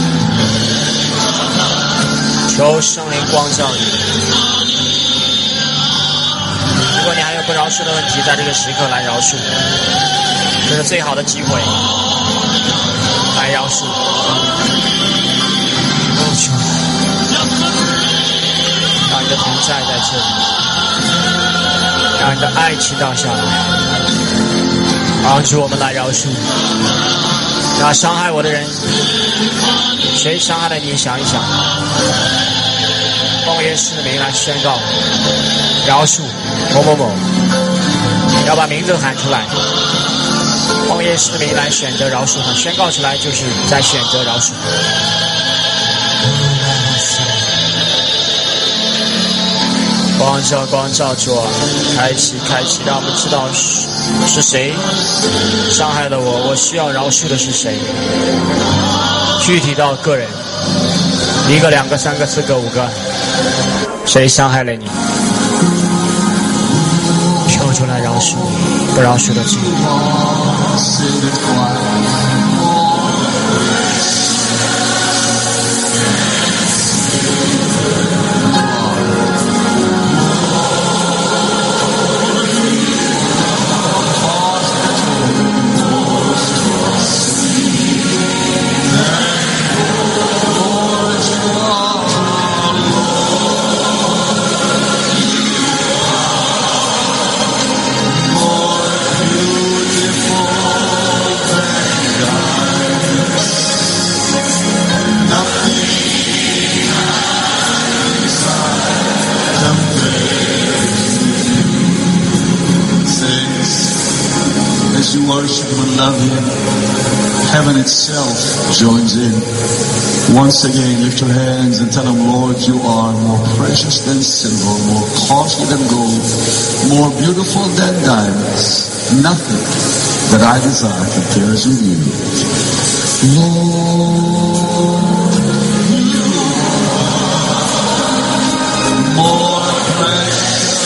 求圣灵光照你， 不饶恕的问题，在这个时刻来饶恕，这是最好的机会来饶恕。主，让你的同在在这里，让你的爱倾倒下来，帮助我们来饶恕。那伤害我的人，谁伤害了你？想一想，奉耶稣的名来宣告饶恕某某某，要把名字喊出来，奉耶稣的名来选择饶恕他，宣告出来就是在选择饶恕。光照主啊，开启，让我们知道是谁伤害了我，我需要饶恕的是谁。具体到个人，1个、2个、3个、4个、5个，谁伤害了你？求主来饶恕不饶恕的罪。 Worship and love Him, heaven itself joins in. Once again, lift your hands and tell Him, Lord, you are more precious than silver, more costly than gold, more beautiful than diamonds. Nothing that I desire compares with you. Lord, you are more precious.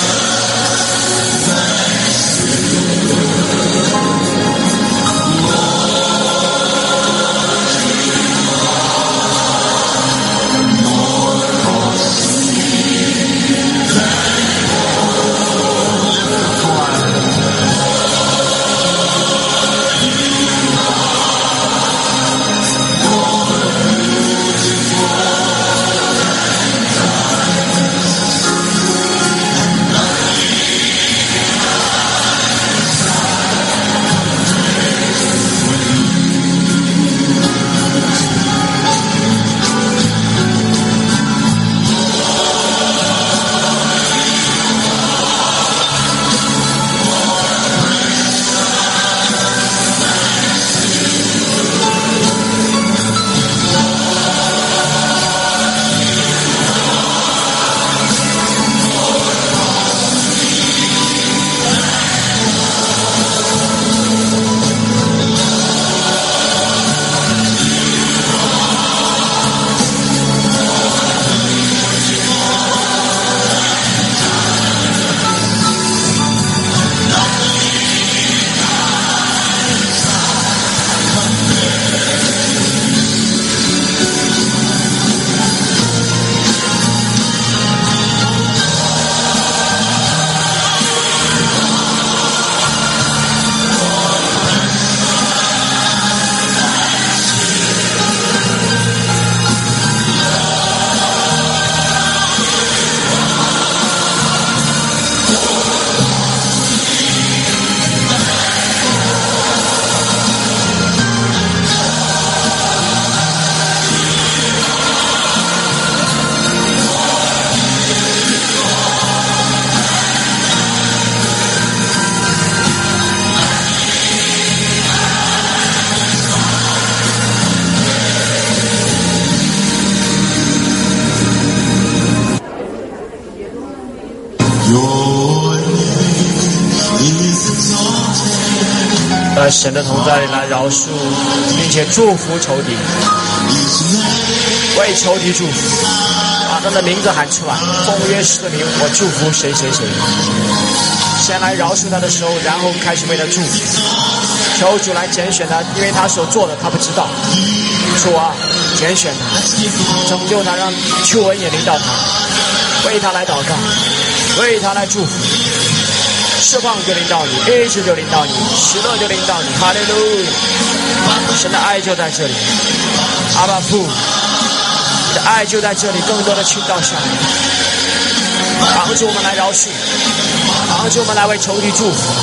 神的同在里来饶恕，并且祝福仇敌，为仇敌祝福，把他的名字喊出来，奉耶稣的名，我祝福谁谁谁。先来饶恕他的时候，然后开始为他祝福，求主来拣选他，因为他所做的他不知道。主啊，拣选他，拯救他，让救恩也临到他，为他来祷告，为他来祝福。 释放就临到你，医治就临到你，喜乐就临到你，哈利路亚！神的爱就在这里，阿爸父，你的爱就在这里，更多的倾倒下来，帮助我们来饶恕，帮助我们来为仇敌祝福。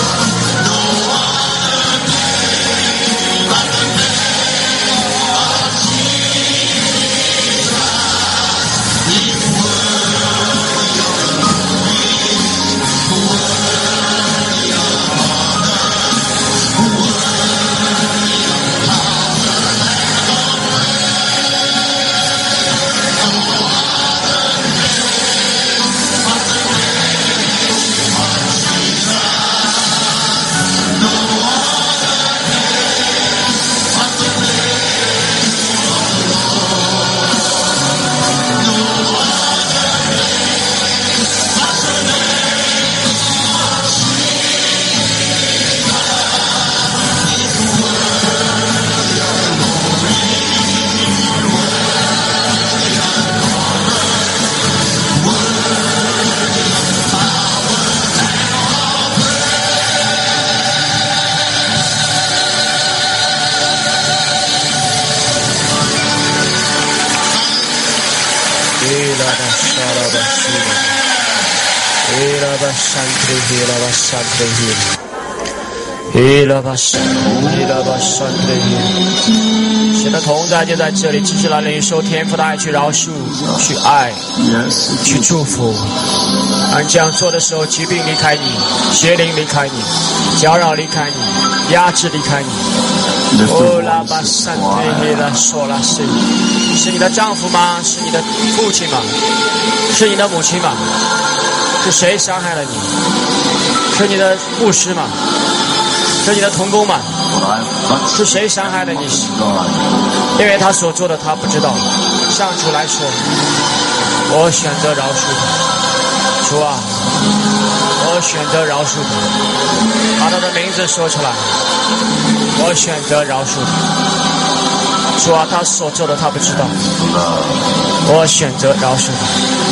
神的同在就在这里，继续来领受天父的爱，去饶恕，去爱，去祝福。而这样做的时候，疾病离开你，邪灵离开你，搅扰离开你，压制离开你。哦，拉巴山推黑拉说拉是，是你的丈夫吗？是你的父亲吗？是你的母亲吗？是谁伤害了你？是你的牧师吗？是你的同工吗？是谁伤害了你？因为他所做的他不知道。向主来说，我选择饶恕他。主啊，我选择饶恕他。把他的名字说出来，我选择饶恕他。主啊，他所做的他不知道，我选择饶恕他。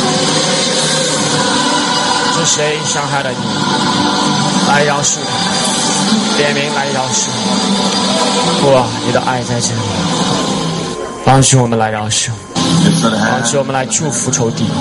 是谁伤害了你？来饶恕他，点名来饶恕。哇，你的爱在这里，帮助我们来饶恕，帮助我们来祝福仇敌。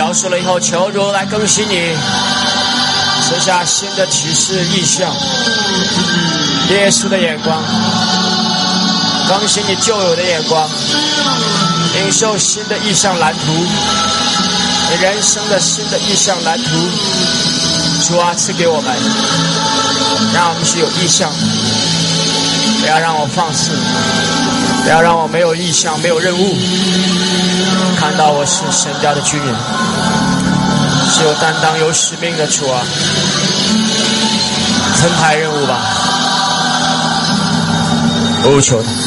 描述了以后，求主来更新你，赐下新的启示意象，耶稣的眼光，更新你旧有的眼光，领受新的意象蓝图，你人生的新的意象蓝图。主啊，赐给我们，让我们是有意象，不要让我放肆，不要让我没有意象，没有任务。看到我是神家的军人，是有担当有使命的。主啊，分派任务吧，不求他。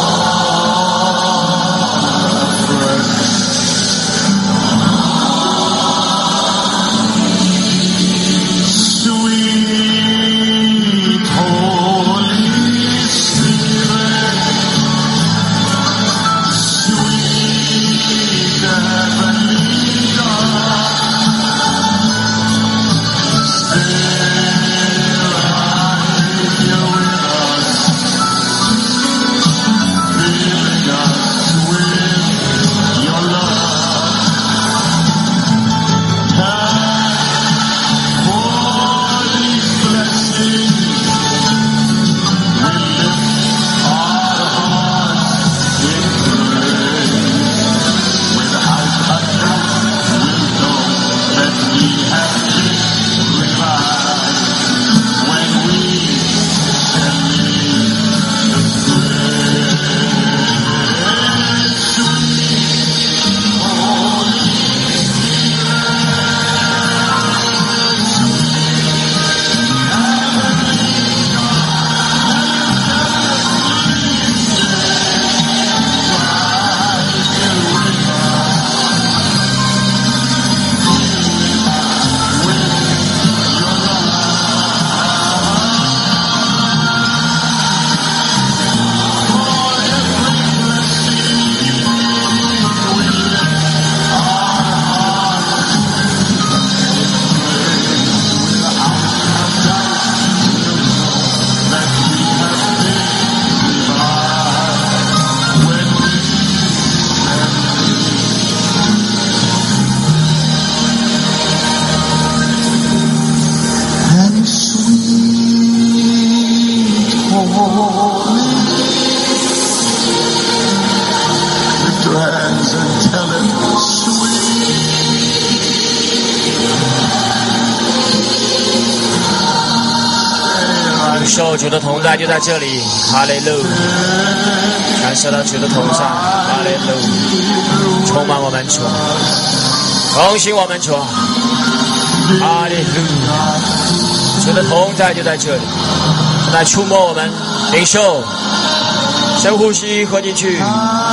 主的同在就在这里，哈利路亚！感谢到主的同在，哈利路亚！充满我们主，更新我们主，哈利路亚！主的同在就在这里，正在触摸我们，领受，深呼吸，喝进去，领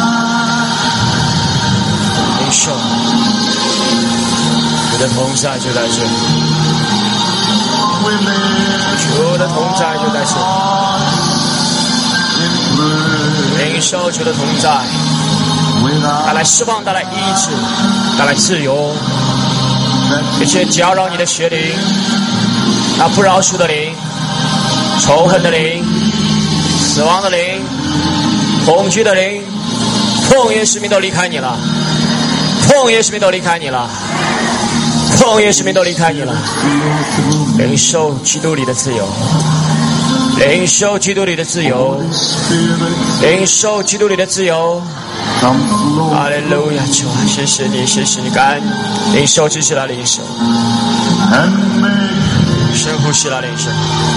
受，主的同在就在这里。主的同在就在这里，领受主的同在，带来释放，带来医治，带来自由，一切搅扰你的邪灵，那不饶恕的灵，仇恨的灵，死亡的灵，恐惧的灵，奉耶稣名都离开你了，奉耶稣名都离开你了，奉耶稣名都离开你了。领受基督里的自由，领受基督里的自由，领受基督里的自由。哈利路亚！主啊，谢谢你，谢谢你，感恩领受，继续来领受，深呼吸来领受。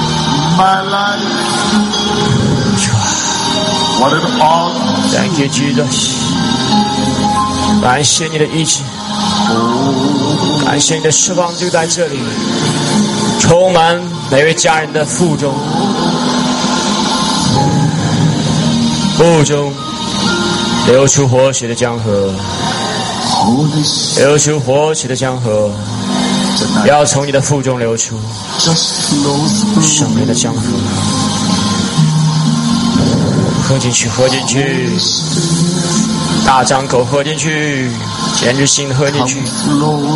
主啊 ，Thank you Jesus， 感谢你的医治，感谢你的释放就在这里。充满每位家人的腹中，腹中流出活水的江河，流出活水的江河，要从你的腹中流出生命的江河，喝进去，喝进去，大张口喝进去，坚持性喝进去，喝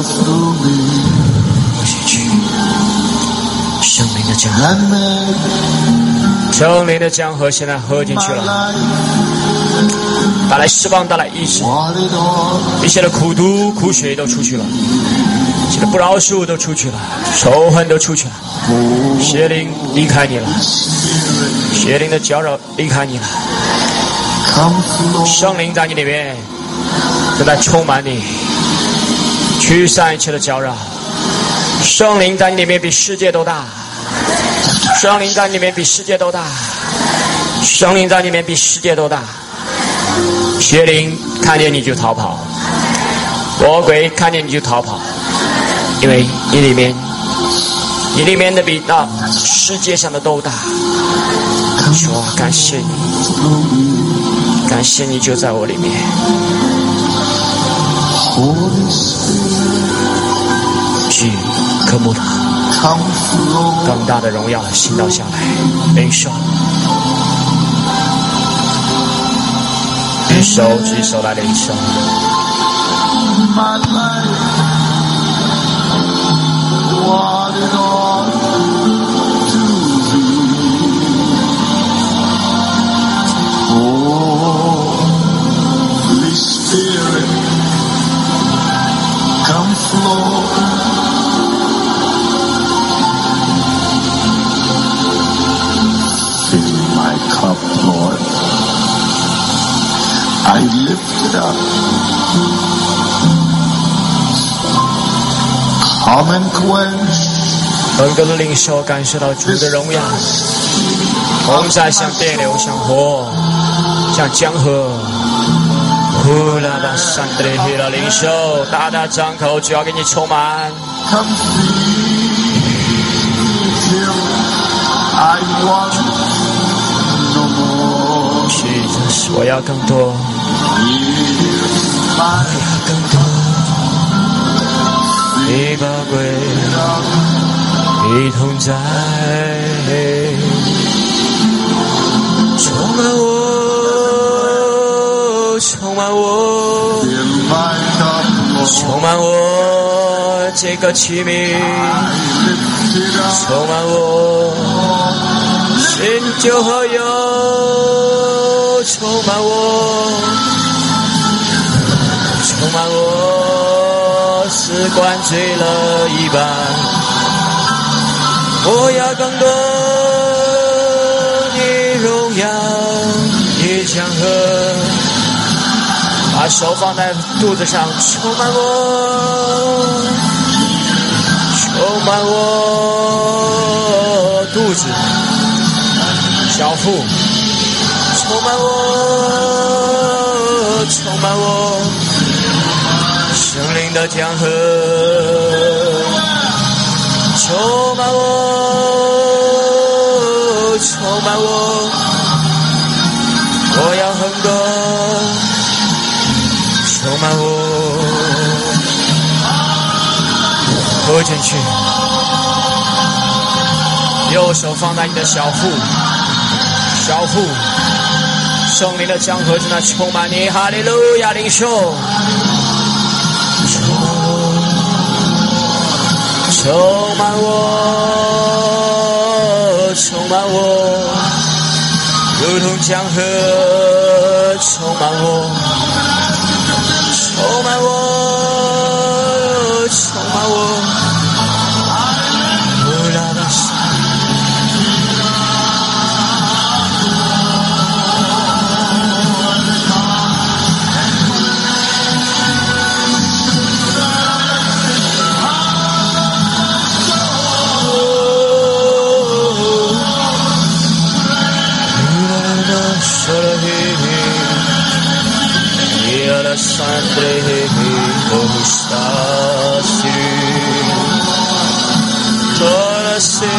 进去。生命的江河，生命的江河现在喝进去了， 带来释放，带来医治，一切的苦毒苦血都出去了，一切的不饶恕都出去了，仇恨都出去了，邪灵离开你了，邪灵的搅扰离开你了，圣灵在你里面正在充满你，驱散一切的搅扰。圣灵在你里面比世界都大，圣灵在你里面比世界都大，圣灵在你里面比世界都大。邪灵看见你就逃跑，魔鬼看见你就逃跑，因为你里面的比那世界上的都大。主啊，感谢你，感谢你就在我里面。去科目的更大的荣耀倾倒下来，领受，举手来领受。 Holy Spirit, come flow. Fill my cup, Lord. I lift it up. Come and quench. 更多的领受，感受到主的荣耀，同在像电流，像火，像江河。呼啦啦山德里希拉领受，大大张口，就要给你充满。 Come fill I want no more. Jesus， 我要更多，我要更多。你宝贵，你同在，充满我，充满我，充满我这个器皿，充满我新酒和油，充满我，充满我，似灌醉了一般。我要更多你荣耀，你江河，把手放在肚子上，充满我，充满我肚子，小腹，充满我，充满我，生灵的江河，充满我，充满我，我要很多，充满我，喝进去，右手放在你的小腹，小腹，圣灵的江河正在充满你，哈利路亚，领受，充满我，充满我，充满我，如同江河充满我，充满我，充满我，乌拉拉沙。Sandre Hostasiru Torase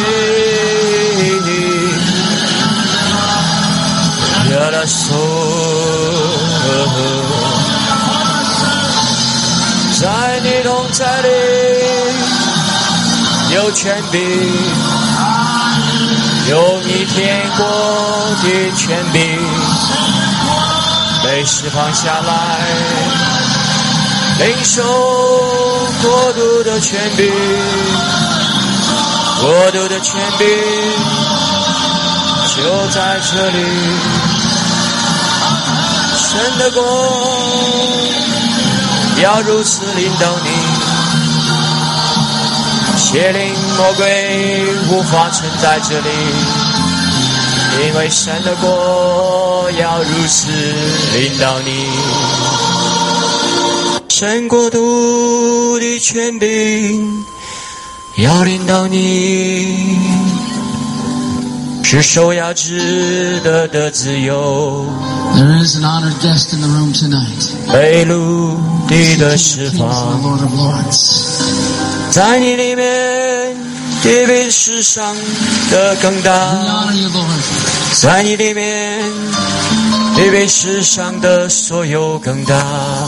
Yaraso 在你同在里有权柄，有你天国的权柄被释放下来，领受国度的权柄，国度的权柄就在这里， 神的国要如此领导你，邪灵魔鬼无法存在这里，因为神的国要如此领导你。神国度的权柄要领导你，是受压制的自由。 There is an honored guest in the room tonight. 被掳地的释 King 放， the Lord of Lords. 在你里面，地比世上的更大。 We honor you, Lord. 在你里面，地比世上的所有更大。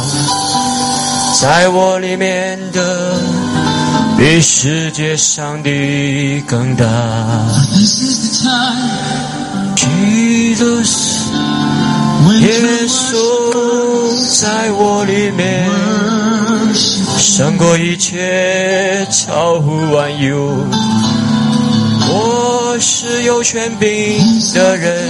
在我里面的，比世界上的更大。 This is the time Jesus， when 耶稣在我里面， worship 胜过一切，超乎万有。我是有权柄的人，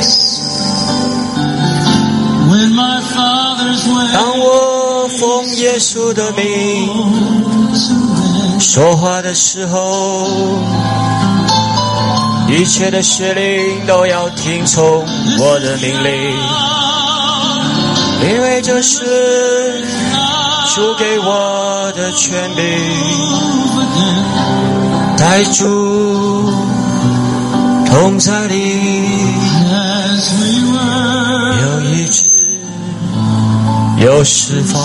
when my Father's way 当我奉耶稣的名说话的时候，一切的邪灵都要听从我的命令，因为这是主给我的权柄。在主同在里 as we were 有医治，有释放，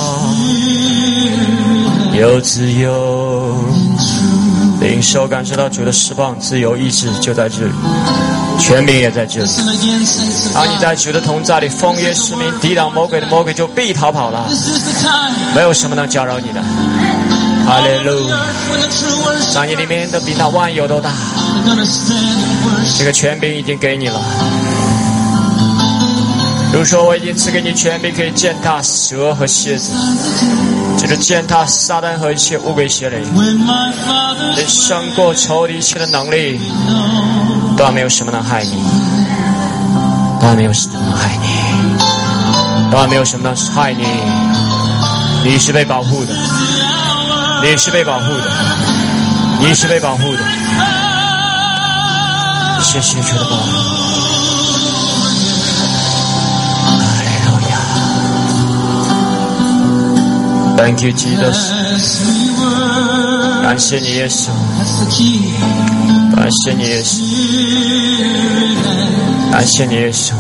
有自由。领受感受到主的释放、自由、医治就在这里，权柄也在这里。 Listen again, saints of 当你 God. 在主的同在里奉耶稣名抵挡魔鬼的，魔鬼就必逃跑了。 This is the time 没有什么能搅扰你的。哈利路亚！ when the true worship 在你里面的比那万有都大。 we're gonna stand and worship. 这个权柄已经给你了。如说我已经赐给你权柄，可以践踏蛇和蝎子，就是践踏撒旦和一切乌鬼邪灵， When my Father's 能胜过仇敌一切的能力，断没有什么能害你，断没有什么能害你，断没有什么能害你。你是被保护的，你是被保护的，你是被保护的。谢谢主的保护。Thank you, Jesus. as we were. 感谢你，耶稣。 That's the key. 感谢你，耶稣。感谢你，耶稣。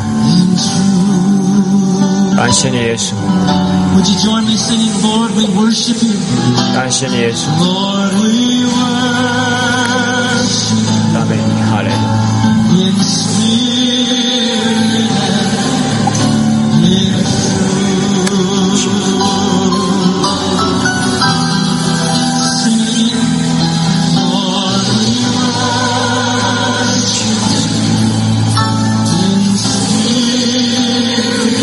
感谢你，耶稣。 Would you join me singing, Lord, we worship you. 感谢你，耶稣。 Lord, we worship 赞美你，哈利路亚。 in spirit and in truth. Sing it again. Lord, we worship in spirit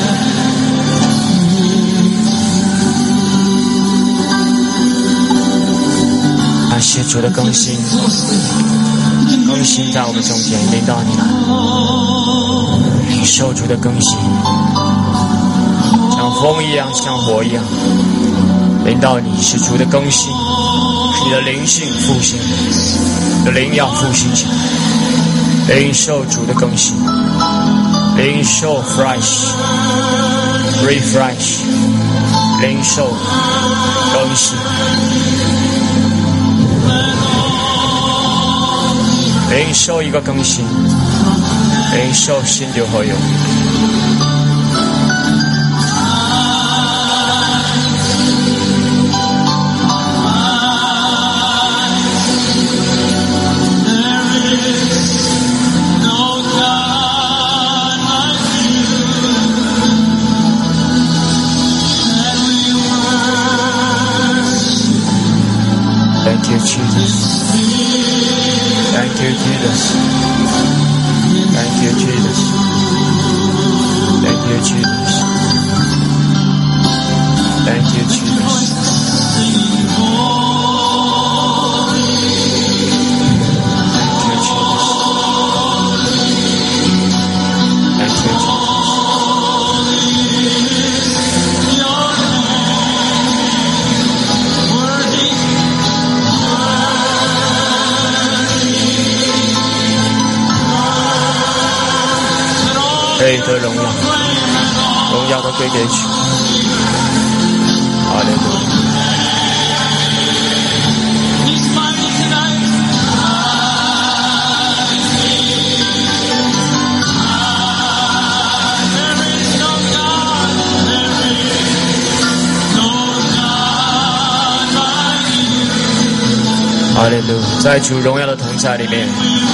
and 感谢主的更新， closely. 更新在我们中间，领导你了。领受主的更新，像风一样，像火一样，领导你是主的更新，是你的灵性复兴，你的灵要复兴起来。领受主的更新，领受 refresh， 领受更新。领受一个更新，领受新旧合有。Thank you, Jesus. Thank you, Jesus. Thank you, Jesus. Thank you, Jesus. Thank you, Jesus. Thank you, Jesus. Thank you, Jesus. 对得荣耀，荣耀都归给主。哈利路亚。哈利路亚，在主荣耀的同在里面，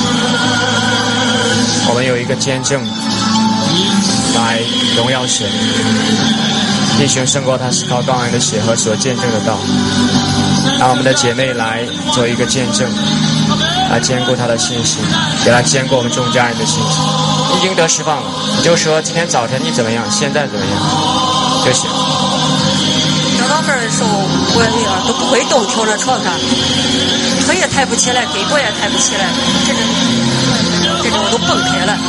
我们有一个见证来荣耀神。弟兄胜过他是靠羔羊的血和所见证的道。让我们的姐妹来做一个见证，来坚固她的信心，也来坚固我们众家人的信心。你已经得释放了，你就说今天早晨你怎么样，现在怎么样就行。 聊到这儿的时候，我都不会动，躺在床上，腿也抬不起来，胳膊也抬不起来，这种都蹦开了。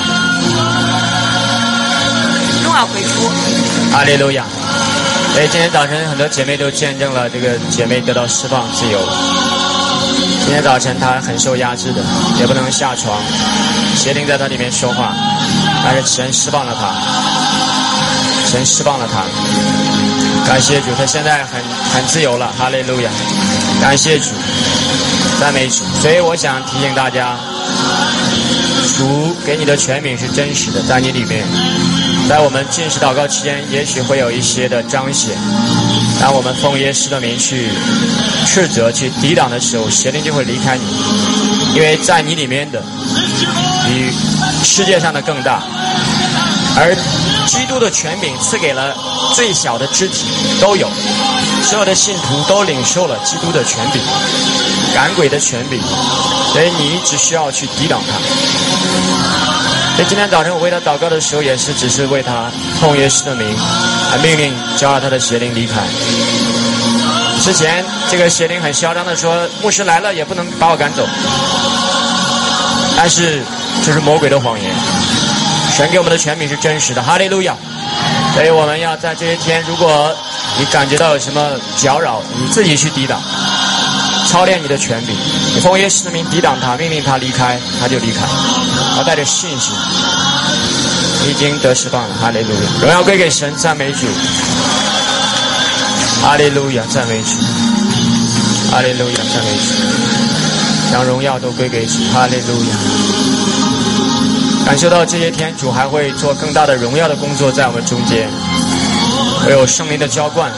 荣耀归主。 哈利路亚。所以今天早晨很多姐妹都见证了这个姐妹得到释放自由。今天早晨她很受压制的，也不能下床，邪灵在她里面说话，但是神释放了她，神释放了她。感谢主，她现在很自由了。哈利路亚，感谢主，赞美主。所以我想提醒大家，主给你的权柄是真实的，在你里面。在我们禁食祷告期间，也许会有一些的彰显。当我们奉耶稣的名去斥责、去抵挡的时候，邪灵就会离开你，因为在你里面的比世界上的更大。而基督的权柄赐给了最小的肢体都有，所有的信徒都领受了基督的权柄，赶鬼的权柄，所以你只需要去抵挡它。所以今天早晨我为他祷告的时候，也是只是为他奉耶稣的名来命令叫他的邪灵离开。之前这个邪灵很嚣张的说，牧师来了也不能把我赶走，但是这是魔鬼的谎言。神给我们的权柄是真实的，哈利路亚。所以我们要在这些天，如果你感觉到有什么搅扰，你自己去抵挡，操练你的权柄，你奉耶稣的名抵挡他，命令他离开，他就离开。要带着信心，你已经得释放了。哈利路亚，荣耀归给神，赞美主。哈利路亚，赞美主。哈利路亚，赞美主。将荣耀都归给主。哈利路亚。感受到这些天主还会做更大的荣耀的工作在我们中间，会有圣灵的浇灌，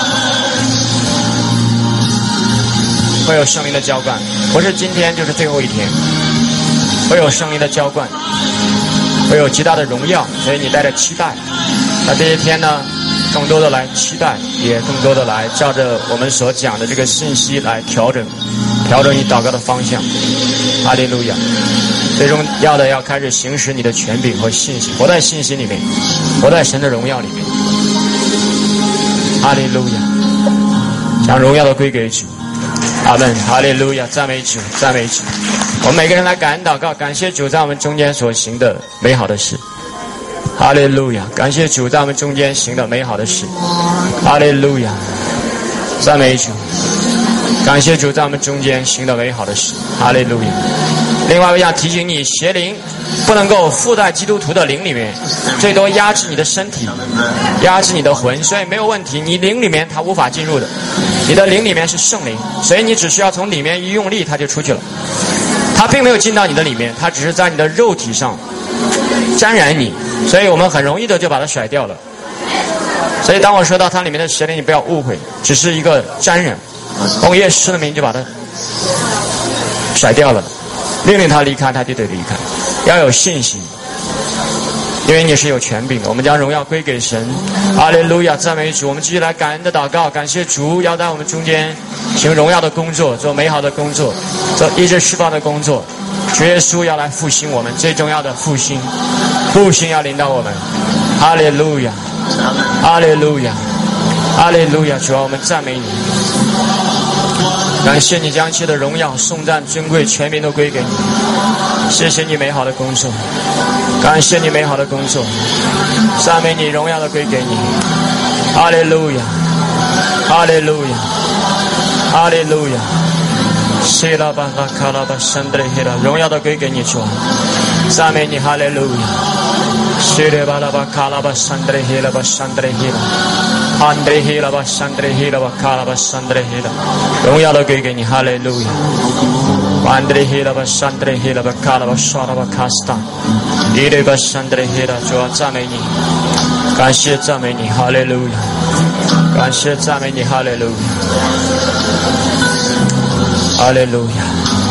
会有圣灵的浇灌，不是今天就是最后一天，会有圣灵的浇灌，会有极大的荣耀。所以你带着期待，那这些天呢，更多的来期待，也更多的来照着我们所讲的这个信息来调整你祷告的方向。哈利路亚。最重要的要开始行使你的权柄和信心，活在信心里面，活在神的荣耀里面。哈利路亚，将荣耀的归给主。阿们。哈利路亚，赞美主，赞美主。我们每个人来感恩祷告，感谢主在我们中间所行的美好的事。哈利路亚，感谢主在我们中间行的美好的事。哈利路亚，赞美主，感谢主在我们中间行的美好的事。哈利路亚。另外我想提醒你，邪灵不能够附在基督徒的灵里面，最多压制你的身体，压制你的魂，所以没有问题，你灵里面它无法进入的。你的灵里面是圣灵，所以你只需要从里面一用力，它就出去了。它并没有进到你的里面，它只是在你的肉体上沾染你，所以我们很容易的就把它甩掉了。所以当我说到它里面的邪灵，你不要误会，只是一个沾染，奉耶稣的名就把它甩掉了，命令他离开，他就得离开。要有信心，因为你是有权柄的。我们将荣耀归给神。哈利路亚，赞美主。我们继续来感恩的祷告，感谢主要在我们中间行荣耀的工作，做美好的工作，做医治释放的工作。主耶稣要来复兴我们，最重要的复兴要领导我们。哈利路亚，哈利路亚，哈利路亚。主啊，我们赞美你，感谢你将一切的荣耀、颂赞、尊贵、权柄都归给你。谢谢你美好的工作，感谢你美好的工作，赞美你，荣耀的归给你。哈利路亚，哈利路亚，哈利路亚。谢拉巴巴卡拉巴山德黑拉，荣耀的归给你主，赞美你，哈利路亚。 谢列巴拉巴卡拉巴山德黑拉巴山德黑拉，安德黑拉巴山德黑拉巴卡拉巴山德黑拉，荣耀的归给你，哈利路亚。安德黑拉巴山德黑拉巴卡拉巴刷拉巴卡斯塔，伊列巴山德黑拉，主啊赞美你，感谢赞美你，哈利路亚，感谢赞美你，哈利路亚，哈利路亚。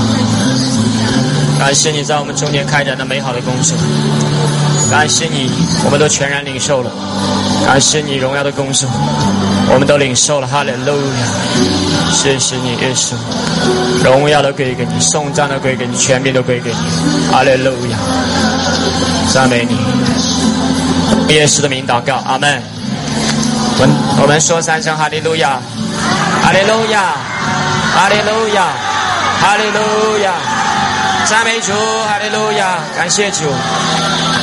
感谢你在我们中间开展的美好的工作，感谢你，我们都全然领受了，感谢你荣耀的工作，我们都领受了，哈利路亚！谢谢你，耶稣，荣耀的归给你，颂赞的归给你，权柄的归给你，哈利路亚！赞美你，耶稣的名祷告，阿们。我们说三声哈利路亚，哈利路亚，哈利路亚，哈利路亚。赞美主，哈利路亚！感谢主。